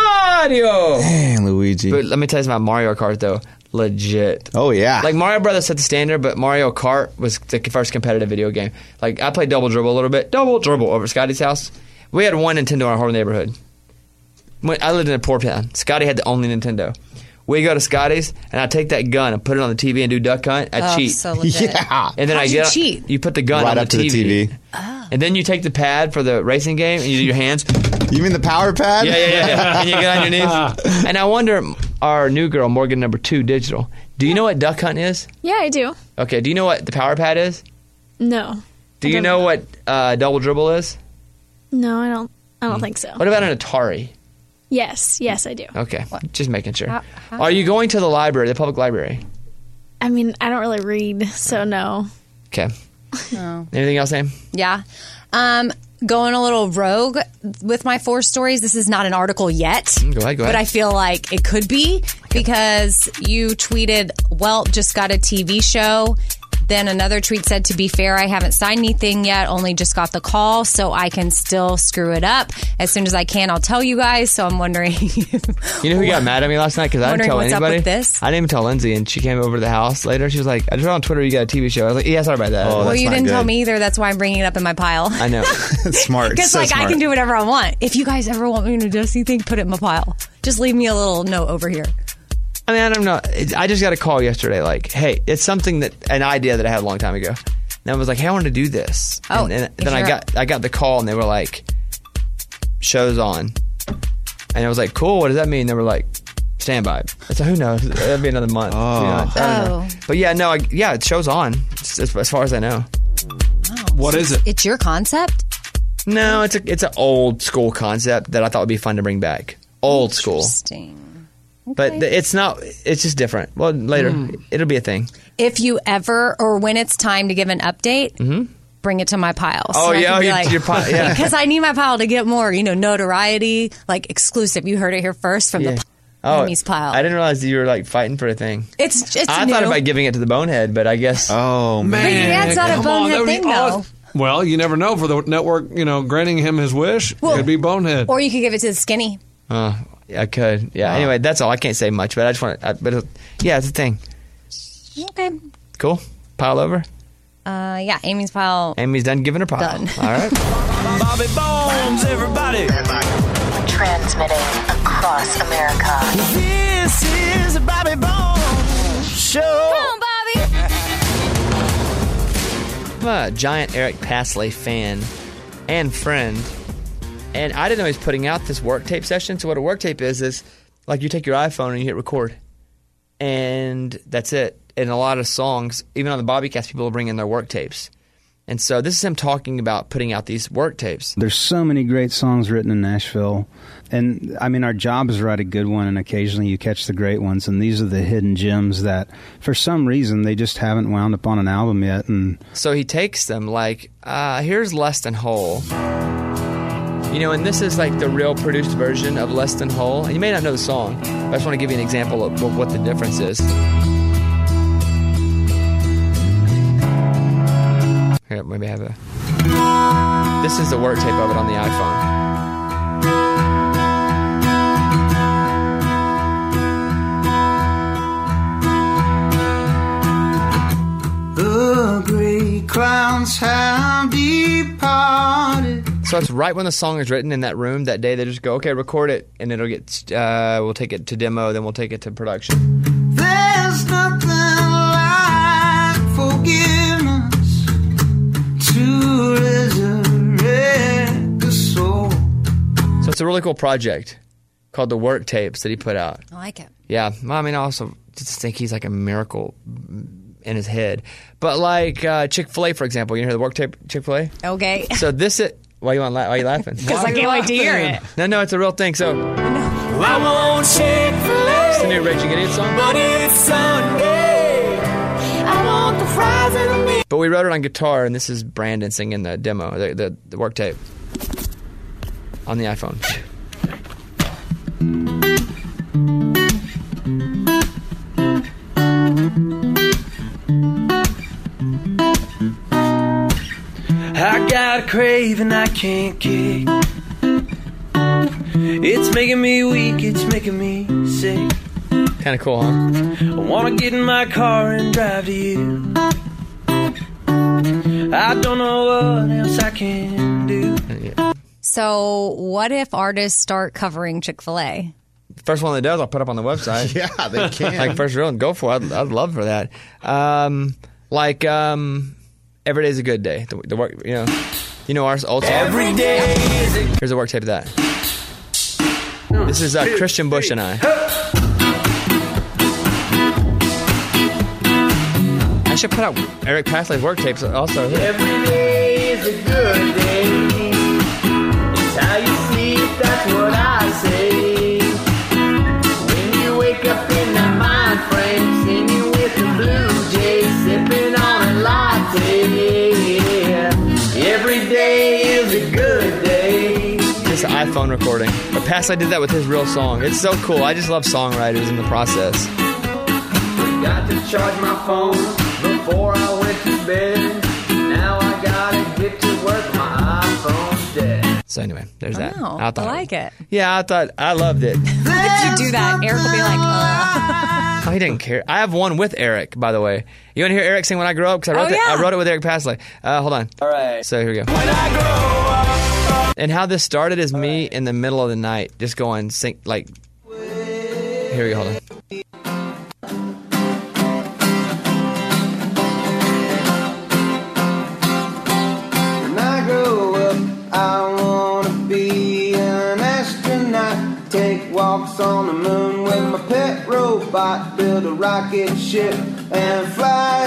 Speaker 1: Mario.
Speaker 12: Man, Luigi.
Speaker 1: But let me tell you about Mario Kart though. Legit.
Speaker 12: Oh yeah.
Speaker 1: Like Mario Brothers set the standard, but Mario Kart was the first competitive video game. Like I played Double Dribble a little bit. Double Dribble over at Scotty's house. We had one Nintendo in our whole neighborhood. When I lived in a poor town. Scotty had the only Nintendo. We go to Scotty's and I take that gun and put it on the T V and do duck hunt. I
Speaker 3: Oh,
Speaker 1: cheat.
Speaker 3: so legit.
Speaker 12: Yeah.
Speaker 1: And then
Speaker 3: How'd
Speaker 1: I
Speaker 3: you
Speaker 1: get
Speaker 3: cheat?
Speaker 1: You put the gun
Speaker 12: Right
Speaker 1: on
Speaker 12: up
Speaker 1: the
Speaker 12: to
Speaker 1: T V.
Speaker 12: the T V.
Speaker 1: And then you take the pad for the racing game and you do your hands.
Speaker 12: You mean the power pad?
Speaker 1: Yeah, yeah, yeah, yeah. And you get on your knees. And I wonder, our new girl, Morgan number two, digital. Do you know what duck hunt is?
Speaker 21: Yeah, I do.
Speaker 1: Okay. Do you know what the power pad is?
Speaker 21: No.
Speaker 1: Do
Speaker 21: I
Speaker 1: you
Speaker 21: don't
Speaker 1: know what uh, double dribble is?
Speaker 21: No, I don't. I don't think so.
Speaker 1: What about an Atari?
Speaker 21: Yes, yes, I do.
Speaker 1: Okay, just making sure.
Speaker 21: How- how-
Speaker 1: Are you going to the library, the public library?
Speaker 21: I mean, I don't really read, so no.
Speaker 1: Okay.
Speaker 3: No.
Speaker 1: Anything else, Sam?
Speaker 3: Yeah. Um, going a little rogue with my four stories. This is not an article yet.
Speaker 1: Mm, Go ahead, go
Speaker 3: But
Speaker 1: ahead.
Speaker 3: I feel like it could be because you tweeted, well, just got a T V show. Then another tweet said, to be fair, I haven't signed anything yet, only just got the call, so I can still screw it up. As soon as I can, I'll tell you guys. So I'm wondering.
Speaker 1: You know who got mad at me last night? Because I didn't
Speaker 3: Wondering
Speaker 1: tell
Speaker 3: what's up
Speaker 1: anybody.
Speaker 3: with this?
Speaker 1: I didn't even tell Lindsay, and she came over to the house later. She was like, I just read on Twitter you got a T V show. I was like, yeah, sorry about that.
Speaker 12: Oh,
Speaker 3: well,
Speaker 12: that's
Speaker 3: you
Speaker 12: not
Speaker 3: didn't tell
Speaker 12: good.
Speaker 3: me either. That's why I'm bringing it up in my pile.
Speaker 1: I know.
Speaker 12: Smart.
Speaker 3: Because
Speaker 12: So
Speaker 3: like I
Speaker 12: smart.
Speaker 3: can do whatever I want. If you guys ever want me to do anything, put it in my pile. Just leave me a little note over here.
Speaker 1: I mean, I don't know. It- I just got a call yesterday like, hey, it's something that, an idea that I had a long time ago. And I was like, hey, I want to do this.
Speaker 3: Oh,
Speaker 1: and, and
Speaker 3: if
Speaker 1: then I
Speaker 3: you're-
Speaker 1: got I got the call, and they were like, show's on. And I was like, cool, what does that mean? They were like, stand by. I said, who knows? That'd be another month. Oh. I don't know.
Speaker 3: Oh.
Speaker 1: But yeah, no, I, yeah, it show's on, as, as far as I know.
Speaker 9: What is it?
Speaker 3: It's your concept?
Speaker 1: No, it's a it's an old school concept that I thought would be fun to bring back. Old school.
Speaker 3: Interesting.
Speaker 1: But th- it's not, it's just different. Well, later,
Speaker 3: Mm.
Speaker 1: it'll be a thing.
Speaker 3: If you ever, or when it's time to give an update, bring it to my pile.
Speaker 1: Oh,
Speaker 3: I
Speaker 1: yeah,
Speaker 3: can
Speaker 1: oh,
Speaker 3: be
Speaker 1: your- your pile, yeah.
Speaker 3: Because I need my pile to get more, you know, notoriety, like exclusive. You heard it here first from
Speaker 1: Yeah.
Speaker 3: the
Speaker 1: Oh,
Speaker 3: Amy's pile.
Speaker 1: I didn't realize that you were like fighting for a thing.
Speaker 3: It's it's
Speaker 1: I
Speaker 3: new.
Speaker 1: thought about giving it to the bonehead, but I guess.
Speaker 12: Oh
Speaker 3: But yeah, it's not a
Speaker 9: come on,
Speaker 3: bonehead
Speaker 9: that would be
Speaker 3: thing, though.
Speaker 9: awesome. Well, you never know for the network, you know, granting him his wish.
Speaker 3: Well,
Speaker 9: it could be Bonehead.
Speaker 3: Or you could give it to the skinny.
Speaker 1: Uh, yeah, I could. Yeah. Anyway, that's all. I can't say much, but I just want to. But it, yeah, it's a thing.
Speaker 3: Okay.
Speaker 1: Cool. Pile over.
Speaker 3: Uh, yeah, Amy's pile.
Speaker 1: Amy's done giving her pile.
Speaker 3: Done.
Speaker 1: All right.
Speaker 8: Bobby Bones, everybody.
Speaker 2: Transmitting across America.
Speaker 8: This is a Bobby Bones show.
Speaker 3: Come on, Bobby.
Speaker 1: I'm a giant Eric Pasley fan and friend, and I didn't know he was putting out this work tape session. So what a work tape is is like you take your iPhone and you hit record, and that's it. And a lot of songs, even on the Bobbycast, people will bring in their work tapes. And so this is him talking about putting out these work tapes.
Speaker 22: There's so many great songs written in Nashville. And, I mean, our job is to write a good one, and occasionally you catch the great ones. And these are the hidden gems that, for some reason, they just haven't wound up on an album yet. And
Speaker 1: So he takes them like, uh, here's Less Than Whole. You know, and this is like the real produced version of Less Than Whole. And you may not know the song, but I just want to give you an example of, of what the difference is. Here, maybe I have a. This is the work tape of it on the iPhone.
Speaker 8: The great clouds have departed.
Speaker 1: So it's right when the song is written in that room that day. They just go, okay, record it, and it'll get. Uh, we'll take it to demo, then we'll take it to production.
Speaker 8: There's nothing like forgiveness to resurrect the soul.
Speaker 1: So it's a really cool project called the Work Tapes that he put out.
Speaker 3: I like it.
Speaker 1: Yeah, well, I mean, I also just think he's like a miracle in his head. But like uh, Chick-fil-A, for example, you hear the Work Tape Chick-fil-A?
Speaker 3: Okay.
Speaker 1: So this is. Why you want? Why are you laughing?
Speaker 3: Because I can't wait to hear it.
Speaker 1: No, no, it's a real thing. So
Speaker 8: I want Chick-fil-A.
Speaker 1: It's the new Rage Against It song.
Speaker 8: But it's Sunday. I want the fries and the meat.
Speaker 1: But we wrote it on guitar, and this is Brandon singing the demo, the the, the work tape on the iPhone.
Speaker 8: I got a craving I can't kick. It's making me weak, it's making me sick.
Speaker 1: Kind of cool, huh?
Speaker 8: I want to get in my car and drive to you. I don't know what else I can do.
Speaker 3: So what if artists start covering Chick-fil-A?
Speaker 1: First one that does, I'll put up on the website.
Speaker 12: Yeah, they can.
Speaker 1: Like first real, go for it. I'd, I'd love for that. Um, like um, Every Day's a Good Day. The, the work, you know, you know our old song.
Speaker 8: Every day is a
Speaker 1: Here's a work tape of that. This is uh, Christian Bush and I. I should put out Eric Pasley's work tapes also.
Speaker 8: Every day is a good day. It's how you sleep, that's what I say. When you wake up in that mind frame, singing with the Blue Jays, sipping on a latte. Every day is a good day.
Speaker 1: This iPhone recording. But Pasley did that with his real song. It's so cool. I just love songwriters in the process.
Speaker 8: Got to charge my phone before I went to bed. Now I gotta get to work, my iPhone's dead.
Speaker 1: So anyway, there's that.
Speaker 3: Wow, I like it.
Speaker 1: Yeah, I thought I loved it.
Speaker 3: If you do that, Eric will be like, uh.
Speaker 1: Oh, he didn't care. I have one with Eric, by the way. You want to hear Eric sing When I Grow Up? Because I, wrote
Speaker 3: Oh,
Speaker 1: it-
Speaker 3: yeah.
Speaker 1: I wrote it with Eric Pasley. Uh, hold on.
Speaker 8: All right.
Speaker 1: So here we go.
Speaker 8: When I grow up.
Speaker 1: And how this started is me in the middle of the night, just going sing like. Here we go. Hold on.
Speaker 8: When I grow up, I wanna be an astronaut. Take walks on the moon with my pet robot. Build a rocket ship and fly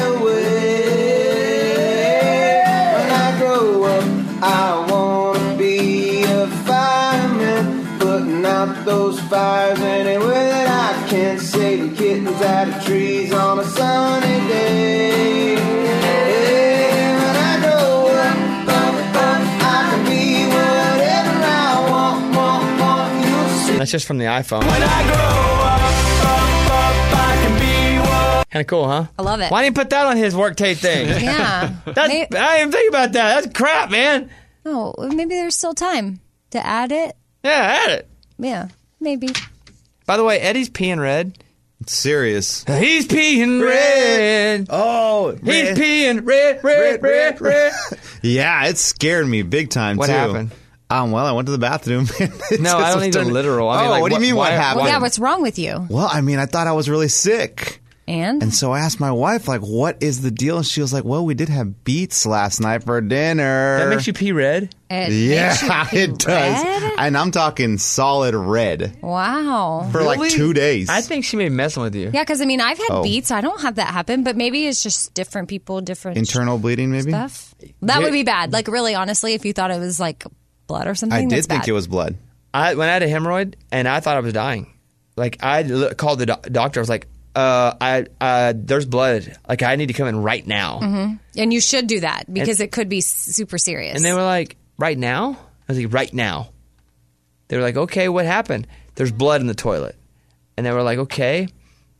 Speaker 8: away. When I grow up, I wanna be a fireman. Putting out those fires anywhere that I can. Saving kittens out of trees on a sunny day. When I grow up, up, up, I can be whatever I want, want, want. You'll see.
Speaker 1: That's just from the iPhone.
Speaker 8: When I grow up, up, up, I can be what.
Speaker 1: Kind of cool, huh?
Speaker 3: I love it.
Speaker 1: Why didn't you put that on his work tape thing?
Speaker 3: Yeah.
Speaker 1: That's, I didn't even think about that. That's crap, man.
Speaker 3: Oh, maybe there's still time to add it.
Speaker 1: Yeah, add it.
Speaker 3: Yeah, maybe.
Speaker 1: By the way, Eddie's peeing red.
Speaker 12: It's serious.
Speaker 1: He's peeing red.
Speaker 12: Oh,
Speaker 1: He's
Speaker 12: red.
Speaker 1: peeing red, red, red, red.
Speaker 12: Yeah, it scared me big time,
Speaker 1: What
Speaker 12: too.
Speaker 1: happened?
Speaker 12: Um, well, I went to the bathroom.
Speaker 1: No, I don't need the literal. I mean,
Speaker 12: oh,
Speaker 1: like,
Speaker 12: what do you
Speaker 1: what-
Speaker 12: mean
Speaker 1: why-
Speaker 12: what happened?
Speaker 3: Well, yeah, what's wrong with you?
Speaker 12: Well, I mean, I thought I was really sick.
Speaker 3: And?
Speaker 12: And so I asked my wife, like, what is the deal? And she was like, well, we did have beets last night for dinner.
Speaker 1: That makes you pee red?
Speaker 3: It
Speaker 12: yeah,
Speaker 3: makes you pee
Speaker 12: it does.
Speaker 3: red?
Speaker 12: And I'm talking solid red
Speaker 3: Wow.
Speaker 12: for like two days.
Speaker 1: I think she may be messing with you.
Speaker 3: Yeah, because I mean, I've had
Speaker 12: Oh.
Speaker 3: beets. I don't have that happen, but maybe it's just different people, different
Speaker 12: Internal bleeding, maybe?
Speaker 3: stuff. That would be bad. Like, really, honestly, if you thought it was like blood or something,
Speaker 12: I did
Speaker 3: that's
Speaker 12: think
Speaker 3: bad.
Speaker 12: it was blood.
Speaker 1: I when I had a hemorrhoid and I thought I was dying. Like I l- called the doc- doctor. I was like, uh, I uh, there's blood. Like I need to come in right now.
Speaker 3: Mhm. And you should do that because it could be super serious.
Speaker 1: And they were like, right now? I was like, right now. They were like, okay, what happened? There's blood in the toilet. And they were like, okay.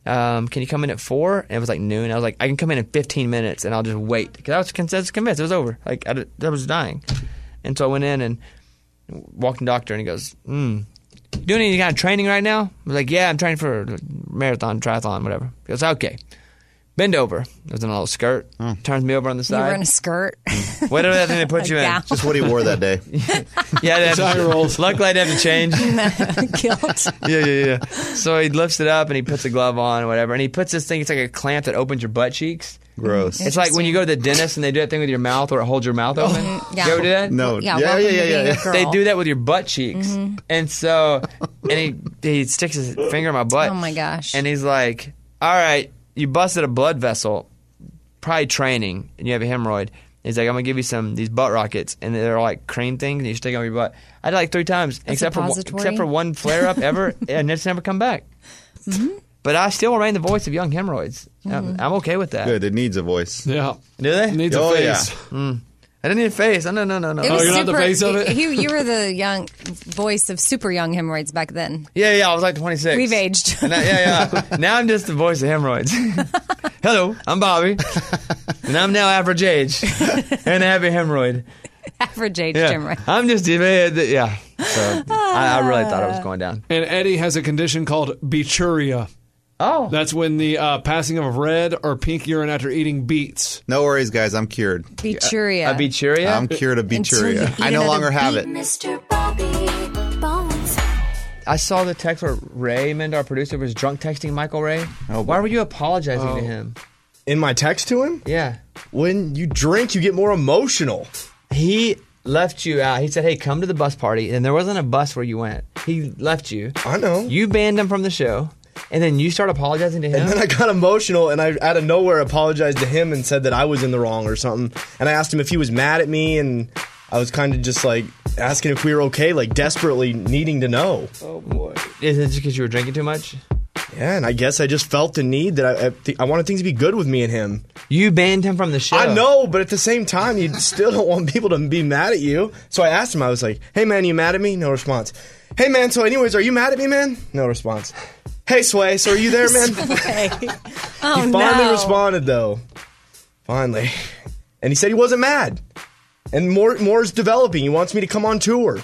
Speaker 1: um, can you come in at four? And it was like noon. I was like, I can come in in fifteen minutes and I'll just wait. Because I was con- I was convinced it was over. Like, I, I was dying. And so I went in and walked in the doctor and he goes, hmm, you doing any kind of training right now? I was like, yeah, I'm training for a marathon, triathlon, whatever. He goes, okay. Bend over. I was in a little skirt. Oh. Turns me over on the side.
Speaker 3: You were in a skirt.
Speaker 1: Whatever that thing they put you in.
Speaker 3: Gown.
Speaker 12: Just what he wore that day.
Speaker 1: Yeah, they have to, rolls. Luckily, I didn't have to change.
Speaker 3: Guilt.
Speaker 1: Yeah, yeah, yeah. So he lifts it up and he puts a glove on, or whatever. And he puts this thing, it's like a clamp that opens your butt cheeks.
Speaker 12: Gross.
Speaker 1: It's like when you go to the dentist and they do that thing with your mouth where it holds your mouth open.
Speaker 3: Mm, yeah.
Speaker 1: You ever do that?
Speaker 12: No.
Speaker 3: Yeah,
Speaker 12: Yeah, yeah, yeah, yeah. yeah.
Speaker 1: They do that with your butt cheeks.
Speaker 3: Mm-hmm.
Speaker 1: And so, and he, he sticks his finger in my butt.
Speaker 3: Oh, my gosh.
Speaker 1: And he's like, all right, you busted a blood vessel. Probably training, and you have a hemorrhoid. He's like, I'm gonna give you some these butt rockets, and they're like cream things, and you stick them on your butt. I did like three times,
Speaker 3: A
Speaker 1: except for one,
Speaker 3: suppository?
Speaker 1: except for one flare up ever, and it's never come back.
Speaker 3: Mm-hmm.
Speaker 1: But I still remain the voice of young hemorrhoids. I'm, I'm okay with that.
Speaker 12: Good. It needs a voice.
Speaker 9: Yeah.
Speaker 1: Do they?
Speaker 9: It needs
Speaker 12: Oh,
Speaker 9: a
Speaker 12: yeah.
Speaker 9: face.
Speaker 1: Mm. I didn't need a face. Oh, no, no, no, no.
Speaker 3: It
Speaker 9: Oh,
Speaker 3: was
Speaker 9: you're not the
Speaker 3: super-
Speaker 9: face of it?
Speaker 3: You, you were the young voice of super young hemorrhoids back then.
Speaker 1: Yeah, yeah. I was like twenty-six.
Speaker 3: We've aged.
Speaker 1: And I, yeah, yeah. Now I'm just the voice of hemorrhoids. Hello, I'm Bobby, and I'm now average age and I have a hemorrhoid.
Speaker 3: Average age
Speaker 1: Yeah.
Speaker 3: hemorrhoid.
Speaker 1: I'm just yeah. So I, I really thought it was going down.
Speaker 9: And Eddie has a condition called bechuria.
Speaker 1: Oh.
Speaker 9: That's when the uh, passing of red or pink urine after eating beets.
Speaker 12: No worries, guys. I'm cured.
Speaker 3: Bechuria.
Speaker 1: A bechuria?
Speaker 12: I'm cured of
Speaker 3: Until you
Speaker 12: bechuria.
Speaker 3: eat
Speaker 12: I no
Speaker 3: another
Speaker 12: longer have
Speaker 3: beet.
Speaker 12: it.
Speaker 2: Mister Bobby Bones.
Speaker 1: I saw the text where Raymond, our producer, was drunk texting Michael Ray.
Speaker 12: Oh,
Speaker 1: Why were you apologizing
Speaker 9: Oh.
Speaker 1: to him?
Speaker 11: In my text to him?
Speaker 1: Yeah.
Speaker 11: When you drink, you get more emotional.
Speaker 1: He left you out. He said, hey, come to the bus party. And there wasn't a bus where you went. He left you.
Speaker 11: I know.
Speaker 1: You banned him from the show. And then you start apologizing to him?
Speaker 11: And then I got emotional and I, out of nowhere, apologized to him and said that I was in the wrong or something. And I asked him if he was mad at me, and I was kind of just like asking if we were okay, like desperately needing to know.
Speaker 1: Oh, boy. Is it just because you were drinking too much?
Speaker 11: Yeah, and I guess I just felt the need that I, I, th- I wanted things to be good with me and him.
Speaker 1: You banned him from the show.
Speaker 11: I know, but at the same time, you still don't want people to be mad at you. So I asked him, I was like, hey, man, you mad at me? No response. Hey, man, so anyways, are you mad at me, man? No response. Hey, Sway, so are you there, man?
Speaker 3: Sway.
Speaker 11: He
Speaker 3: Oh,
Speaker 11: finally
Speaker 3: no.
Speaker 11: responded, though. Finally. And he said he wasn't mad. And more more's developing. He wants me to come on tour.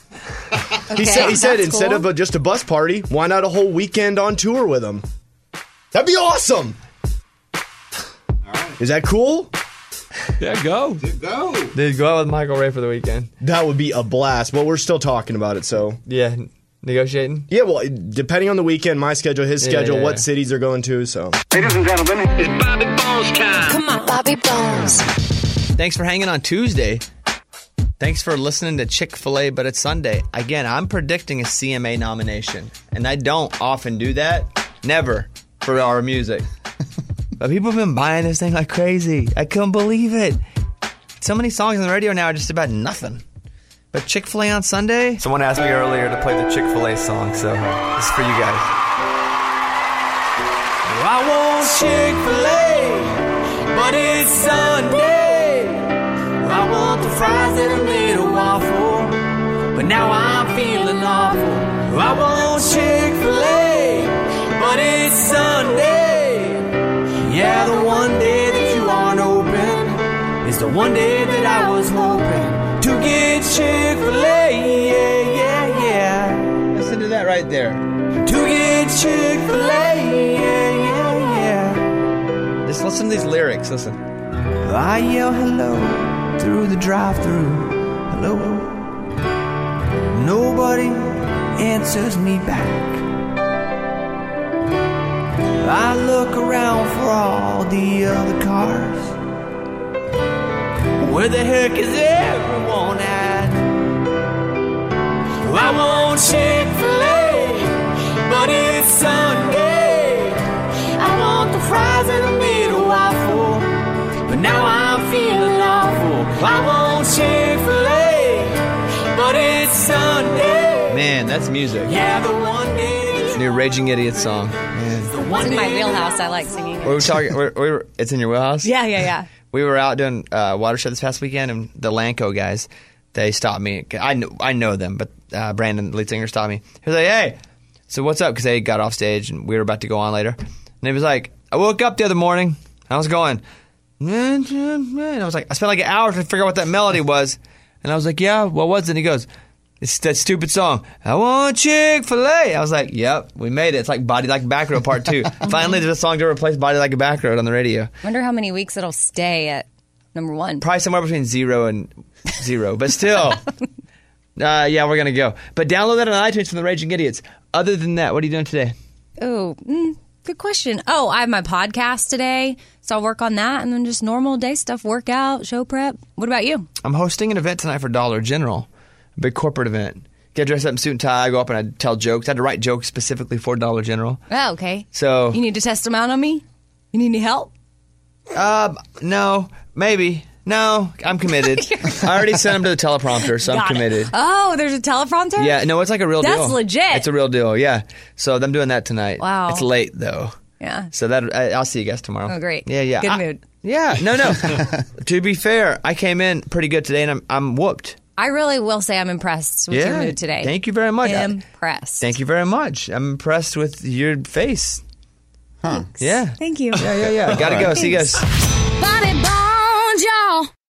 Speaker 3: Okay,
Speaker 11: he said, he said
Speaker 3: that's
Speaker 11: instead
Speaker 3: cool.
Speaker 11: of a, just a bus party, why not a whole weekend on tour with him? That'd be awesome. Is that cool?
Speaker 9: Yeah, go.
Speaker 12: Go.
Speaker 1: Dude, go out with Michael Ray for the weekend.
Speaker 11: That would be a blast. But we're still talking about it, so.
Speaker 1: Yeah, negotiating?
Speaker 11: Yeah, well, depending on the weekend, my schedule, his
Speaker 1: Yeah,
Speaker 11: schedule,
Speaker 1: yeah,
Speaker 11: what
Speaker 1: yeah.
Speaker 11: cities they're going to, so.
Speaker 2: Ladies and gentlemen, it's Bobby Bones time. Come on, Bobby Bones.
Speaker 1: Thanks for hanging on Tuesday. Thanks for listening to Chick-fil-A, but it's Sunday. Again, I'm predicting a C M A nomination, and I don't often do that. Never for our music. But people have been buying this thing like crazy. I couldn't believe it. So many songs on the radio now are just about nothing. But Chick-fil-A on Sunday? Someone asked me earlier to play the Chick-fil-A song, so this is for you guys.
Speaker 8: I want Chick-fil-A, but it's Sunday. I want the fries that are made of waffle, but now I'm feeling awful. I want Chick-fil-A, but it's Sunday. Yeah, the one day that you aren't open is the one day that I was hoping to get Chick-fil-A. Yeah, yeah, yeah.
Speaker 1: Listen to that right there.
Speaker 8: To get Chick-fil-A. Yeah, yeah, yeah.
Speaker 1: Just listen to these lyrics. Listen.
Speaker 8: I yell hello through the drive-thru. Hello. Nobody answers me back. I look around for all the other cars. Where the heck is everyone at? I want Chick-fil-A, but it's Sunday. I want the fries that are made of waffle, but now I'm feeling awful. I want Chick-fil-A, but it's Sunday.
Speaker 1: Man, that's music.
Speaker 8: Yeah, the one day.
Speaker 1: New Raging Idiot song. Man.
Speaker 3: It's in my wheelhouse. I like singing it.
Speaker 1: We were talking. We we were, it's in your wheelhouse.
Speaker 3: Yeah, yeah, yeah.
Speaker 1: We were out doing uh, Watershed this past weekend, and the Lanco guys, they stopped me. I know, I know them, but uh, Brandon, the lead singer, stopped me. He was like, "Hey, so what's up?" Because they got off stage, and we were about to go on later. And he was like, I woke up the other morning. I was going, and I was like, I spent like an hour trying to figure out what that melody was. And I was like, yeah, what was it? And he goes, it's that stupid song, I want Chick-fil-A. I was like, yep, we made it. It's like Body Like a Back Road Part two. Finally, there's a song to replace Body Like a Back Road on the radio.
Speaker 3: Wonder how many weeks it'll stay at number one.
Speaker 1: Probably somewhere between zero and zero, but still. uh, yeah, we're going to go. But download that on iTunes from the Raging Idiots. Other than that, what are you doing today?
Speaker 3: Oh, mm, good question. Oh, I have my podcast today, so I'll work on that, and then just normal day stuff, workout, show prep. What about you?
Speaker 1: I'm hosting an event tonight for Dollar General, a big corporate event. Get dressed up in suit and tie, go up and I tell jokes. I had to write jokes specifically for Dollar General.
Speaker 3: Oh, okay.
Speaker 1: So
Speaker 3: you need to test them out on me? You need any help?
Speaker 1: Uh, no, maybe. No, I'm committed. I already sent them to the teleprompter, so
Speaker 3: Got
Speaker 1: I'm committed.
Speaker 3: It. Oh, there's a teleprompter?
Speaker 1: Yeah, no, it's like a real
Speaker 3: That's
Speaker 1: deal.
Speaker 3: That's legit.
Speaker 1: It's a real deal, yeah. So I'm doing that tonight.
Speaker 3: Wow.
Speaker 1: It's late, though.
Speaker 3: Yeah.
Speaker 1: So that I, I'll see you guys tomorrow.
Speaker 3: Oh, great.
Speaker 1: Yeah, yeah.
Speaker 3: Good
Speaker 1: I,
Speaker 3: mood.
Speaker 1: Yeah, no, no. To be fair, I came in pretty good today, and I'm I'm whooped.
Speaker 3: I really will say I'm impressed with
Speaker 1: yeah,
Speaker 3: your mood today.
Speaker 1: Thank you very much.
Speaker 3: Impressed.
Speaker 1: Thank you very much. I'm impressed with your face.
Speaker 3: Thanks.
Speaker 1: Yeah.
Speaker 3: Thank you.
Speaker 1: Yeah, yeah, yeah. Gotta
Speaker 3: right.
Speaker 1: go. See you guys.
Speaker 2: Body bones, y'all.